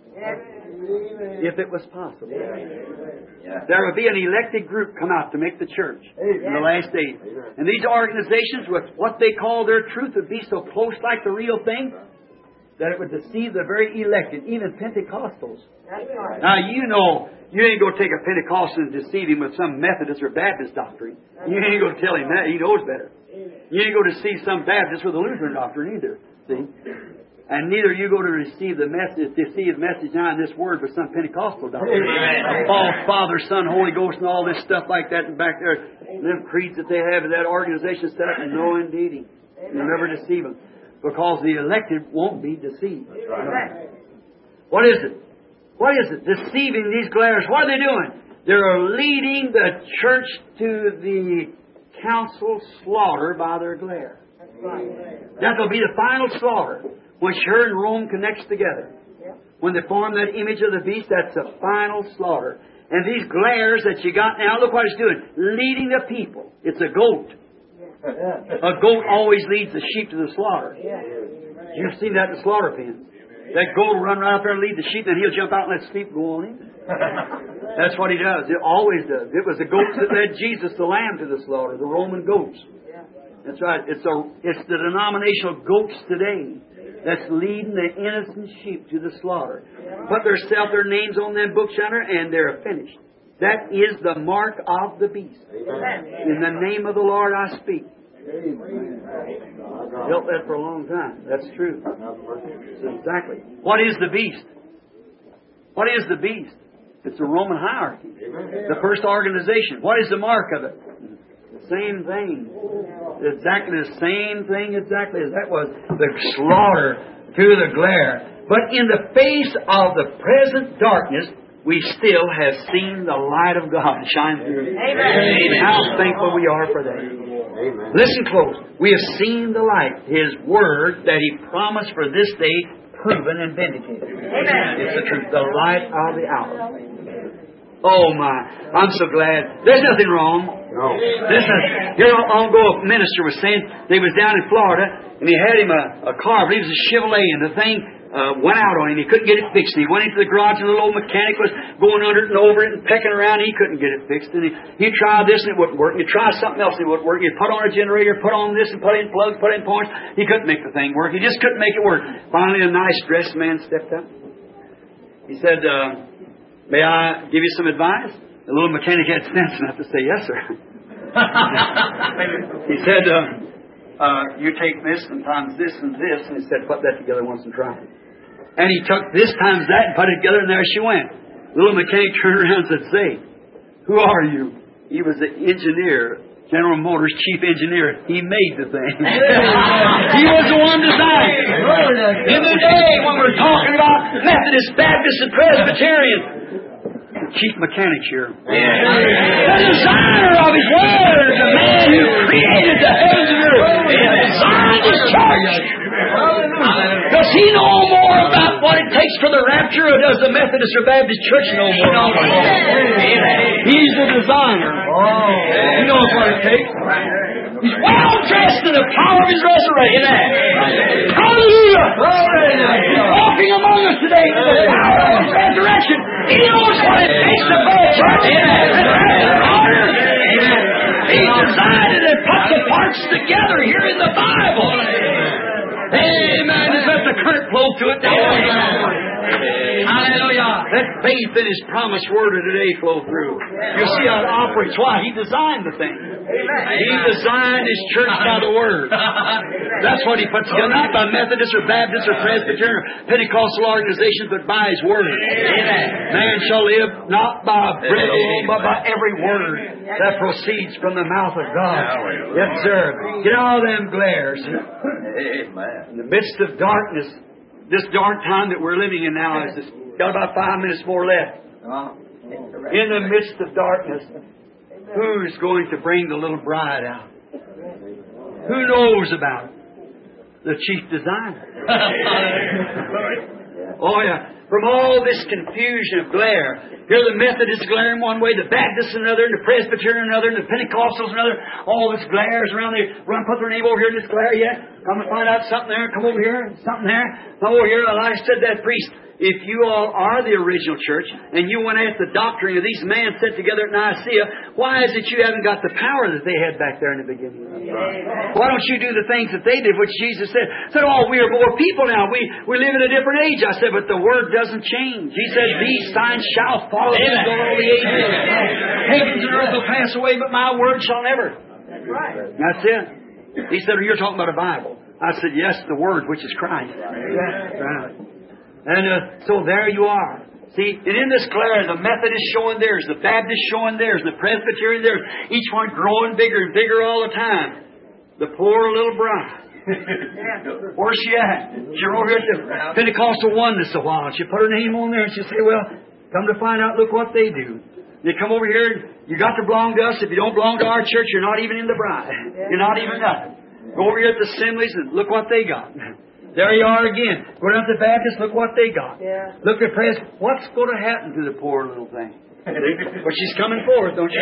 if it was possible. There will be an elected group come out to make the church in the last days. And these organizations, with what they call their truth, would be so close like the real thing, that it would deceive the very elected, even Pentecostals. Now, you know, you ain't going to take a Pentecostal and deceive him with some Methodist or Baptist doctrine. You ain't going to tell him that. He knows better. You ain't going to deceive some Baptist with a Lutheran doctrine either. See? And neither you go to receive the message, deceive the message now in this word with some Pentecostal doctrine. All Father, Son, Holy Ghost, and all this stuff like that and back there. And them creeds that they have in that organization set up, and no indeed. You'll never deceive them. Because the elected won't be deceived. Right. What is it? What is it? Deceiving these glares. What are they doing? They're leading the church to the council slaughter by their glare. Right. That will be the final slaughter when her and Rome connects together. When they form that image of the beast, that's the final slaughter. And these glares that you got now, look what it's doing. Leading the people. It's a goat. A goat always leads the sheep to the slaughter. You've seen that in the slaughter pen. That goat will run right out there and lead the sheep, then he'll jump out and let the sheep go on him. That's what he does. It always does. It was the goats that led Jesus, the lamb, to the slaughter, the Roman goats. That's right. It's, a, it's the denominational goats today that's leading the innocent sheep to the slaughter. Put their self, their names on them books yonder, and they're finished. That is the mark of the beast. Amen. In the name of the Lord I speak. I've felt that for a long time. That's true. Exactly. What is the beast? What is the beast? It's the Roman hierarchy. The first organization. What is the mark of it? The same thing. Exactly the same thing exactly as that was. The slaughter through the glare. But in the face of the present darkness, we still have seen the light of God shine through. Amen. Amen. How thankful we are for that. Amen. Listen close. We have seen the light, His Word that He promised for this day, proven and vindicated. Amen. It's the truth, the light of the hour. Oh my, I'm so glad. There's nothing wrong. No. Listen, here long ago a minister was saying they was down in Florida and he had him a, a car, but he was a Chevrolet, and the thing Uh, went out on him. He couldn't get it fixed. He went into the garage and the little old mechanic was going under it and over it and pecking around. He couldn't get it fixed. And he, he tried this and it wouldn't work. He tried something else and it wouldn't work. He put on a generator, put on this and put in plugs, put in points. He couldn't make the thing work. He just couldn't make it work. Finally, a nice dressed man stepped up. He said, uh, may I give you some advice? The little mechanic had sense enough to say, yes, sir. He said, uh, uh, you take this and times this and this. And he said, put that together once and try it. And he took this times that and put it together, and there she went. The little mechanic turned around and said, say, who are you? He was the engineer, General Motors chief engineer. He made the thing. He was the one designing it. In the day when we're talking about Methodist, Baptist, and Presbyterian, the chief mechanic here. The designer of His Word, the man who created the heavens and earth, designed His church. Does he know more about what it takes for the rapture, or does the Methodist or Baptist Church know more? He's the designer. He knows what it takes. He's well dressed in the power of His resurrection. Hallelujah! He's walking among us today in the power of His resurrection. He knows what it takes to build a church. He designed it and put the parts together here in the Bible. Amen. Just let the current flow to it. Hallelujah. Let faith in His promised word of today flow through. You'll see how it operates. Why? He designed the thing. He designed His church by the word. That's what He puts together. Not by Methodist or Baptist or Presbyterian or Pentecostal organizations, but by His word. Man shall live not by bread alone, but by every word that proceeds from the mouth of God. Yes, sir. Get all them glares. In the midst of darkness, this dark time that we're living in now is just got about five minutes more left. In the midst of darkness, who's going to bring the little bride out? Who knows about it? The chief designer. Oh yeah. From all this confusion of glare, here the Methodists glaring one way, the Baptists another, and the Presbyterian another, and the Pentecostals another. All this glares around. They run, put their name over here in this glare. Yeah, come and find out something there. Come over here, something there. Come over here. Like I said, that priest. If you all are the original church, and you went after the doctrine of these men set together at Nicaea, why is it you haven't got the power that they had back there in the beginning? Right. Why don't you do the things that they did, which Jesus said? Said, oh, we are more people now. We, we live in a different age. I said, but the Word doesn't change. He said, these signs shall follow you all the ages. Heavens and earth will pass away, but my Word shall never. That's right. That's it. He said, well, you're talking about a Bible. I said, yes, the Word, which is Christ. That's right. And uh, so there you are. See, and in this glare, the Methodist showing theirs, the Baptist showing theirs, the Presbyterian theirs, each one growing bigger and bigger all the time. The poor little bride. Where's she at? She's over here at the Pentecostal Oneness a while. She put her name on there and she say, well, come to find out, look what they do. They come over here, you got to belong to us. If you don't belong to our church, you're not even in the bride. You're not even nothing. Go over here at the assemblies and look what they got. There you are again. Go down to the Baptist, look what they got. Yeah. Look at Pres. What's going to happen to the poor little thing? But she's coming forth, don't you?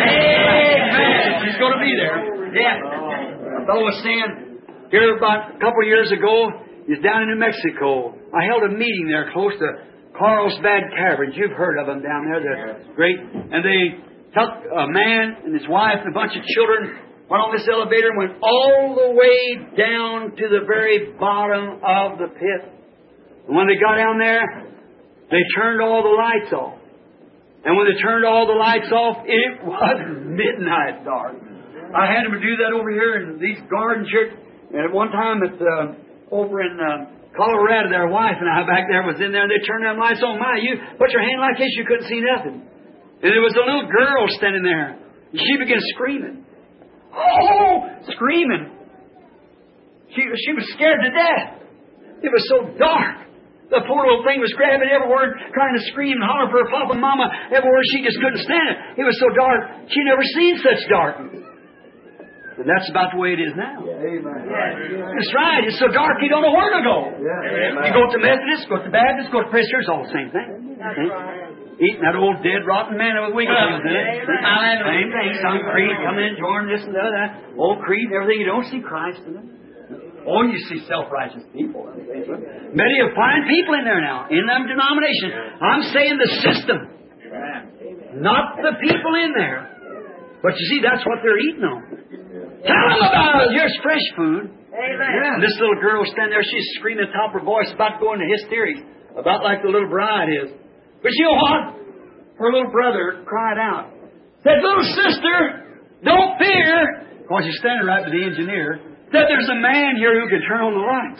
Amen. She's going to be there. Yeah. A fellow was saying here about a couple of years ago, he's down in New Mexico. I held a meeting there close to Carlsbad Caverns. You've heard of them down there. They're great. And they took a man and his wife and a bunch of children, went on this elevator and went all the way down to the very bottom of the pit. And when they got down there, they turned all the lights off. And when they turned all the lights off, it was midnight dark. I had them do that over here in these garden churches. And at one time, at uh, over in uh, Colorado, their wife and I back there was in there, and they turned them lights on. My, you put your hand like this, you couldn't see nothing. And there was a little girl standing there. And she began screaming. Oh, screaming. She, she was scared to death. It was so dark. The poor little thing was grabbing everywhere, trying to scream and holler for her papa and mama everywhere. She just couldn't stand it. It was so dark. She never seen such darkness. And that's about the way it is now. Yeah, amen. That's right. It's so dark you don't know where to go. Yeah. You go to Methodist, go to Baptist, go to Presbyterian, it's all the same thing. That's right. Eating that old dead rotten manna with wings in it. Same thing. Some creed come in, join this and that. Old creed and everything. You don't see Christ in it. Oh, you see self-righteous people. Many of fine people in there now, in them denominations. I'm saying the system. Not the people in there. But you see, that's what they're eating on. Tell them about it. Here's fresh food. Amen. Yeah. This little girl standing there, she's screaming at the top of her voice, about to go into hysteria, about like the little bride is. But you know what? Her little brother cried out. Said, little sister, don't fear. Of course, he's standing right by the engineer. Said, there's a man here who can turn on the lights.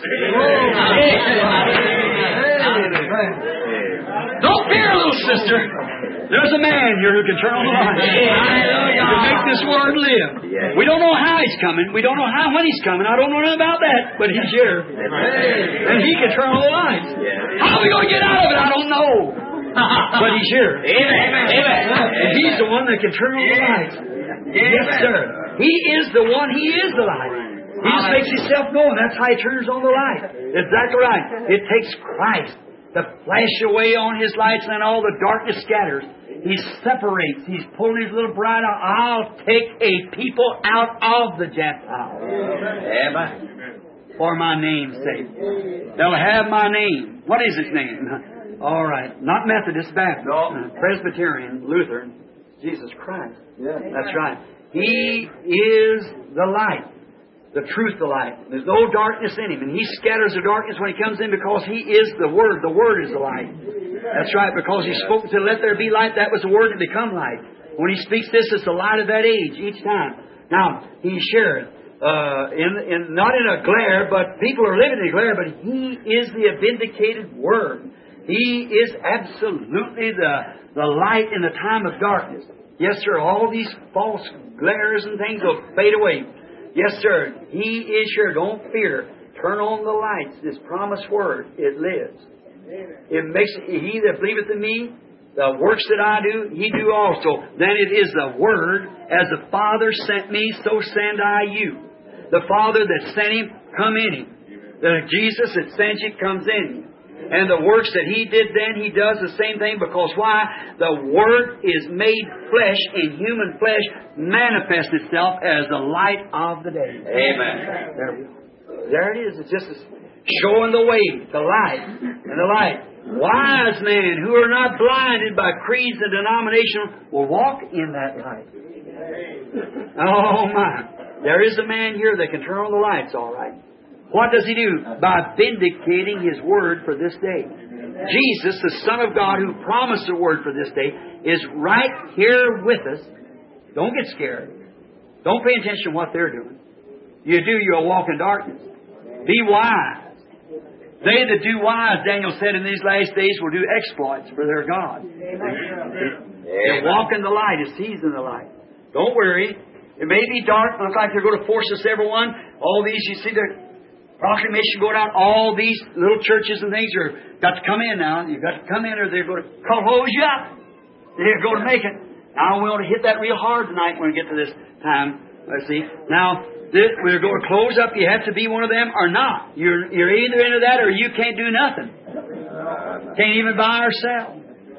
Don't fear, little sister. There's a man here who can turn on the lights. He can make this world live. We don't know how he's coming. We don't know how when he's coming. I don't know nothing about that. But he's here. And he can turn on the lights. How are we going to get out of it? I don't know. But he's here. Amen. Amen. And he's the one that can turn on the lights. Yes, sir. He is the one. He is the light. He just makes himself known. That's how he turns on the light. Exactly right. It takes Christ. to flash away on His lights, and then all the darkness scatters. He separates. He's pulling His little bride out. I'll take a people out of the Gentiles. Amen. For my name's sake. They'll have my name. What is His name? All right. Not Methodist, Baptist, No. Presbyterian, Lutheran. Jesus Christ. That's right. He is the light. The truth, the light. There's no darkness in Him. And He scatters the darkness when He comes in because He is the Word. The Word is the light. That's right. Because He spoke and said, let there be light. That was the Word to become light. When He speaks this, it's the light of that age each time. Now, He shares. Uh, in, in, not in a glare, but people are living in a glare, but He is the vindicated Word. He is absolutely the, the light in the time of darkness. Yes, sir, all these false glares and things will fade away. Yes, sir, He is sure. Don't fear. Turn on the lights. This promised Word, it lives. It makes He that believeth in Me, the works that I do, He do also. Then it is the Word, as the Father sent Me, so send I you. The Father that sent Him, come in Him. The Jesus that sent you comes in Him. And the works that He did then, He does the same thing, because why? The Word is made flesh, in human flesh, manifests itself as the light of the day. Amen. There we go. There it is. It's just showing the way, the light, and the light. Wise men who are not blinded by creeds and denomination will walk in that light. Oh my. There is a man here that can turn on the lights, all right. What does He do? By vindicating His Word for this day. Jesus, the Son of God, who promised the Word for this day, is right here with us. Don't get scared. Don't pay attention to what they're doing. You do, you'll walk in darkness. Be wise. They that do wise, Daniel said, in these last days will do exploits for their God. They walk in the light as He's in the light. Don't worry. It may be dark. Looks like they're going to force us, everyone. All these, you see, they're proclamation going out. All these little churches and things are got to come in now. You've got to come in, or they're going to close you up. They're going to make it. Now we want to hit that real hard tonight when we get to this time. Let's see. Now this, we're going to close up. You have to be one of them or not. You're you're either into that or you can't do nothing. Can't even buy or sell.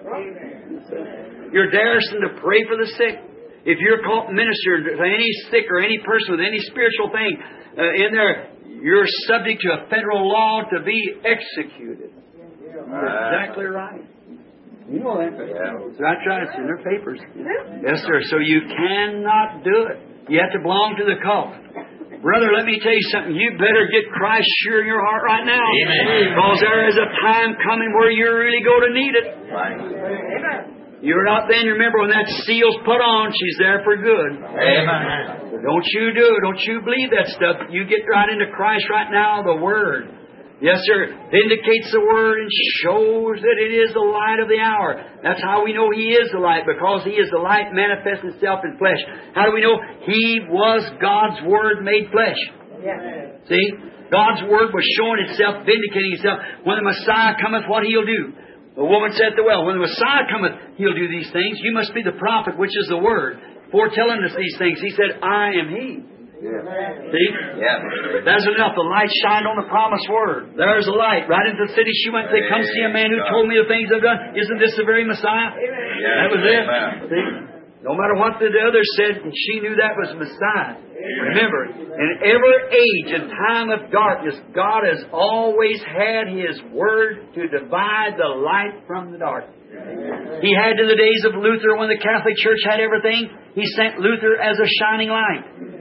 You're daring to pray for the sick. If you're called minister to any sick or any person with any spiritual thing uh, in there, you're subject to a federal law to be executed. That's exactly right. You know that. That's right. It's in their papers. Yes, sir. So you cannot do it. You have to belong to the cult. Brother, let me tell you something. You better get Christ sure in your heart right now. Amen. Because there is a time coming where you're really going to need it. Amen. You're not then, remember, when that seal's put on, she's there for good. Amen. So don't you do it. Don't you believe that stuff. You get right into Christ right now, the Word. Yes, sir. Vindicates the Word and shows that it is the light of the hour. That's how we know He is the light, because He is the light manifests itself in flesh. How do we know? He was God's Word made flesh. Yeah. See? God's Word was showing itself, vindicating itself. When the Messiah cometh, what He'll do? The woman said at the well, when the Messiah cometh, He'll do these things. You must be the prophet, which is the Word, foretelling us these things. He said, I am He. Yeah. See? Yeah. That's enough. The light shined on the promised Word. There's a light. Right into the city she went and said, come see a man who told me the things I've done. Isn't this the very Messiah? Yeah. That was it. See? No matter what the others said, she knew that was Messiah. Remember, in every age and time of darkness, God has always had His Word to divide the light from the dark. He had in the days of Luther, when the Catholic Church had everything, He sent Luther as a shining light.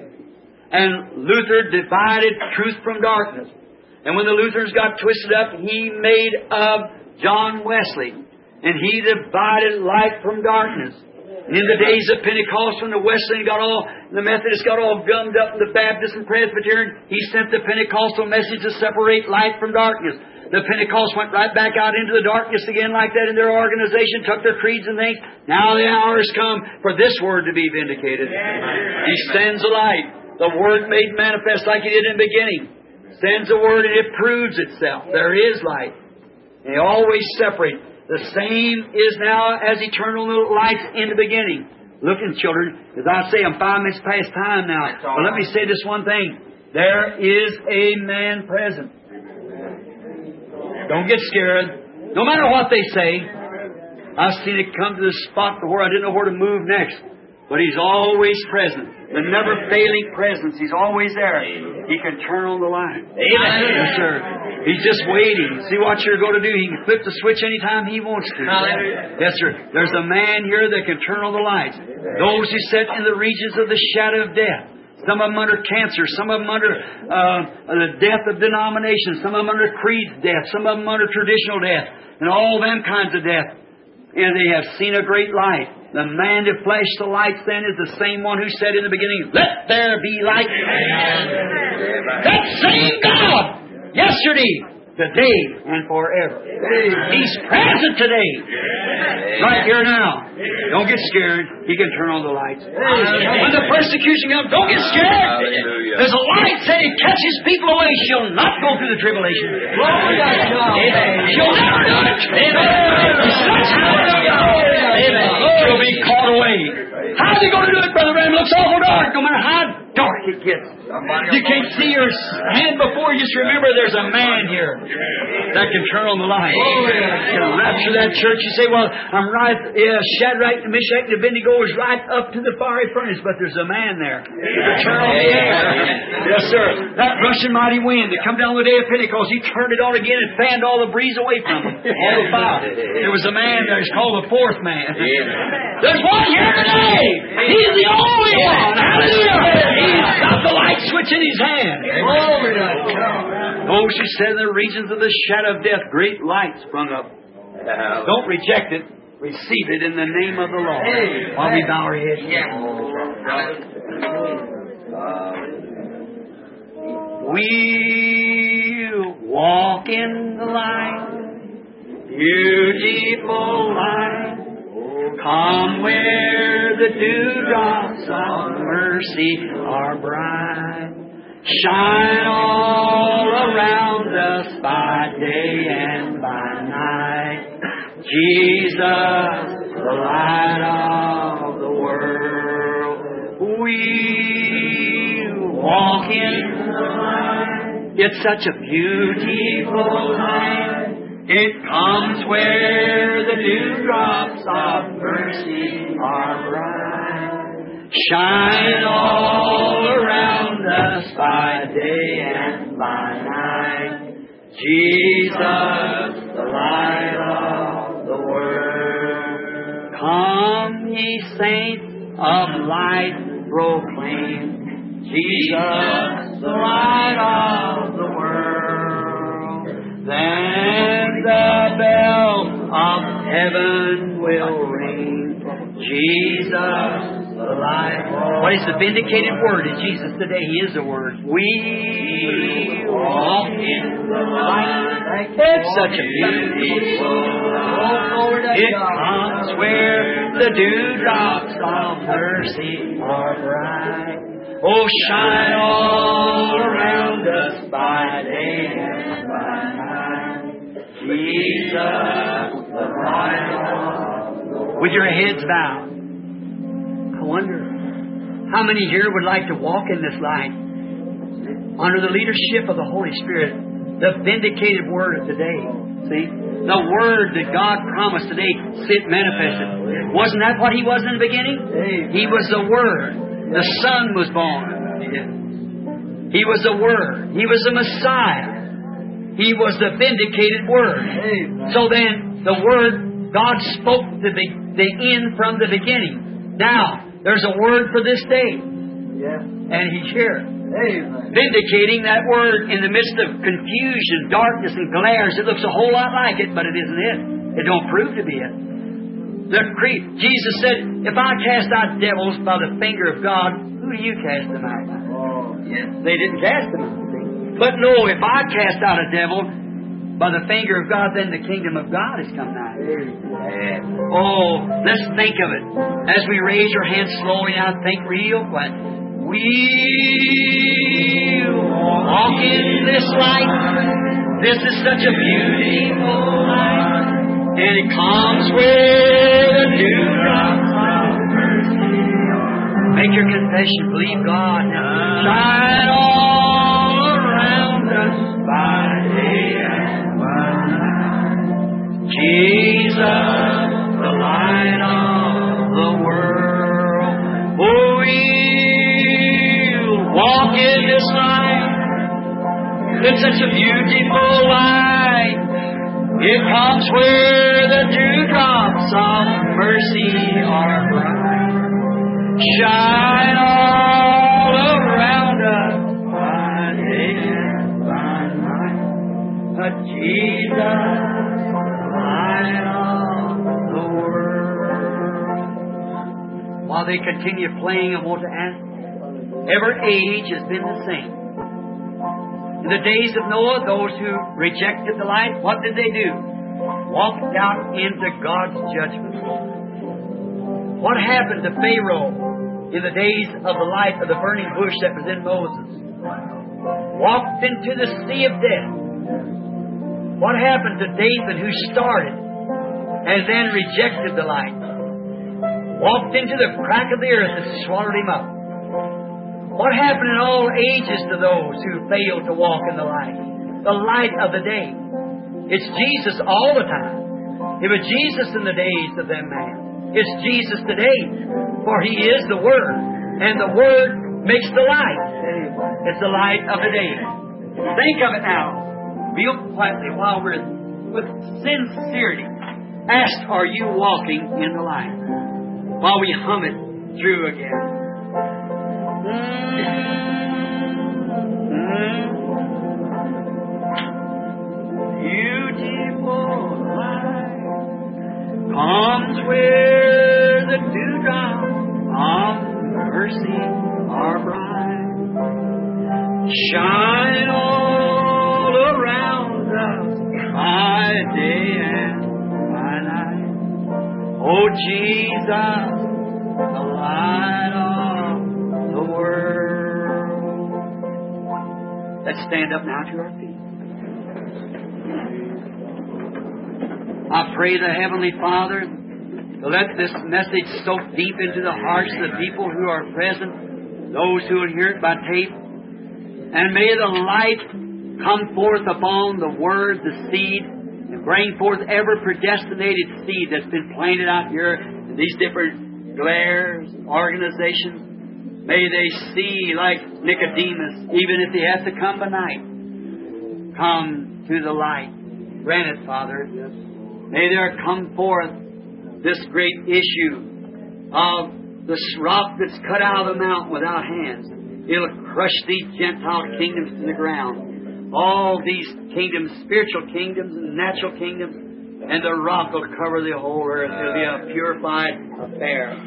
And Luther divided truth from darkness. And when the Lutherans got twisted up, he made of John Wesley. And he divided light from darkness. And in the days of Pentecost, when the Wesleyan got all, the Methodists got all gummed up, and the Baptists and Presbyterian, he sent the Pentecostal message to separate light from darkness. The Pentecost went right back out into the darkness again like that in their organization, took their creeds and things. Now the hour has come for this Word to be vindicated. He sends a light. The Word made manifest like He did in the beginning. Sends a Word and it proves itself. There is light. And He always separates. The same is now as eternal lights in the beginning. Looking, children, as I say, I'm five minutes past time now. But let me say this one thing. There is a man present. Don't get scared. No matter what they say, I've seen it come to the spot where I didn't know where to move next. But He's always present. The never-failing presence. He's always there. He can turn on the light. Amen. Yes, sir. He's just waiting. See what you're going to do. He can flip the switch anytime He wants to. Yes, sir. There's a man here that can turn on the lights. Those who sit in the regions of the shadow of death. Some of them under cancer. Some of them under uh, the death of denomination. Some of them under creed death. Some of them under traditional death. And all them kinds of death. And they have seen a great light. The man that flashed the lights then is the same one who said in the beginning, "Let there be light." That same God, yesterday, today, and forever. He's present today. Right here now. Don't get scared. He can turn on the lights. When the persecution comes, don't get scared. There's a light saying it catches people away. She'll not go through the tribulation. She'll never do it. She'll be caught away. How's He going to do it, Brother Branham? It looks awful dark, no matter how dark it gets. You can't see your hand before you. Just remember there's a man here that can turn on the light. Can rapture that church. You say, well, I'm right. Yeah, Shadrach, Meshach, and Abednego is right up to the fiery furnace, but there's a man there to turn on the air. Yes, sir. That rushing mighty wind that come down the day of Pentecost, He turned it on again and fanned all the breeze away from them. All the fire. There was a man there. He's called the fourth man. There's one here today. He's the only one. Hallelujah. He's got the light switch in His hand. Those who sit in the regions of the shadow of death, great light sprung up. Don't reject it. Receive it in the name of the Lord. While we bow our heads. We walk in the light, beautiful light. Come where the dewdrops of mercy are bright. Shine all around us by day and by night. Jesus, the light of the world. We walk in the light. It's such a beautiful light. It comes where the dewdrops of mercy are bright. Shine all around us by day and by night. Jesus, the light of the world. Come, ye saints of light, proclaim Jesus, the light of the world. Then the bell of heaven will ring. Jesus, the light. What is the vindicated word in Jesus today? He is the word. We walk in the light. It's such a beautiful light. It comes where the dewdrops of mercy are bright. Oh, shine all around us by day and by night. Jesus, the light of the world. With your heads bowed, I wonder how many here would like to walk in this light under the leadership of the Holy Spirit, the vindicated word of today. See? The word that God promised today, sit manifested. Wasn't that what He was in the beginning? He was the Word. The Son was born. He was the Word. He was the Messiah. He was the vindicated Word. So then, the Word, God spoke the, the end from the beginning. Now, there's a Word for this day. And He's here. Vindicating that Word in the midst of confusion, darkness, and glares. It looks a whole lot like it, but it isn't it. It don't prove to be it. The cre- Jesus said, if I cast out devils by the finger of God, who do you cast them out by? Oh, yes. They didn't cast them out. But no, if I cast out a devil by the finger of God, then the kingdom of God has come nigh. Oh, let's think of it. As we raise our hands slowly now, think real quiet. We walk in this light. This is such a beautiful light. And it comes where the dewdrops of mercy are. Make your confession. Believe God. Shine all around us by day and by night. It's such a beautiful light. It comes where the dewdrops of mercy are bright. Shine all around us by day and by night. A Jesus, light of the world. While they continue playing, I want to ask, every age has been the same. In the days of Noah, those who rejected the light, what did they do? Walked out into God's judgment. What happened to Pharaoh in the days of the light of the burning bush that was in Moses? Walked into the sea of death. What happened to David, who started and then rejected the light? Walked into the crack of the earth and swallowed him up. What happened in all ages to those who failed to walk in the light? The light of the day. It's Jesus all the time. It was Jesus in the days of them man. It's Jesus today. For He is the Word. And the Word makes the light. It's the light of the day. Think of it now. Real quietly while we're with sincerity. Ask, are you walking in the light? While we hum it through again. Beautiful light comes where the dewdrops of mercy are bright. Shine all around us by day and by night. Oh Jesus, the light of the world. Let's stand up now to our feet. I pray the Heavenly Father to let this message soak deep into the hearts of the people who are present, those who will hear it by tape, and may the light come forth upon the Word, the seed, and bring forth every predestinated seed that's been planted out here in these different glares, organizations. May they see, like Nicodemus, even if they have to come by night, come to the light. Grant it, Father. May there come forth this great issue of this rock that's cut out of the mountain without hands. It'll crush these Gentile kingdoms to the ground. All these kingdoms, spiritual kingdoms and natural kingdoms, and the rock will cover the whole earth. It'll be a purified affair.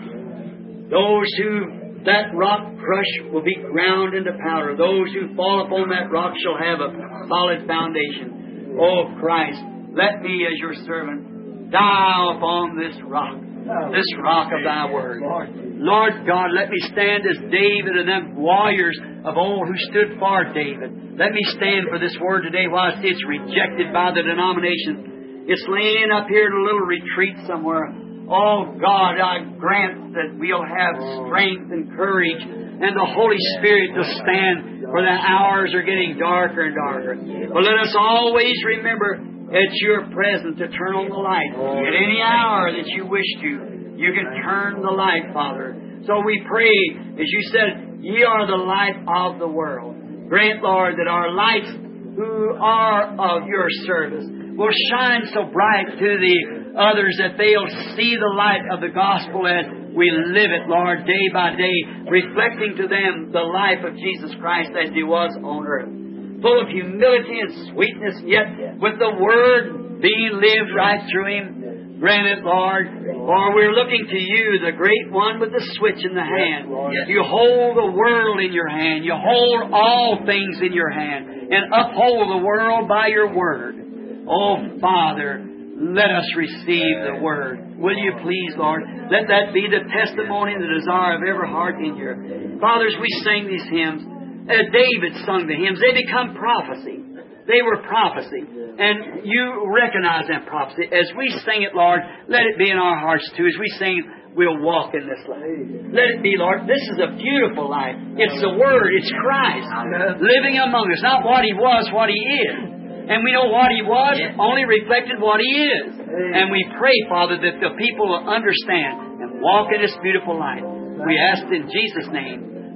Those who that rock crush will be ground into powder. Those who fall upon that rock shall have a solid foundation. Oh Christ, let me as your servant die upon this rock, this rock of thy word. Lord God, let me stand as David and them warriors of old who stood for David. Let me stand for this word today while I see it's rejected by the denomination. It's laying up here in a little retreat somewhere. Oh God, I grant that we'll have strength and courage and the Holy Spirit to stand for the hours are getting darker and darker. But let us always remember at your presence to turn on the light. At any hour that you wish to, you can turn the light, Father. So we pray, as you said, ye are the light of the world. Grant, Lord, that our lights who are of your service will shine so bright to the others that they'll see the light of the gospel as we live it, Lord, day by day, reflecting to them the life of Jesus Christ as He was on earth. Full of humility and sweetness, yet with the Word being lived right through Him. Grant it, Lord, for we're looking to You, the great one with the switch in the hand. You hold the world in your hand. You hold all things in your hand and uphold the world by Your Word. Oh, Father, let us receive the Word. Will You please, Lord? Let that be the testimony and the desire of every heart in here. Fathers, we sing these hymns. Uh, David sung the hymns. They become prophecy. They were prophecy. And You recognize that prophecy. As we sing it, Lord, let it be in our hearts too. As we sing, we'll walk in this light. Let it be, Lord. This is a beautiful life. It's the Word. It's Christ living among us. Not what He was, what He is. And we know what He was only reflected what He is. And we pray, Father, that the people will understand and walk in this beautiful light. We ask in Jesus' name.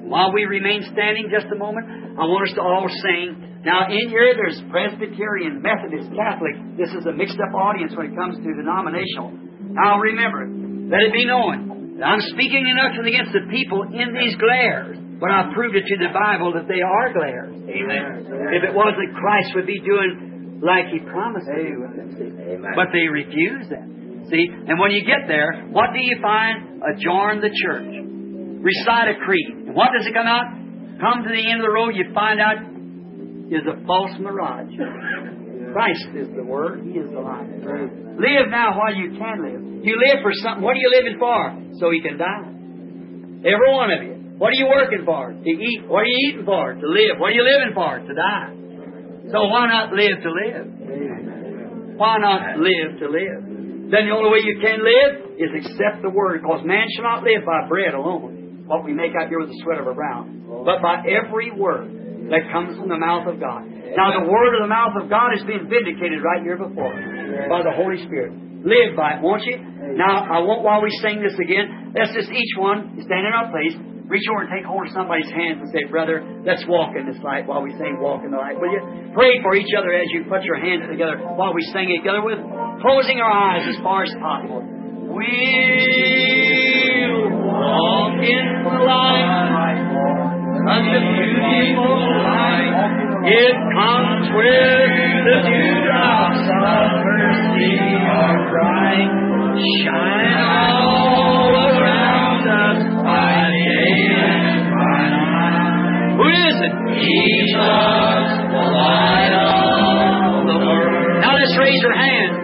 While we remain standing just a moment, I want us to all sing. Now, in here, there's Presbyterian, Methodist, Catholic. This is a mixed-up audience when it comes to denominational. Now, remember, let it be known that I'm speaking in nothing against the people in these glares, but I've proved it to the Bible that they are glares. Amen. If it wasn't, Christ would be doing like He promised to do. But they refuse that. See? And when you get there, what do you find? Adjourn the church. Recite a creed. And what does it come out? Come to the end of the road, you find out is a false mirage. Christ is the Word. He is the life. Live now while you can live. You live for something. What are you living for? So you can die. Every one of you. What are you working for? To eat. What are you eating for? To live. What are you living for? To die. So why not live to live? Why not live to live? Then the only way you can live is accept the Word, because man shall not live by bread alone, what we make out here with the sweat of our brow, but by every word that comes from the mouth of God. Now the Word of the mouth of God is being vindicated right here before us by the Holy Spirit. Live by it, won't you? Now, I want, while we sing this again, let's just each one stand in our place, reach over and take hold of somebody's hand and say, brother, let's walk in this light while we sing Walk in the Light. Will you? Pray for each other as you put your hands together while we sing it together with closing our eyes as far as possible. We'll walk in the light, such a beautiful light. It comes where the dewdrops of mercy are bright, shine all around us by day and by night. Who is it? Jesus, the light of the world. Now let's raise your hand.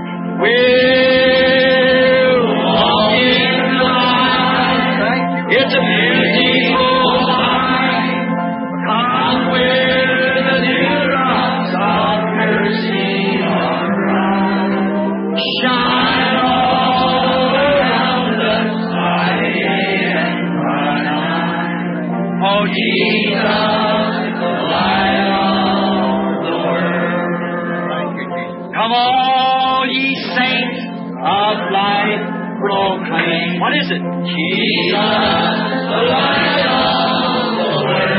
We'll walk in the light. It's a beautiful light. Come where the dewdrops of mercy are bright. Shine all around us by day and by night. Oh, Jesus, the light of the world. Come all ye saints of light, proclaim. What is it? Jesus, the light of the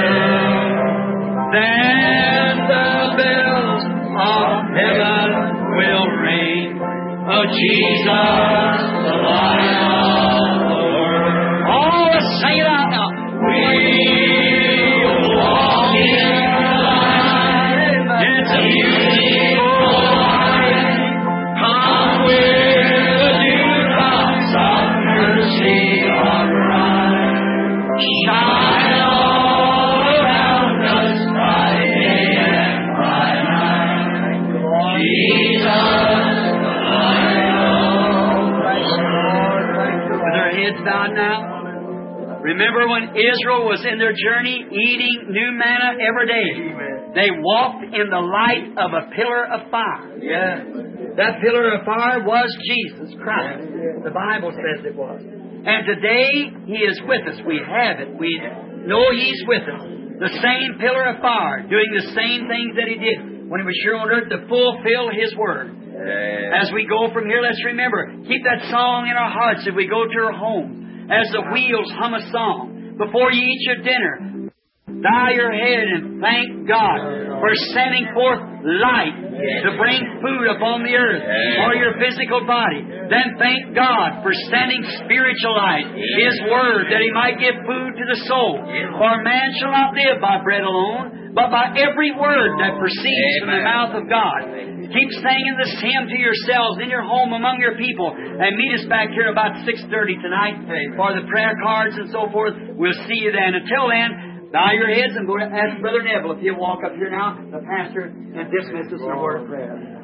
world. Then the bells of heaven will ring. Oh, Jesus, the light of the world. Oh, let's sing it out now. We'll walk in the light. It's a beautiful light. Come where the dewdrops of mercy are bright. Shine all around us by day and by night. Jesus, the light of the world. With their heads bowed now. Remember when Israel was in their journey eating new manna every day? They walked in the light of a pillar of fire. Yes. That pillar of fire was Jesus Christ. The Bible says it was. And today He is with us. We have it. We know He's with us. The same pillar of fire, doing the same things that He did when He was here on earth to fulfill His Word. As we go from here, let's remember, keep that song in our hearts as we go to our homes. As the wheels hum a song. Before you eat your dinner, bow your head and thank God for sending forth light to bring food upon the earth for your physical body. Then thank God for sending spiritual light, His Word, that He might give food to the soul. For man shall not live by bread alone, but by every word that proceeds from the mouth of God. Keep singing this hymn to yourselves in your home among your people, and meet us back here about six thirty tonight for the prayer cards and so forth. We'll see you then. Until then, bow your heads and go to ask Brother Neville if he'll walk up here now, the pastor, and dismiss us in a word of prayer.